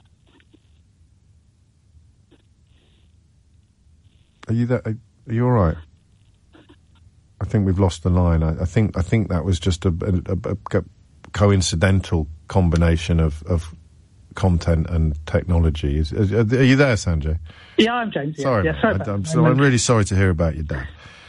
Are you there? Are you all right? I think we've lost the line. I think that was just a coincidental combination of content and technology. Are you there, Sanjay? Yeah, I'm James. Sorry, I'm really sorry to hear about your dad.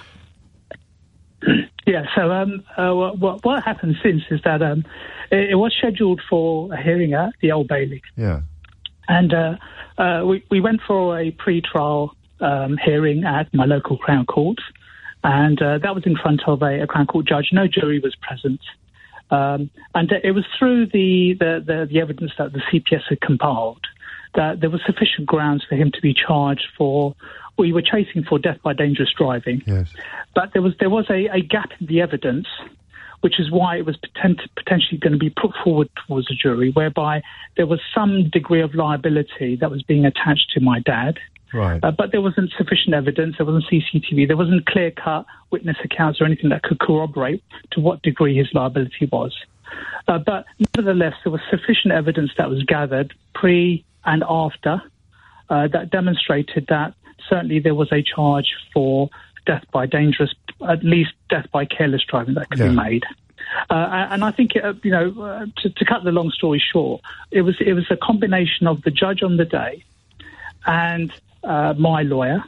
Yeah, so what happened since is that it was scheduled for a hearing at the Old Bailey. Yeah. And we went for a pre-trial hearing at my local Crown Court, and that was in front of a Crown Court judge. No jury was present. And it was through the evidence that the CPS had compiled that there was sufficient grounds for him to be charged for. We were chasing for death by dangerous driving, yes. But there was a gap in the evidence, which is why it was potentially going to be put forward towards a jury, whereby there was some degree of liability that was being attached to my dad. Right. But there wasn't sufficient evidence, there wasn't CCTV, there wasn't clear-cut witness accounts or anything that could corroborate to what degree his liability was. But nevertheless, there was sufficient evidence that was gathered pre and after that demonstrated that certainly there was a charge for death by dangerous, at least death by careless driving that could be made. And I think, to cut the long story short, it was a combination of the judge on the day and my lawyer,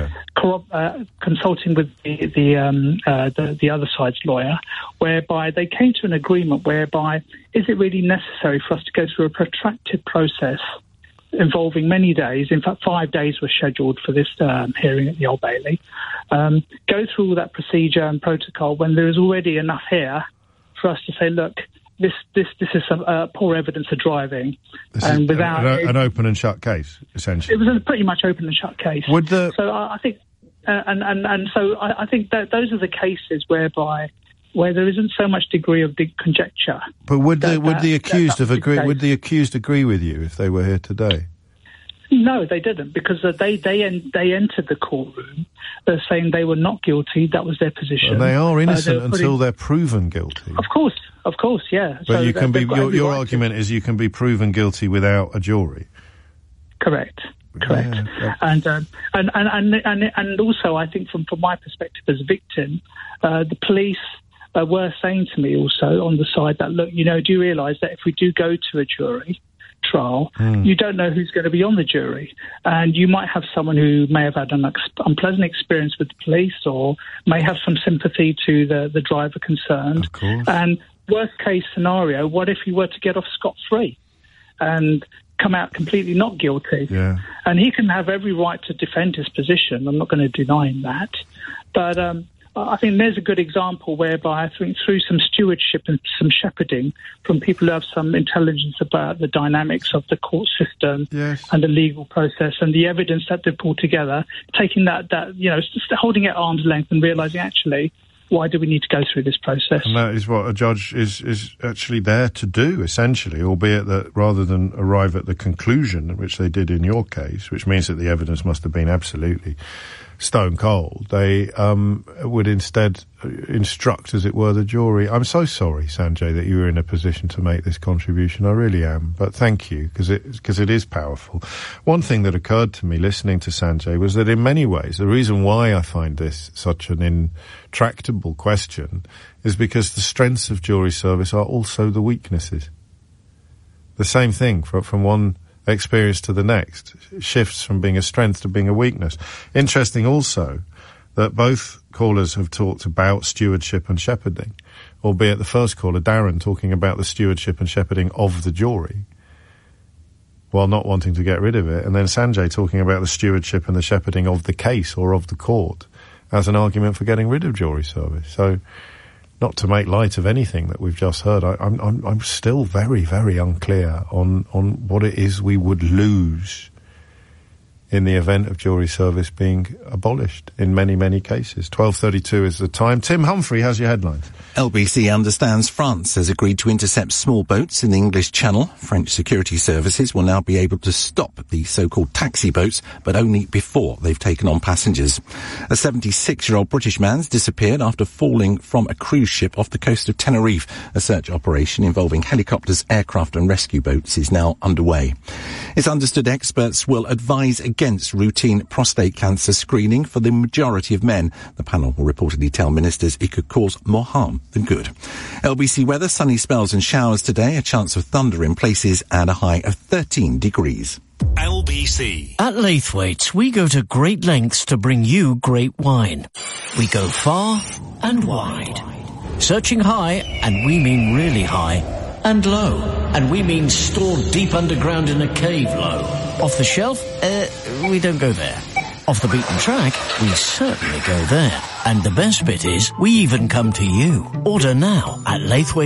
consulting with the other side's lawyer, whereby they came to an agreement whereby is it really necessary for us to go through a protracted process involving many days, in fact 5 days were scheduled for this hearing at the Old Bailey, go through all that procedure and protocol when there is already enough here for us to say, look, this is some poor evidence of driving, and without an open and shut case, essentially. It was a pretty much open and shut case. So I think, so I think that those are the cases where there isn't so much degree of conjecture. But would the accused agree with you if they were here today? No, they didn't, because they entered the courtroom saying they were not guilty. That was their position. And they are innocent until they're proven guilty. Of course, yeah. But so you can be. Your argument is you can be proven guilty without a jury. Correct. Yeah, and also, I think from my perspective as a victim, the police were saying to me also on the side that, look, do you realise that if we do go to a jury trial, you don't know who's going to be on the jury, and you might have someone who may have had an unpleasant experience with the police or may have some sympathy to the driver concerned. Of course. And worst case scenario, what if he were to get off scot-free and come out completely not guilty? Yeah. And he can have every right to defend his position. I'm not going to deny him that. But I think there's a good example whereby I think through some stewardship and some shepherding from people who have some intelligence about the dynamics of the court system and the legal process and the evidence that they pull together, taking that just holding it at arm's length and realising actually, why do we need to go through this process? And that is what a judge is actually there to do, essentially, albeit that rather than arrive at the conclusion, which they did in your case, which means that the evidence must have been absolutely stone cold. They would instead instruct, as it were, the jury. I'm so sorry, Sanjay, that you were in a position to make this contribution. I really am. But thank you, because it is powerful. One thing that occurred to me listening to Sanjay was that in many ways, the reason why I find this such an intractable question is because the strengths of jury service are also the weaknesses. The same thing from one experience to the next, shifts from being a strength to being a weakness. Interesting also that both callers have talked about stewardship and shepherding, albeit the first caller, Darren, talking about the stewardship and shepherding of the jury while not wanting to get rid of it, and then Sanjay talking about the stewardship and the shepherding of the case or of the court as an argument for getting rid of jury service. So, not to make light of anything that we've just heard, I'm still very, very unclear on what it is we would lose in the event of jury service being abolished in many, many cases. 12:32 is the time. Tim Humphrey has your headlines. LBC understands France has agreed to intercept small boats in the English Channel. French security services will now be able to stop the so-called taxi boats, but only before they've taken on passengers. A 76-year-old British man's disappeared after falling from a cruise ship off the coast of Tenerife. A search operation involving helicopters, aircraft and rescue boats is now underway. It's understood experts will advise against routine prostate cancer screening for the majority of men. The panel will reportedly tell ministers it could cause more harm than good. LBC weather, sunny spells and showers today, a chance of thunder in places and a high of 13 degrees. LBC. At Laithwaite's, we go to great lengths to bring you great wine. We go far and wide. Searching high, and we mean really high, and low, and we mean stored deep underground in a cave low. Off the shelf? We don't go there. Off the beaten track? We certainly go there. And the best bit is, we even come to you. Order now at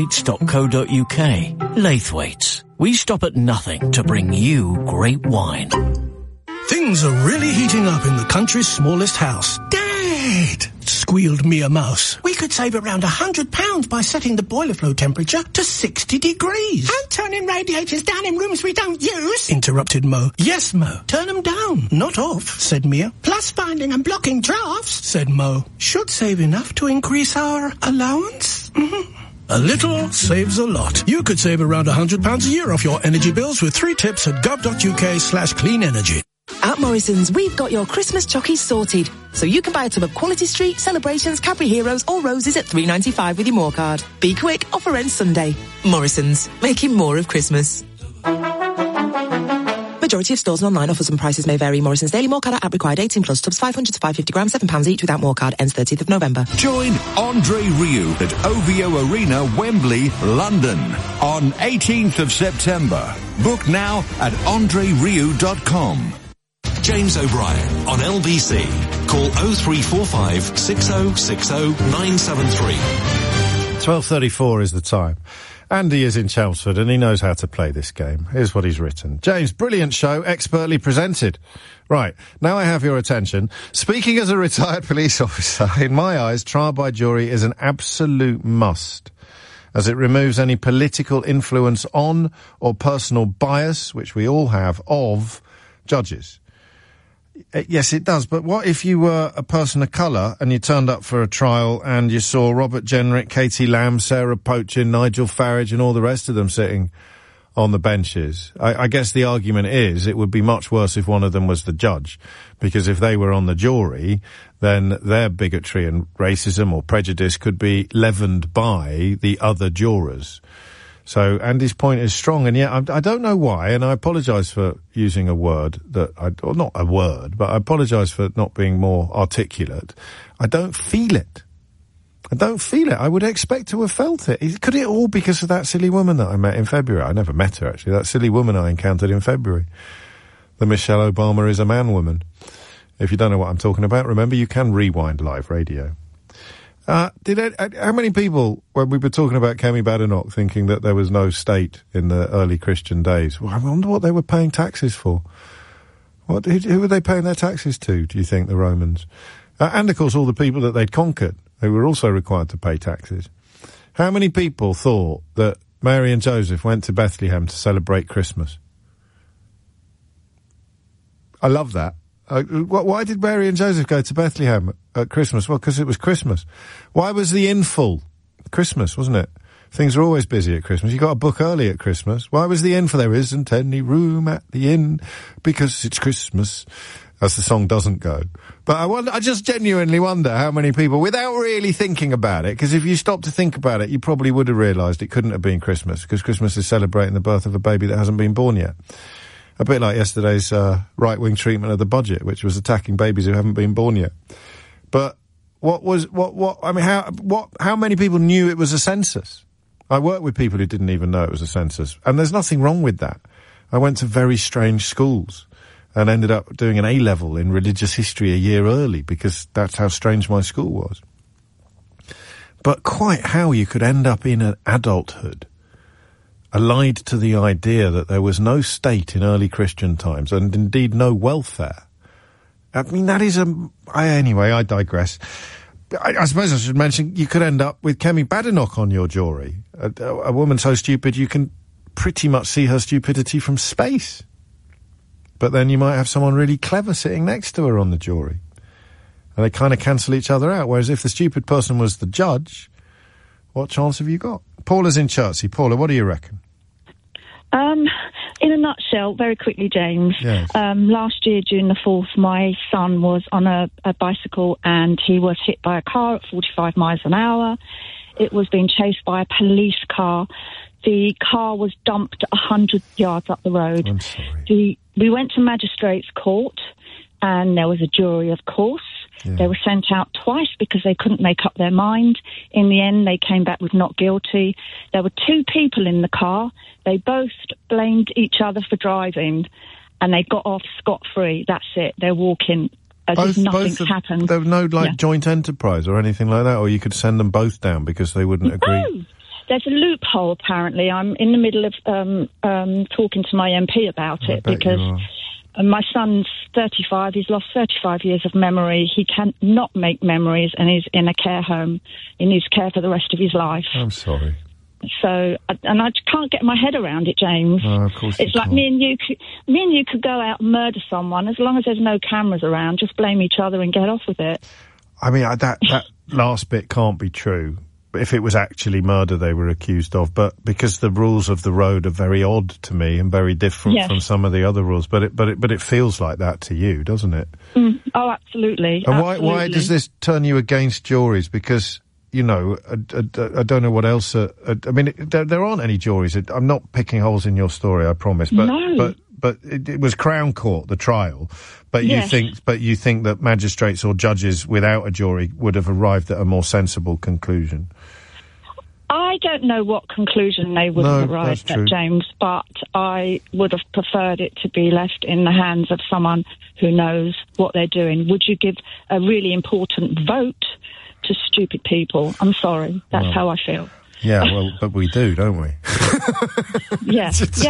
laithwaites.co.uk. Laithwaites. We stop at nothing to bring you great wine. Things are really heating up in the country's smallest house. Dad! Squealed Mia Mouse. We could save around £100 by setting the boiler flow temperature to 60 degrees. And turning radiators down in rooms we don't use. Interrupted Mo. Yes, Mo. Turn them down, not off, said Mia. Plus finding and blocking drafts, said Mo. Should save enough to increase our allowance. A little saves a lot. You could save around £100 a year off your energy bills with 3 tips at gov.uk/clean energy. At Morrison's, we've got your Christmas chockies sorted. So you can buy a tub of Quality Street, Celebrations, Cadbury Heroes or Roses at $3.95 with your More card. Be quick, offer ends Sunday. Morrison's, making more of Christmas. Majority of stores and online offers and prices may vary. Morrison's Daily More card app required 18 plus, tubs 500 to 550 grams, £7 each without More card, ends 30th of November. Join Andre Rieu at OVO Arena, Wembley, London on 18th of September. Book now at andrerieu.com. James O'Brien on LBC. Call 0345 6060 973. 12:34 is the time. Andy is in Chelmsford and he knows how to play this game. Here's what he's written. James, brilliant show, expertly presented. Right, now I have your attention. Speaking as a retired police officer, in my eyes, trial by jury is an absolute must, as it removes any political influence on or personal bias, which we all have, of judges. Yes, it does. But what if you were a person of colour and you turned up for a trial and you saw Robert Jenrick, Katie Lamb, Sarah Pochin, Nigel Farage and all the rest of them sitting on the benches? I guess the argument is it would be much worse if one of them was the judge, because if they were on the jury, then their bigotry and racism or prejudice could be leavened by the other jurors. So Andy's point is strong, and yet I don't know why, and I apologise for using a word or not a word, but I apologise for not being more articulate. I don't feel it. I don't feel it. I would expect to have felt it. Could it all because of that silly woman that I met in February? I never met her, actually. That silly woman I encountered in February. The Michelle Obama is a man woman. If you don't know what I'm talking about, remember you can rewind live radio. How many people, when we were talking about Kemi Badenoch, thinking that there was no state in the early Christian days? Well, I wonder what they were paying taxes for. Who were they paying their taxes to, do you think, the Romans? And, of course, all the people that they'd conquered, who were also required to pay taxes. How many people thought that Mary and Joseph went to Bethlehem to celebrate Christmas? I love that. Why did Mary and Joseph go to Bethlehem at Christmas? Well, because it was Christmas. Why was the inn full? Christmas, wasn't it? Things are always busy at Christmas. You got to book early at Christmas. Why was the inn full? There isn't any room at the inn because it's Christmas. As the song doesn't go. But I just genuinely wonder how many people, without really thinking about it, because if you stop to think about it, you probably would have realised it couldn't have been Christmas, because Christmas is celebrating the birth of a baby that hasn't been born yet. A bit like yesterday's right-wing treatment of the budget, which was attacking babies who haven't been born yet. But how many people knew it was a census? I work with people who didn't even know it was a census, and there's nothing wrong with that. I went to very strange schools and ended up doing an A-level in religious history a year early because that's how strange my school was. But quite how you could end up in an adulthood allied to the idea that there was no state in early Christian times and indeed no welfare. I mean, that is anyway, I digress. I suppose I should mention you could end up with Kemi Badenoch on your jury. A woman so stupid you can pretty much see her stupidity from space. But then you might have someone really clever sitting next to her on the jury. And they kind of cancel each other out. Whereas if the stupid person was the judge, what chance have you got? Paula's in Chertsey. Paula, what do you reckon? In a nutshell, very quickly, James. Yes. Last year, June the 4th, my son was on a bicycle and he was hit by a car at 45 miles an hour. It was being chased by a police car. The car was dumped 100 yards up the road. I'm sorry. We went to Magistrates Court, and there was a jury, of course. Yeah. They were sent out twice because they couldn't make up their mind. In the end, they came back with not guilty. There were two people in the car. They both blamed each other for driving, and they got off scot-free. That's it. They're walking as if nothing's happened. There was no, joint enterprise or anything like that, or you could send them both down because they wouldn't agree? No. There's a loophole, apparently. I'm in the middle of talking to my MP about it because my son's 35. He's lost 35 years of memory. He cannot make memories, and he's in a care home. He needs care for the rest of his life. I'm sorry. So, and I just can't get my head around it, James. No, of course it's like me and you could go out and murder someone as long as there's no cameras around. Just blame each other and get off with it. I mean, that last bit can't be true. If it was actually murder they were accused of, but because the rules of the road are very odd to me and very different from some of the other rules, but it feels like that to you, doesn't it? Oh, absolutely. And why does this turn you against juries? Because, you know, I don't know what else. I mean, there aren't any juries. I'm not picking holes in your story, I promise. But no. But it was Crown Court, the trial. But you think that magistrates or judges without a jury would have arrived at a more sensible conclusion? I don't know what conclusion they would have arrived at, James, but I would have preferred it to be left in the hands of someone who knows what they're doing. Would you give a really important vote to stupid people? I'm sorry. That's how I feel. Yeah, well, but we do, don't we? Yeah.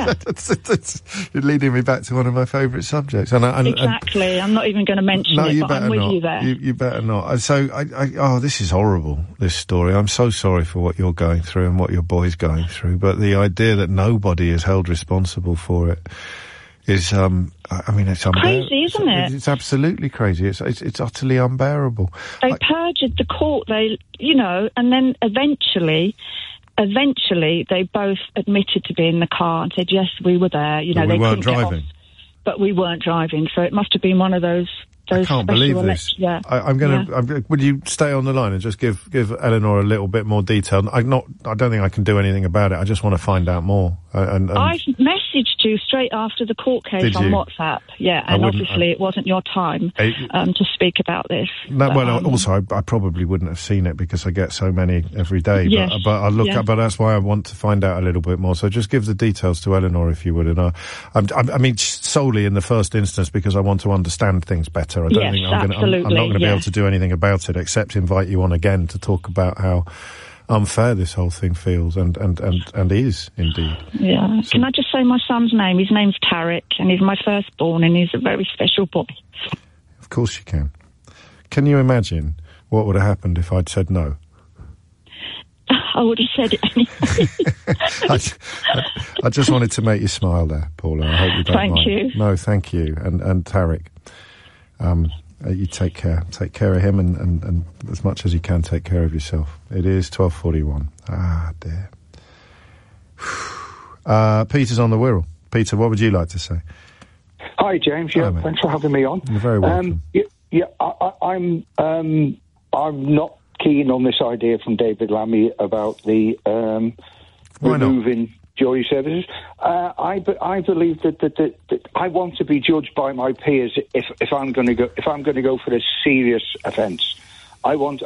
You're leading me back to one of my favourite subjects. Exactly. I'm not even going to mention it, but I'm with you there. You better not. So, this is horrible, this story. I'm so sorry for what you're going through and what your boy's going through, but the idea that nobody is held responsible for it is, it's crazy, isn't it? It's absolutely crazy. It's utterly unbearable. They perjured the court, and then eventually they both admitted to being in the car and said, yes, we were there. But we weren't driving. But we weren't driving, so it must have been one of those I can't believe this. Yeah. Would you stay on the line and just give Eleanor a little bit more detail? I don't think I can do anything about it. I just want to find out more. I messaged you straight after the court case on WhatsApp. Yeah, and obviously it wasn't your time to speak about this. Also, I probably wouldn't have seen it because I get so many every day. Yes. But I look up, but that's why I want to find out a little bit more. So just give the details to Eleanor if you would. And I mean, solely in the first instance because I want to understand things better. I don't think I'm not going to be able to do anything about it except invite you on again to talk about how unfair this whole thing feels and is indeed. Yeah. So, can I just say my son's name? His name's Tarek, and he's my firstborn, and he's a very special boy. Of course you can. Can you imagine what would have happened if I'd said no? I would have said it anyway. I just wanted to make you smile there, Paula. I hope you don't mind. Thank you. No, thank you. And Tarek. You take care of him, and as much as you can, take care of yourself. It is 12:41. Ah, dear. Peter's on the Wirral. Peter, what would you like to say? Hi, James. Yeah, thanks for having me on. You're very welcome. I'm not keen on this idea from David Lammy about the removing jury services. I believe that I want to be judged by my peers if I'm going to go for a serious offence. I want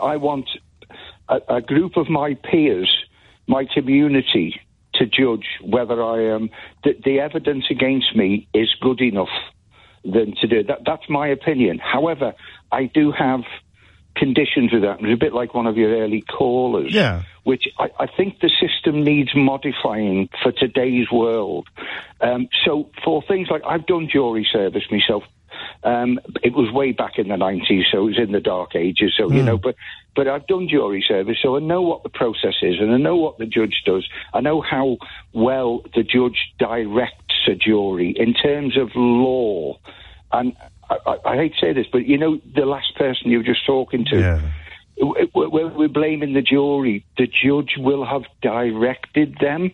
a group of my peers, my community, to judge whether I am the evidence against me is good enough than to do that. That's my opinion. However, I do have conditions with that. It's a bit like one of your early callers, which I think the system needs modifying for today's world. So for things like, I've done jury service myself. It was way back in the 90s, so it was in the dark ages. So but I've done jury service, so I know what the process is, and I know what the judge does. I know how well the judge directs a jury in terms of law. And I hate to say this, but the last person you were just talking to, we're blaming the jury. The judge will have directed them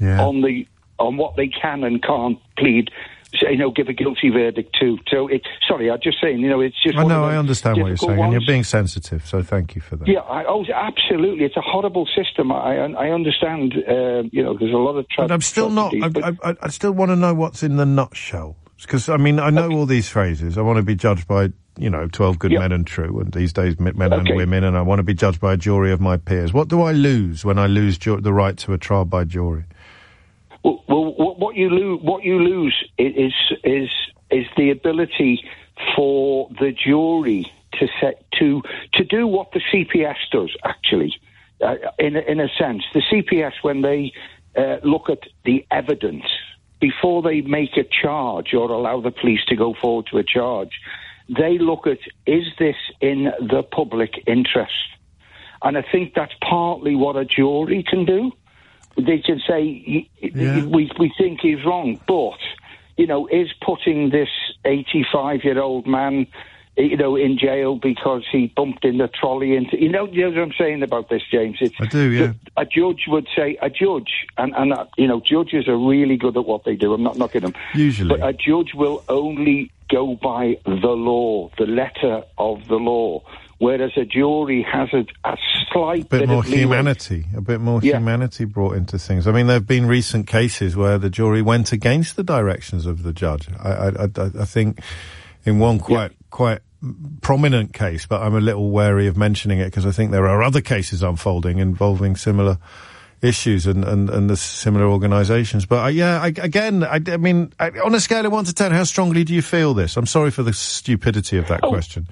on what they can and can't plead. Give a guilty verdict to. So I'm just saying, it's just. I know, I understand what you're saying, and you're being sensitive. So thank you for that. Yeah, absolutely. It's a horrible system. I understand. There's a lot of. But I'm still not. I still want to know what's in the nutshell. Because, I know all these phrases. I want to be judged by, 12 good men and true, and these days men and women, and I want to be judged by a jury of my peers. What do I lose when I lose the right to a trial by jury? Well, what you lose is the ability for the jury to do what the CPS does, actually, in a sense. The CPS, when they look at the evidence, before they make a charge or allow the police to go forward to a charge, they look at, is this in the public interest? And I think that's partly what a jury can do. They can say, we think he's wrong, but, is putting this 85-year-old man, in jail because he bumped in the trolley into... You know what I'm saying about this, James? I do, yeah. A judge would say, and judges are really good at what they do. I'm not knocking them. Usually. But a judge will only go by the law, the letter of the law, whereas a jury has a slight bit more humanity, humanity brought into things. I mean, there have been recent cases where the jury went against the directions of the judge. I think in one quite prominent case, but I'm a little wary of mentioning it because I think there are other cases unfolding involving similar issues and the similar organisations. But I mean, on a scale of 1 to 10, how strongly do you feel this? I'm sorry for the stupidity of that question.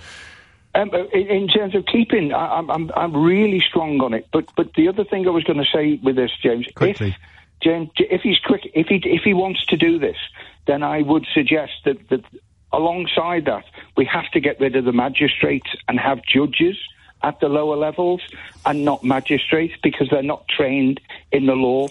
In terms of keeping, I'm really strong on it. But the other thing I was going to say with this, James, quickly, if he's quick, if he wants to do this, then I would suggest that alongside that, we have to get rid of the magistrates and have judges at the lower levels and not magistrates because they're not trained in the law.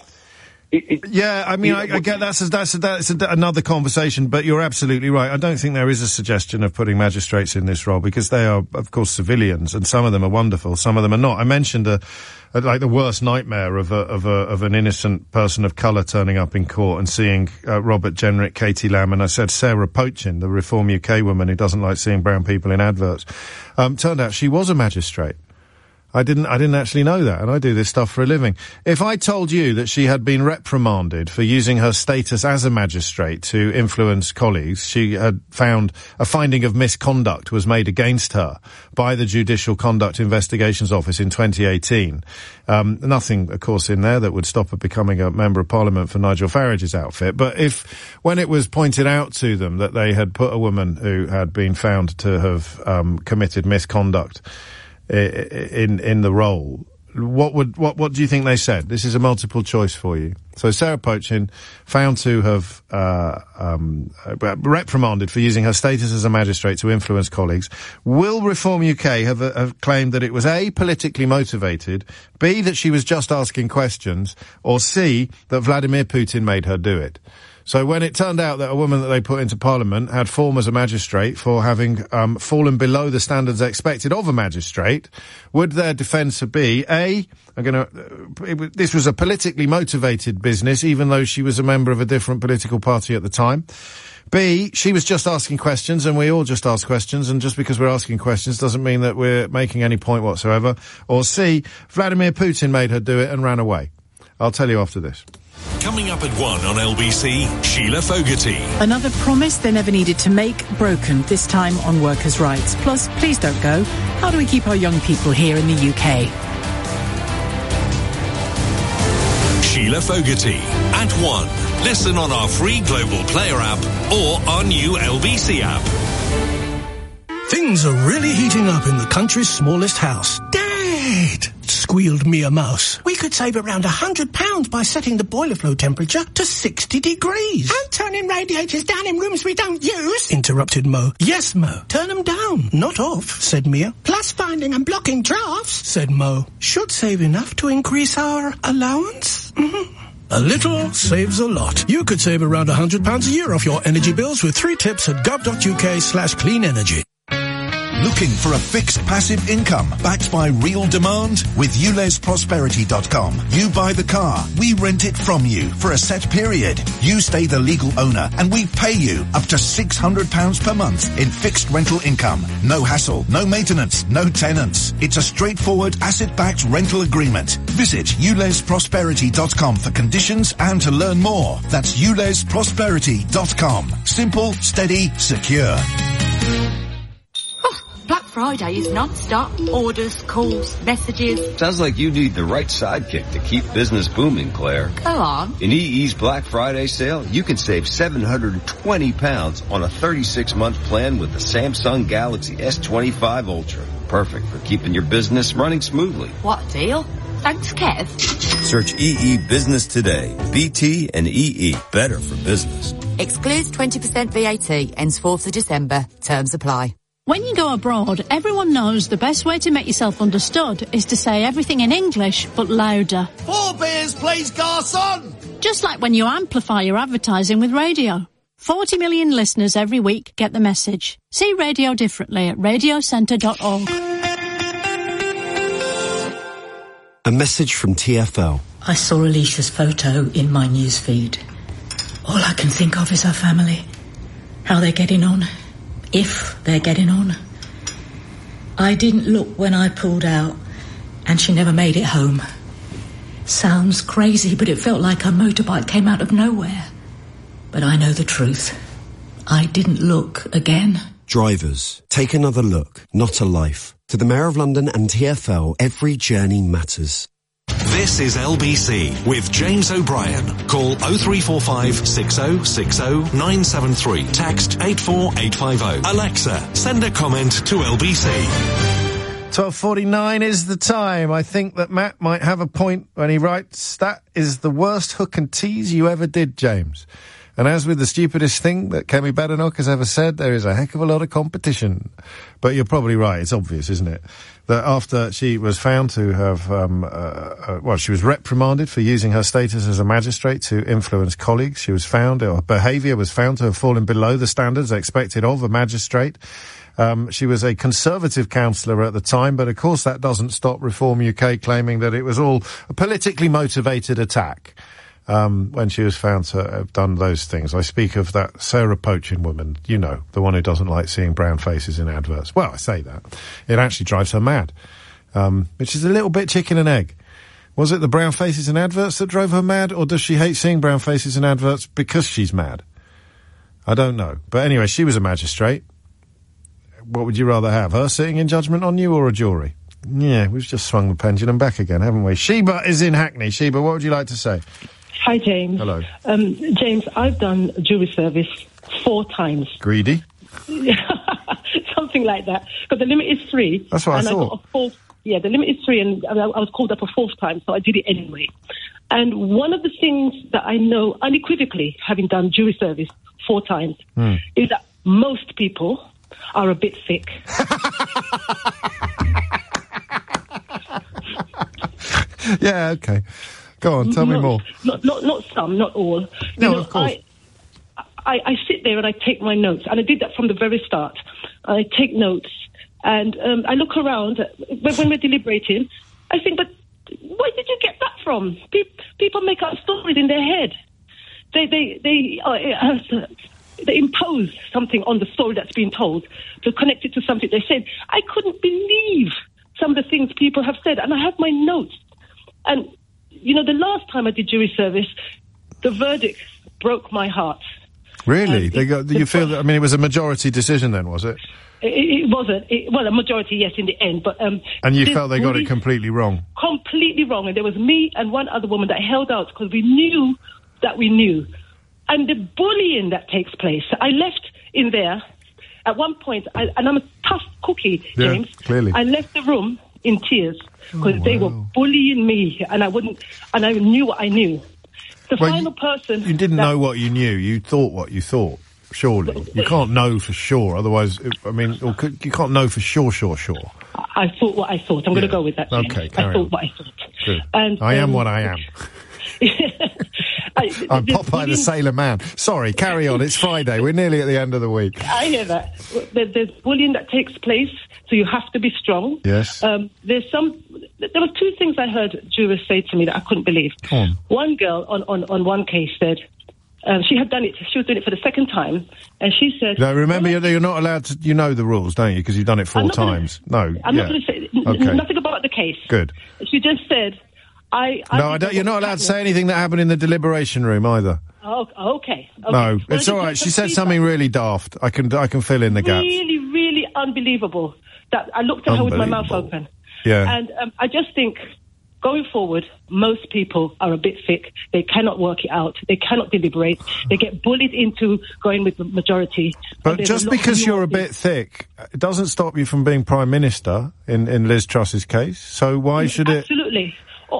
I get that's another conversation, but you're absolutely right. I don't think there is a suggestion of putting magistrates in this role because they are, of course, civilians, and some of them are wonderful, some of them are not. I mentioned like the worst nightmare of an innocent person of colour turning up in court and seeing Robert Jenrick, Katie Lamb, and I said Sarah Pochin, the Reform UK woman who doesn't like seeing brown people in adverts. Turned out she was a magistrate. I didn't actually know that, and I do this stuff for a living. If I told you that she had been reprimanded for using her status as a magistrate to influence colleagues, she had found a finding of misconduct was made against her by the Judicial Conduct Investigations Office in 2018. Nothing, of course, in there that would stop her becoming a Member of Parliament for Nigel Farage's outfit. But when it was pointed out to them that they had put a woman who had been found to have committed misconduct in the role, what do you think they said? This is a multiple choice for you. So Sarah Pochin, found to have reprimanded for using her status as a magistrate to influence colleagues. Will Reform UK have claimed that it was A, politically motivated, B, that she was just asking questions, or C, that Vladimir Putin made her do it? So when it turned out that a woman that they put into Parliament had form as a magistrate for having fallen below the standards expected of a magistrate, would their defence be, A, this was a politically motivated business, even though she was a member of a different political party at the time? B, she was just asking questions, and we all just ask questions, and just because we're asking questions doesn't mean that we're making any point whatsoever. Or C, Vladimir Putin made her do it and ran away. I'll tell you after this. Coming up at 1 on LBC, Sheila Fogarty. Another promise they never needed to make, broken, this time on workers' rights. Plus, please don't go. How do we keep our young people here in the UK? Sheila Fogarty at 1. Listen on our free Global Player app or our new LBC app. Things are really heating up in the country's smallest house. Dad! Squealed Mia Mouse. We could save around £100 by setting the boiler flow temperature to 60 degrees. And turning radiators down in rooms we don't use, interrupted Mo. Yes, Mo. Turn them down, not off, said Mia. Plus finding and blocking drafts, said Mo. Should save enough to increase our allowance? A little saves a lot. You could save around £100 a year off your energy bills with 3 tips at gov.uk/clean energy. Looking for a fixed passive income backed by real demand? With ULEZProsperity.com, you buy the car, we rent it from you for a set period. You stay the legal owner and we pay you up to £600 per month in fixed rental income. No hassle, no maintenance, no tenants. It's a straightforward asset-backed rental agreement. Visit ULEZProsperity.com for conditions and to learn more. That's ULEZProsperity.com. Simple, steady, secure. Black Friday is non-stop. Orders, calls, messages. Sounds like you need the right sidekick to keep business booming, Claire. Go on. In EE's Black Friday sale, you can save £720 on a 36-month plan with the Samsung Galaxy S25 Ultra. Perfect for keeping your business running smoothly. What a deal. Thanks, Kev. Search EE Business today. BT and EE. Better for business. Excludes 20% VAT. Ends 4th of December. Terms apply. When you go abroad, everyone knows the best way to make yourself understood is to say everything in English, but louder. 4 beers, please, garçon! Just like when you amplify your advertising with radio. 40 million listeners every week get the message. See radio differently at radiocentre.org. A message from TfL. I saw Alicia's photo in my newsfeed. All I can think of is her family. How they're getting on. If they're getting on. I didn't look when I pulled out, and she never made it home. Sounds crazy, but it felt like her motorbike came out of nowhere. But I know the truth. I didn't look again. Drivers, take another look, not a life. To the Mayor of London and TfL, every journey matters. This is LBC with James O'Brien. Call 0345 6060 973. Text 84850. Alexa, send a comment to LBC. 12:49 is the time. I think that Matt might have a point when he writes, that is the worst hook and tease you ever did, James. And as with the stupidest thing that Kemi Badenoch has ever said, there is a heck of a lot of competition. But you're probably right. It's obvious, isn't it? That after she was found to have, she was reprimanded for using her status as a magistrate to influence colleagues. She was found, her behaviour was found to have fallen below the standards expected of a magistrate. She was a Conservative councillor at the time, but of course that doesn't stop Reform UK claiming that it was all a politically motivated attack. When she was found to have done those things. I speak of that Sarah Pochin woman, you know, the one who doesn't like seeing brown faces in adverts. Well, I say that. It actually drives her mad, which is a little bit chicken and egg. Was it the brown faces in adverts that drove her mad, or does she hate seeing brown faces in adverts because she's mad? I don't know. But anyway, she was a magistrate. What would you rather have, her sitting in judgment on you or a jury? Yeah, we've just swung the pendulum back again, haven't we? Sheba is in Hackney. Sheba, what would you like to say? Hi, James. Hello. James, I've done jury service 4 times. Greedy? Something like that. But the limit is 3. That's what I thought. I got a 4th. Yeah, the limit is 3, and I was called up a 4th time, so I did it anyway. And one of the things that I know unequivocally, having done jury service 4 times, is that most people are a bit thick. Yeah, okay. Go on, tell me more. Not some, not all. No, of course. I sit there and I take my notes, and I did that from the very start. I take notes, and I look around when we're deliberating. I think, but where did you get that from? People make up stories in their head. They impose something on the story that's being told to connect it to something they said. I couldn't believe some of the things people have said, and I have my notes. And, you know, the last time I did jury service, the verdict broke my heart. Really? You feel that, I mean, it was a majority decision then, was it? It wasn't. Well, a majority, yes, in the end. But and you felt they got it completely wrong? Completely wrong. And there was me and one other woman that held out because we knew that we knew. And the bullying that takes place. I left in there at one point, and I'm a tough cookie, James. Yeah, clearly. I left the room in tears because they were bullying me, and I knew what I knew. The final person... You didn't know what you knew. You thought what you thought, surely. You can't know for sure, otherwise, you can't know for sure. I thought what I thought. I'm going to go with that, James. Okay, I thought what I thought. Good. And, I am what I am. I'm Popeye the Sailor Man. Sorry, carry on. It's Friday. We're nearly at the end of the week. I hear that. There's bullying that takes place, so you have to be strong. Yes. There were 2 things I heard jurors say to me that I couldn't believe. One girl on one case said she had done it. She was doing it for the 2nd time, and she said... No, remember, you're not allowed to... You know the rules, don't you? Because you've done it 4 times. I'm not going to say nothing about the case. Good. She just said... You're not allowed to say anything that happened in the deliberation room either. Oh, okay. No, it's all right. She said something really daft. I can fill in the gaps. Really, really unbelievable. That I looked at her with my mouth open. Yeah. And I just think, going forward, most people are a bit thick. They cannot work it out. They cannot deliberate. They get bullied into going with the majority. But just because you're a bit thick, it doesn't stop you from being Prime Minister in Liz Truss's case. So why should it... Absolutely.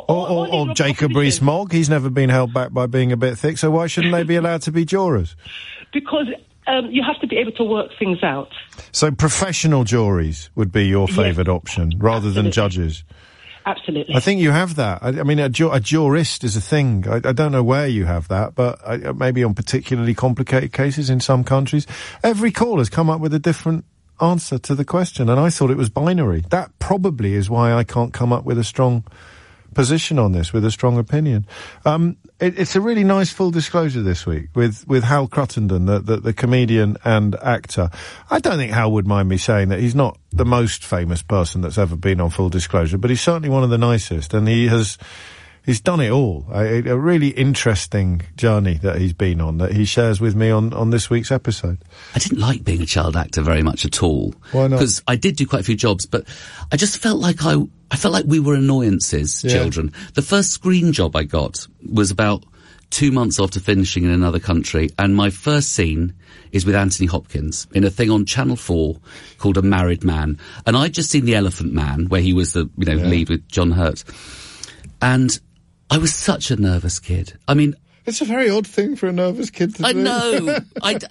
Or Jacob Rees-Mogg, he's never been held back by being a bit thick, so why shouldn't they be allowed to be jurors? Because you have to be able to work things out. So professional juries would be your favoured option, rather than judges? Absolutely. I think you have that. I mean, a jurist is a thing. I don't know where you have that, but maybe on particularly complicated cases in some countries. Every caller has come up with a different answer to the question, and I thought it was binary. That probably is why I can't come up with a strong position on this, with a strong opinion. It's a really nice full disclosure this week with Hal Cruttenden, the comedian and actor. I don't think Hal would mind me saying that he's not the most famous person that's ever been on Full Disclosure, but he's certainly one of the nicest, and he's done it all. A really interesting journey that he's been on, that he shares with me on this week's episode. I didn't like being a child actor very much at all. Why not? Because I did do quite a few jobs, but I just felt like I felt like we were annoyances, children. The first screen job I got was about 2 months after finishing in another country, and my first scene is with Anthony Hopkins in a thing on Channel 4 called A Married Man. And I'd just seen The Elephant Man, where he was the lead with John Hurt. And I was such a nervous kid. I mean... It's a very odd thing for a nervous kid to do. I know.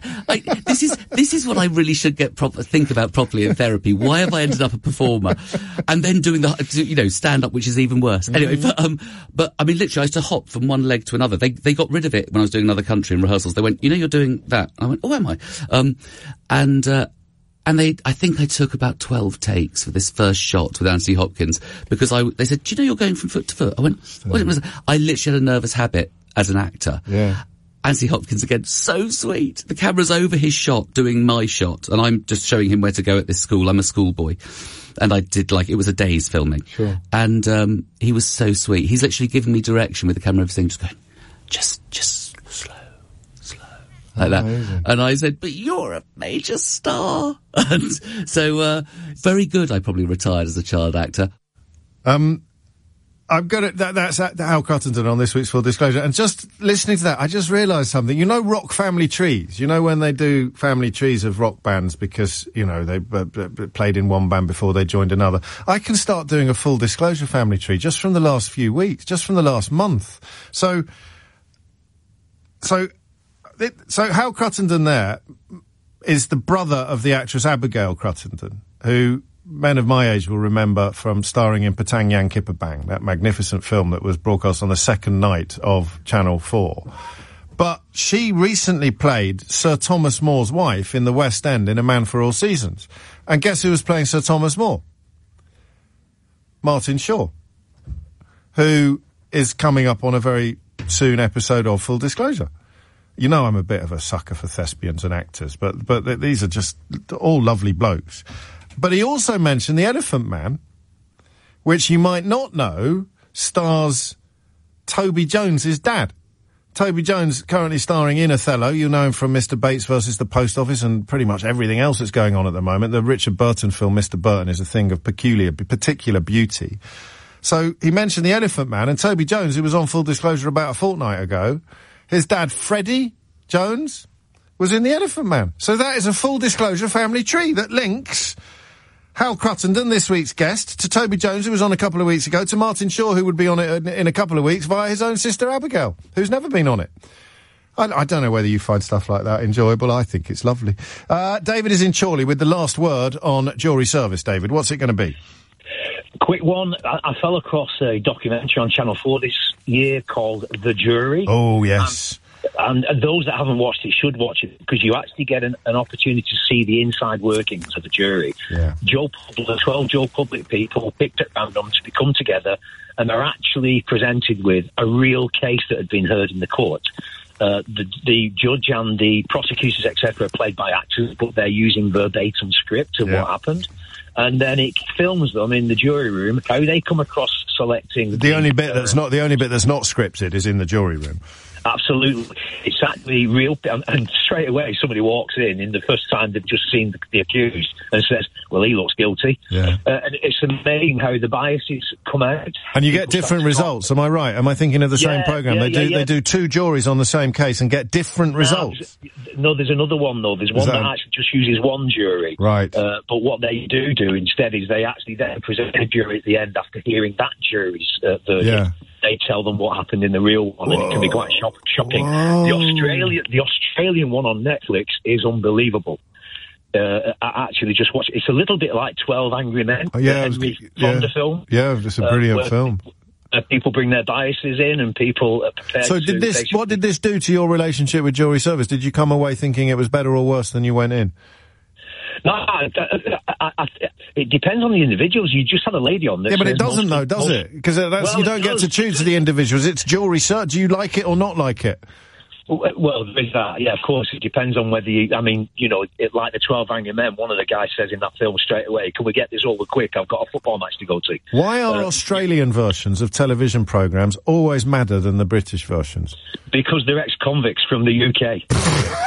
This is what I really should think about properly in therapy. Why have I ended up a performer and then doing stand up, which is even worse. Anyway, but I mean, literally, I used to hop from one leg to another. They got rid of it when I was doing another country in rehearsals. They went, you're doing that. I went, oh, am I? And I think I took about 12 takes for this first shot with Anthony Hopkins because they said, do you know you're going from foot to foot? I went, I literally had a nervous habit as an actor. Yeah. Anthony Hopkins again, so sweet. The camera's over his shot, doing my shot, and I'm just showing him where to go at this school. I'm a schoolboy. And I did it was a day's filming. Sure. And, he was so sweet. He's literally given me direction with the camera and everything, just going, just slow. Like that. And I said, but you're a major star. And so, very good. I probably retired as a child actor. I've got it. That's Al Cruttenden on this week's Full Disclosure. And just listening to that, I just realised something. You know rock family trees? You know when they do family trees of rock bands because, you know, they played in one band before they joined another. I can start doing a Full Disclosure family tree just from the last few weeks, just from the last month. So Hal Cruttenden there is the brother of the actress Abigail Cruttenden, who men of my age will remember from starring in Patang Yang Kipabang, that magnificent film that was broadcast on the second night of Channel 4. But she recently played Sir Thomas More's wife in the West End in A Man for All Seasons. And guess who was playing Sir Thomas More? Martin Shaw, who is coming up on a very soon episode of Full Disclosure. You know I'm a bit of a sucker for thespians and actors, but these are just all lovely blokes. But he also mentioned The Elephant Man, which you might not know stars Toby Jones' dad. Toby Jones currently starring in Othello. You know him from Mr. Bates versus the Post Office and pretty much everything else that's going on at the moment. The Richard Burton film, Mr. Burton, is a thing of particular beauty. So he mentioned The Elephant Man, and Toby Jones, who was on Full Disclosure about a fortnight ago, his dad, Freddie Jones, was in The Elephant Man. So that is a Full Disclosure family tree that links Hal Cruttenden, this week's guest, to Toby Jones, who was on a couple of weeks ago, to Martin Shaw, who would be on it in a couple of weeks, via his own sister Abigail, who's never been on it. I don't know whether you find stuff like that enjoyable. I think it's lovely. David is in Chorley with the last word on jury service. David, what's it going to be? Quick one. I fell across a documentary on Channel 4 this year called The Jury. Oh, yes. And those that haven't watched it should watch it, because you actually get an opportunity to see the inside workings of the jury. Yeah. 12 Joe Public people picked at random to come together, and they're actually presented with a real case that had been heard in the court. The judge and the prosecutors, etc., are played by actors, but they're using verbatim script of what happened. And then it films them in the jury room, how they come across selecting... The only bit that's not scripted is in the jury room. Absolutely. It's actually real, and straight away somebody walks in the first time they've just seen the accused and says, well, he looks guilty. Yeah. And it's amazing how the biases come out. And you get different results, am I right? Am I thinking of the same programme? They do two juries on the same case and get different results. No, there's another one, though. There's one that actually just uses one jury. Right. But what they do instead is they actually then present a jury at the end after hearing that jury's verdict. Yeah. They tell them what happened in the real one, and it can be quite shocking. The Australian one on Netflix is unbelievable. I actually just watched it. It's a little bit like 12 Angry Men. Oh, yeah, Fonda film. Yeah, it's a brilliant film. People bring their biases in, and people are prepared. So what did this do to your relationship with jury service? Did you come away thinking it was better or worse than you went in? No, it depends on the individuals. You just had a lady on this. Yeah, but it doesn't, though, does it? Because you don't get to choose the individuals. It's jury search. Do you like it or not like it? Well, there's that. Yeah, of course. It depends on whether you... I mean, you know, like the 12 Angry Men, one of the guys says in that film straight away, can we get this over quick? I've got a football match to go to. Why are Australian versions of television programmes always madder than the British versions? Because they're ex-convicts from the UK.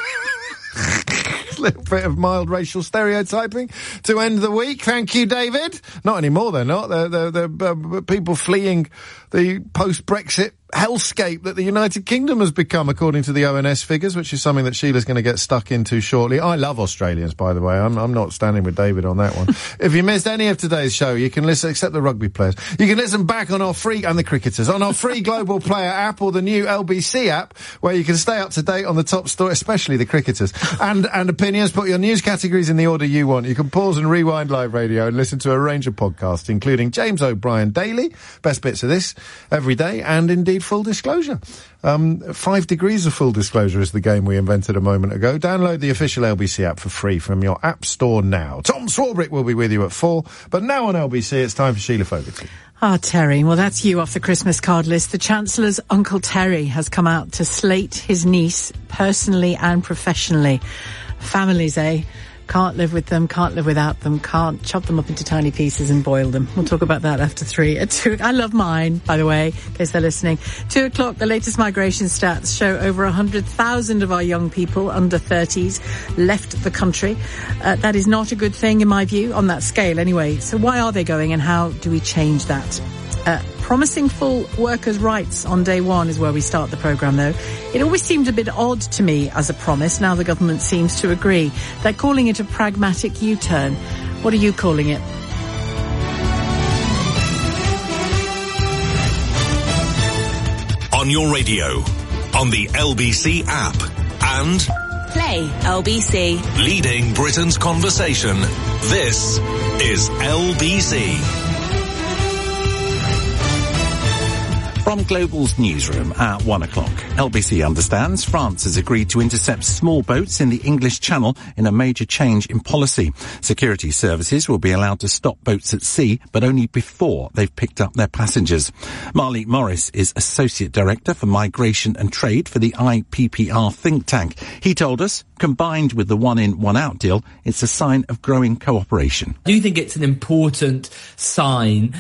Little bit of mild racial stereotyping to end the week. Thank you, David. Not anymore, they're not. They're people fleeing the post-Brexit hellscape that the United Kingdom has become, according to the ONS figures, which is something that Sheila's going to get stuck into shortly. I love Australians, by the way. I'm not standing with David on that one. If you missed any of today's show, you can listen, except the rugby players, you can listen back on our free, and the cricketers, on our free Global Player app or the new LBC app, where you can stay up to date on the top story, especially the cricketers, and opinions. Put your news categories in the order you want. You can pause and rewind live radio and listen to a range of podcasts, including James O'Brien Daily, best bits of this every day, and indeed Full Disclosure. 5 Degrees of Full Disclosure is the game we invented a moment ago. Download the official LBC app for free from your app store now. Tom Swarbrick will be with you at 4, but now on LBC it's time for Sheila Fogarty. Terry, well, that's you off the Christmas card list. The Chancellor's Uncle Terry has come out to slate his niece personally and professionally. Families, Can't live with them, can't live without them, can't chop them up into tiny pieces and boil them. We'll talk about that after 3. At 2, I love mine, by the way, in case they're listening. 2 o'clock, the latest migration stats show over 100,000 of our young people under 30s left the country. That is not a good thing, in my view, on that scale anyway. So why are they going, and how do we change that? Promising full workers' rights on day one is where we start the programme, though. It always seemed a bit odd to me as a promise. Now the government seems to agree. They're calling it a pragmatic U-turn. What are you calling it? On your radio, on the LBC app, and Play LBC. Leading Britain's conversation. This is LBC. From Global's newsroom at 1 o'clock, LBC understands France has agreed to intercept small boats in the English Channel in a major change in policy. Security services will be allowed to stop boats at sea, but only before they've picked up their passengers. Marley Morris is Associate Director for Migration and Trade for the IPPR think tank. He told us, combined with the one-in, one-out deal, it's a sign of growing cooperation. I do think it's an important sign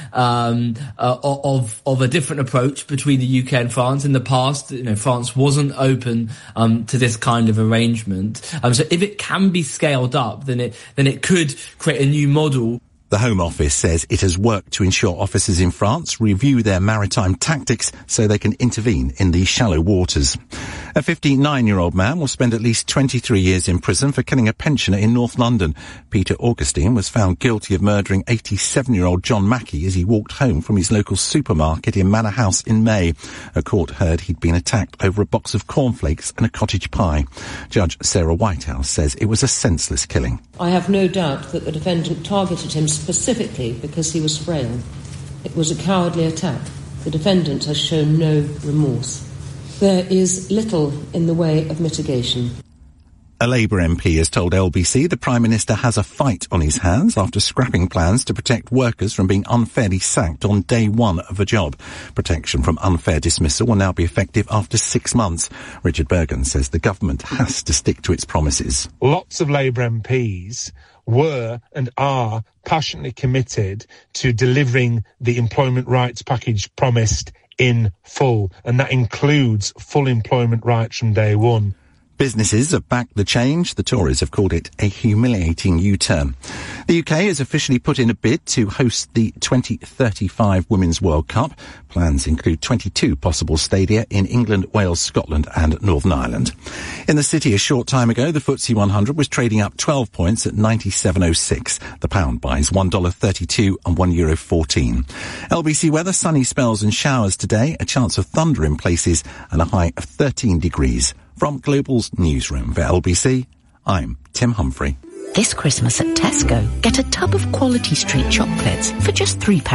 of a different approach between the UK and France. In the past, France wasn't open to this kind of arrangement. So if it can be scaled up, then it could create a new model. The Home Office says it has worked to ensure officers in France review their maritime tactics so they can intervene in these shallow waters. A 59-year-old man will spend at least 23 years in prison for killing a pensioner in North London. Peter Augustine was found guilty of murdering 87-year-old John Mackey as he walked home from his local supermarket in Manor House in May. A court heard he'd been attacked over a box of cornflakes and a cottage pie. Judge Sarah Whitehouse says it was a senseless killing. I have no doubt that the defendant targeted him specifically because he was frail. It was a cowardly attack. The defendant has shown no remorse. There is little in the way of mitigation. A Labour MP has told LBC the Prime Minister has a fight on his hands after scrapping plans to protect workers from being unfairly sacked on day one of a job. Protection from unfair dismissal will now be effective after 6 months. Richard Bergen says the government has to stick to its promises. Lots of Labour MPs were and are passionately committed to delivering the employment rights package promised in full, and that includes full employment rights from day one. Businesses have backed the change. The Tories have called it a humiliating U-turn. The UK has officially put in a bid to host the 2035 Women's World Cup. Plans include 22 possible stadia in England, Wales, Scotland and Northern Ireland. In the city a short time ago, the FTSE 100 was trading up 12 points at 97.06. The pound buys $1.32 and €1.14. LBC weather, sunny spells and showers today, a chance of thunder in places and a high of 13 degrees. From Global's newsroom for LBC, I'm Tim Humphrey. This Christmas at Tesco, get a tub of Quality Street chocolates for just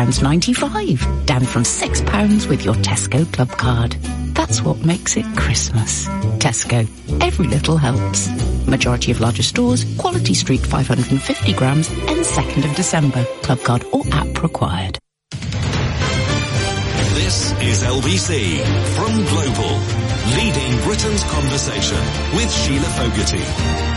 £3.95, down from £6 with your Tesco Club card. That's what makes it Christmas. Tesco. Every little helps. Majority of larger stores, Quality Street 550 grams, ends 2nd of December. Club card or app required. This is LBC from Global, leading Britain's conversation with Sheila Fogarty.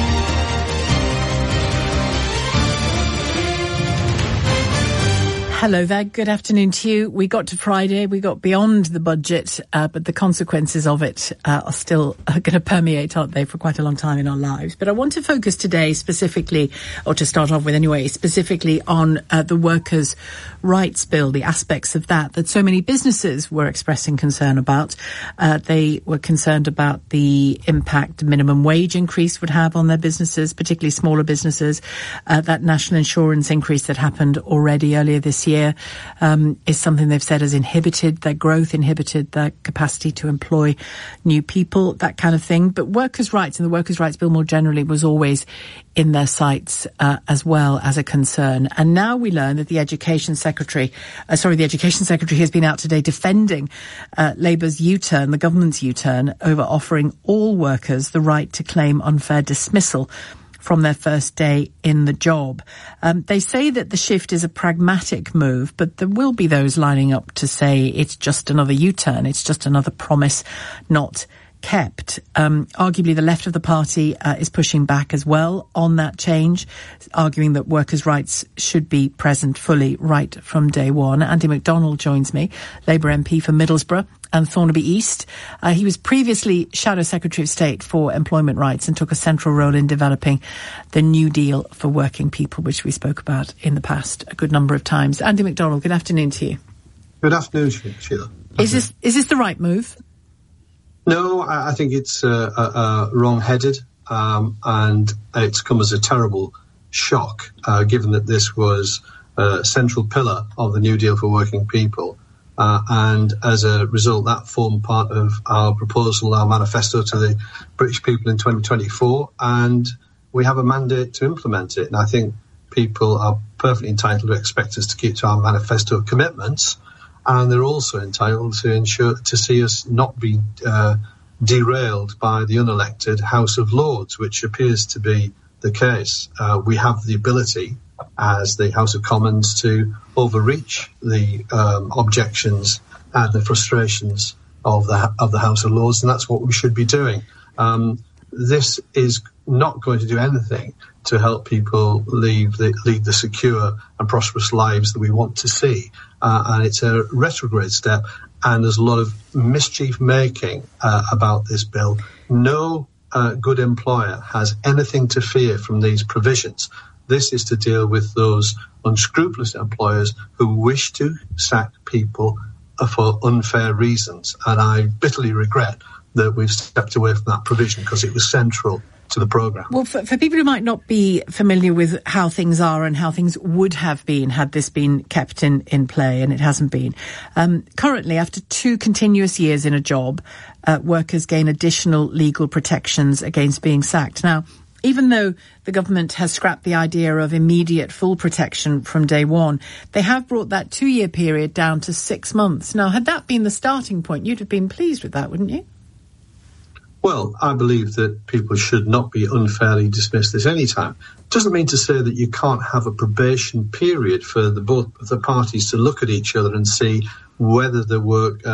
Hello there. Good afternoon to you. We got to Friday. We got beyond the budget, but the consequences of it are still going to permeate, aren't they, for quite a long time in our lives. But I want to focus today specifically, or to start off with anyway, specifically on the Workers' Rights Bill, the aspects of that so many businesses were expressing concern about. They were concerned about the impact minimum wage increase would have on their businesses, particularly smaller businesses. That national insurance increase that happened already earlier this year is something they've said has inhibited their growth, inhibited their capacity to employ new people, that kind of thing. But workers' rights and the Workers' Rights Bill more generally was always in their sights as well as a concern. And now we learn that the Education Secretary has been out today defending Labour's U-turn, the government's U-turn, over offering all workers the right to claim unfair dismissal from their first day in the job. They say that the shift is a pragmatic move, but there will be those lining up to say it's just another U-turn, it's just another promise not kept. Arguably, the left of the party is pushing back as well on that change, arguing that workers' rights should be present fully right from day one. Andy McDonald joins me, Labour MP for Middlesbrough and Thornaby East. He was previously Shadow Secretary of State for Employment Rights and took a central role in developing the New Deal for Working People, which we spoke about in the past a good number of times. Andy McDonald, good afternoon to you. Good afternoon, Sheila. Is this the right move? No, I think it's wrong-headed, and it's come as a terrible shock, given that this was a central pillar of the New Deal for working people. And as a result, that formed part of our proposal, our manifesto to the British people in 2024, and we have a mandate to implement it. And I think people are perfectly entitled to expect us to keep to our manifesto commitments, and they're also entitled to see us not be derailed by the unelected House of Lords, which appears to be the case. We have the ability, as the House of Commons, to overreach the objections and the frustrations of the House of Lords, and that's what we should be doing. This is not going to do anything to help people lead the secure and prosperous lives that we want to see, and it's a retrograde step. And there's a lot of mischief making about this bill. No good employer has anything to fear from these provisions. This is to deal with those unscrupulous employers who wish to sack people for unfair reasons. And I bitterly regret that we've stepped away from that provision because it was central to the programme. Well, for people who might not be familiar with how things are and how things would have been had this been kept in play, and it hasn't been, currently, after 2 continuous years in a job, workers gain additional legal protections against being sacked. Now, even though the government has scrapped the idea of immediate full protection from day one, they have brought that 2-year period down to 6 months. Now, had that been the starting point, you'd have been pleased with that, wouldn't you? Well, I believe that people should not be unfairly dismissed at any time. It doesn't mean to say that you can't have a probation period for both of the parties to look at each other and see whether the work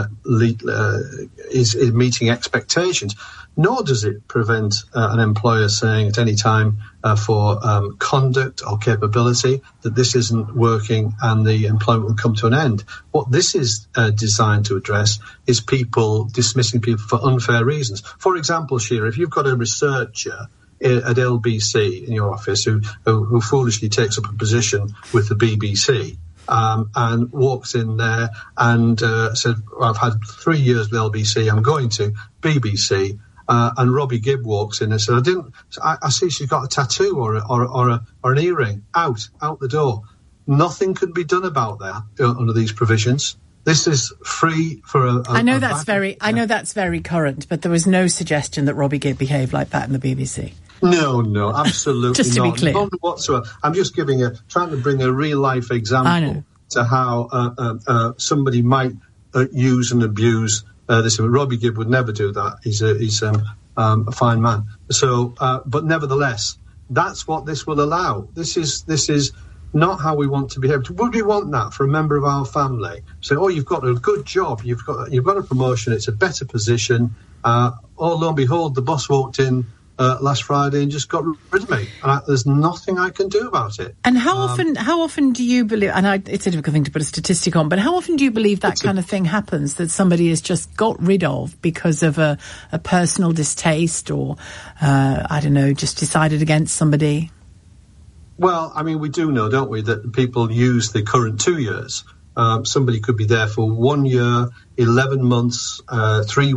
is meeting expectations. Nor does it prevent an employer saying at any time for conduct or capability that this isn't working and the employment will come to an end. What this is designed to address is people dismissing people for unfair reasons. For example, Sheila, if you've got a researcher at LBC in your office who foolishly takes up a position with the BBC, and walks in there and said, well, I've had 3 years with LBC, I'm going to BBC, and Robbie Gibb walks in and said, I see she's got a tattoo or an earring, out the door. Nothing could be done about that under these provisions. This is free for I know that's very current, but there was no suggestion that Robbie Gibb behaved like that in the BBC. No, absolutely just to not. Be clear. None whatsoever. I'm just trying to bring a real life example to how somebody might use and abuse this. Robbie Gibb would never do that. He's a fine man. So, but nevertheless, that's what this will allow. This is not how we want to behave. Would we want that for a member of our family? Say, oh, you've got a good job, you've got a promotion, it's a better position. Oh, lo and behold, the boss walked in last Friday and just got rid of me. And there's nothing I can do about it. And how often do you believe, and it's a difficult thing to put a statistic on, but how often do you believe that kind of thing happens, that somebody is just got rid of because of a personal distaste or, I don't know, just decided against somebody? Well, I mean, we do know, don't we, that people use the current 2 years. Somebody could be there for 1 year, 11 months, 3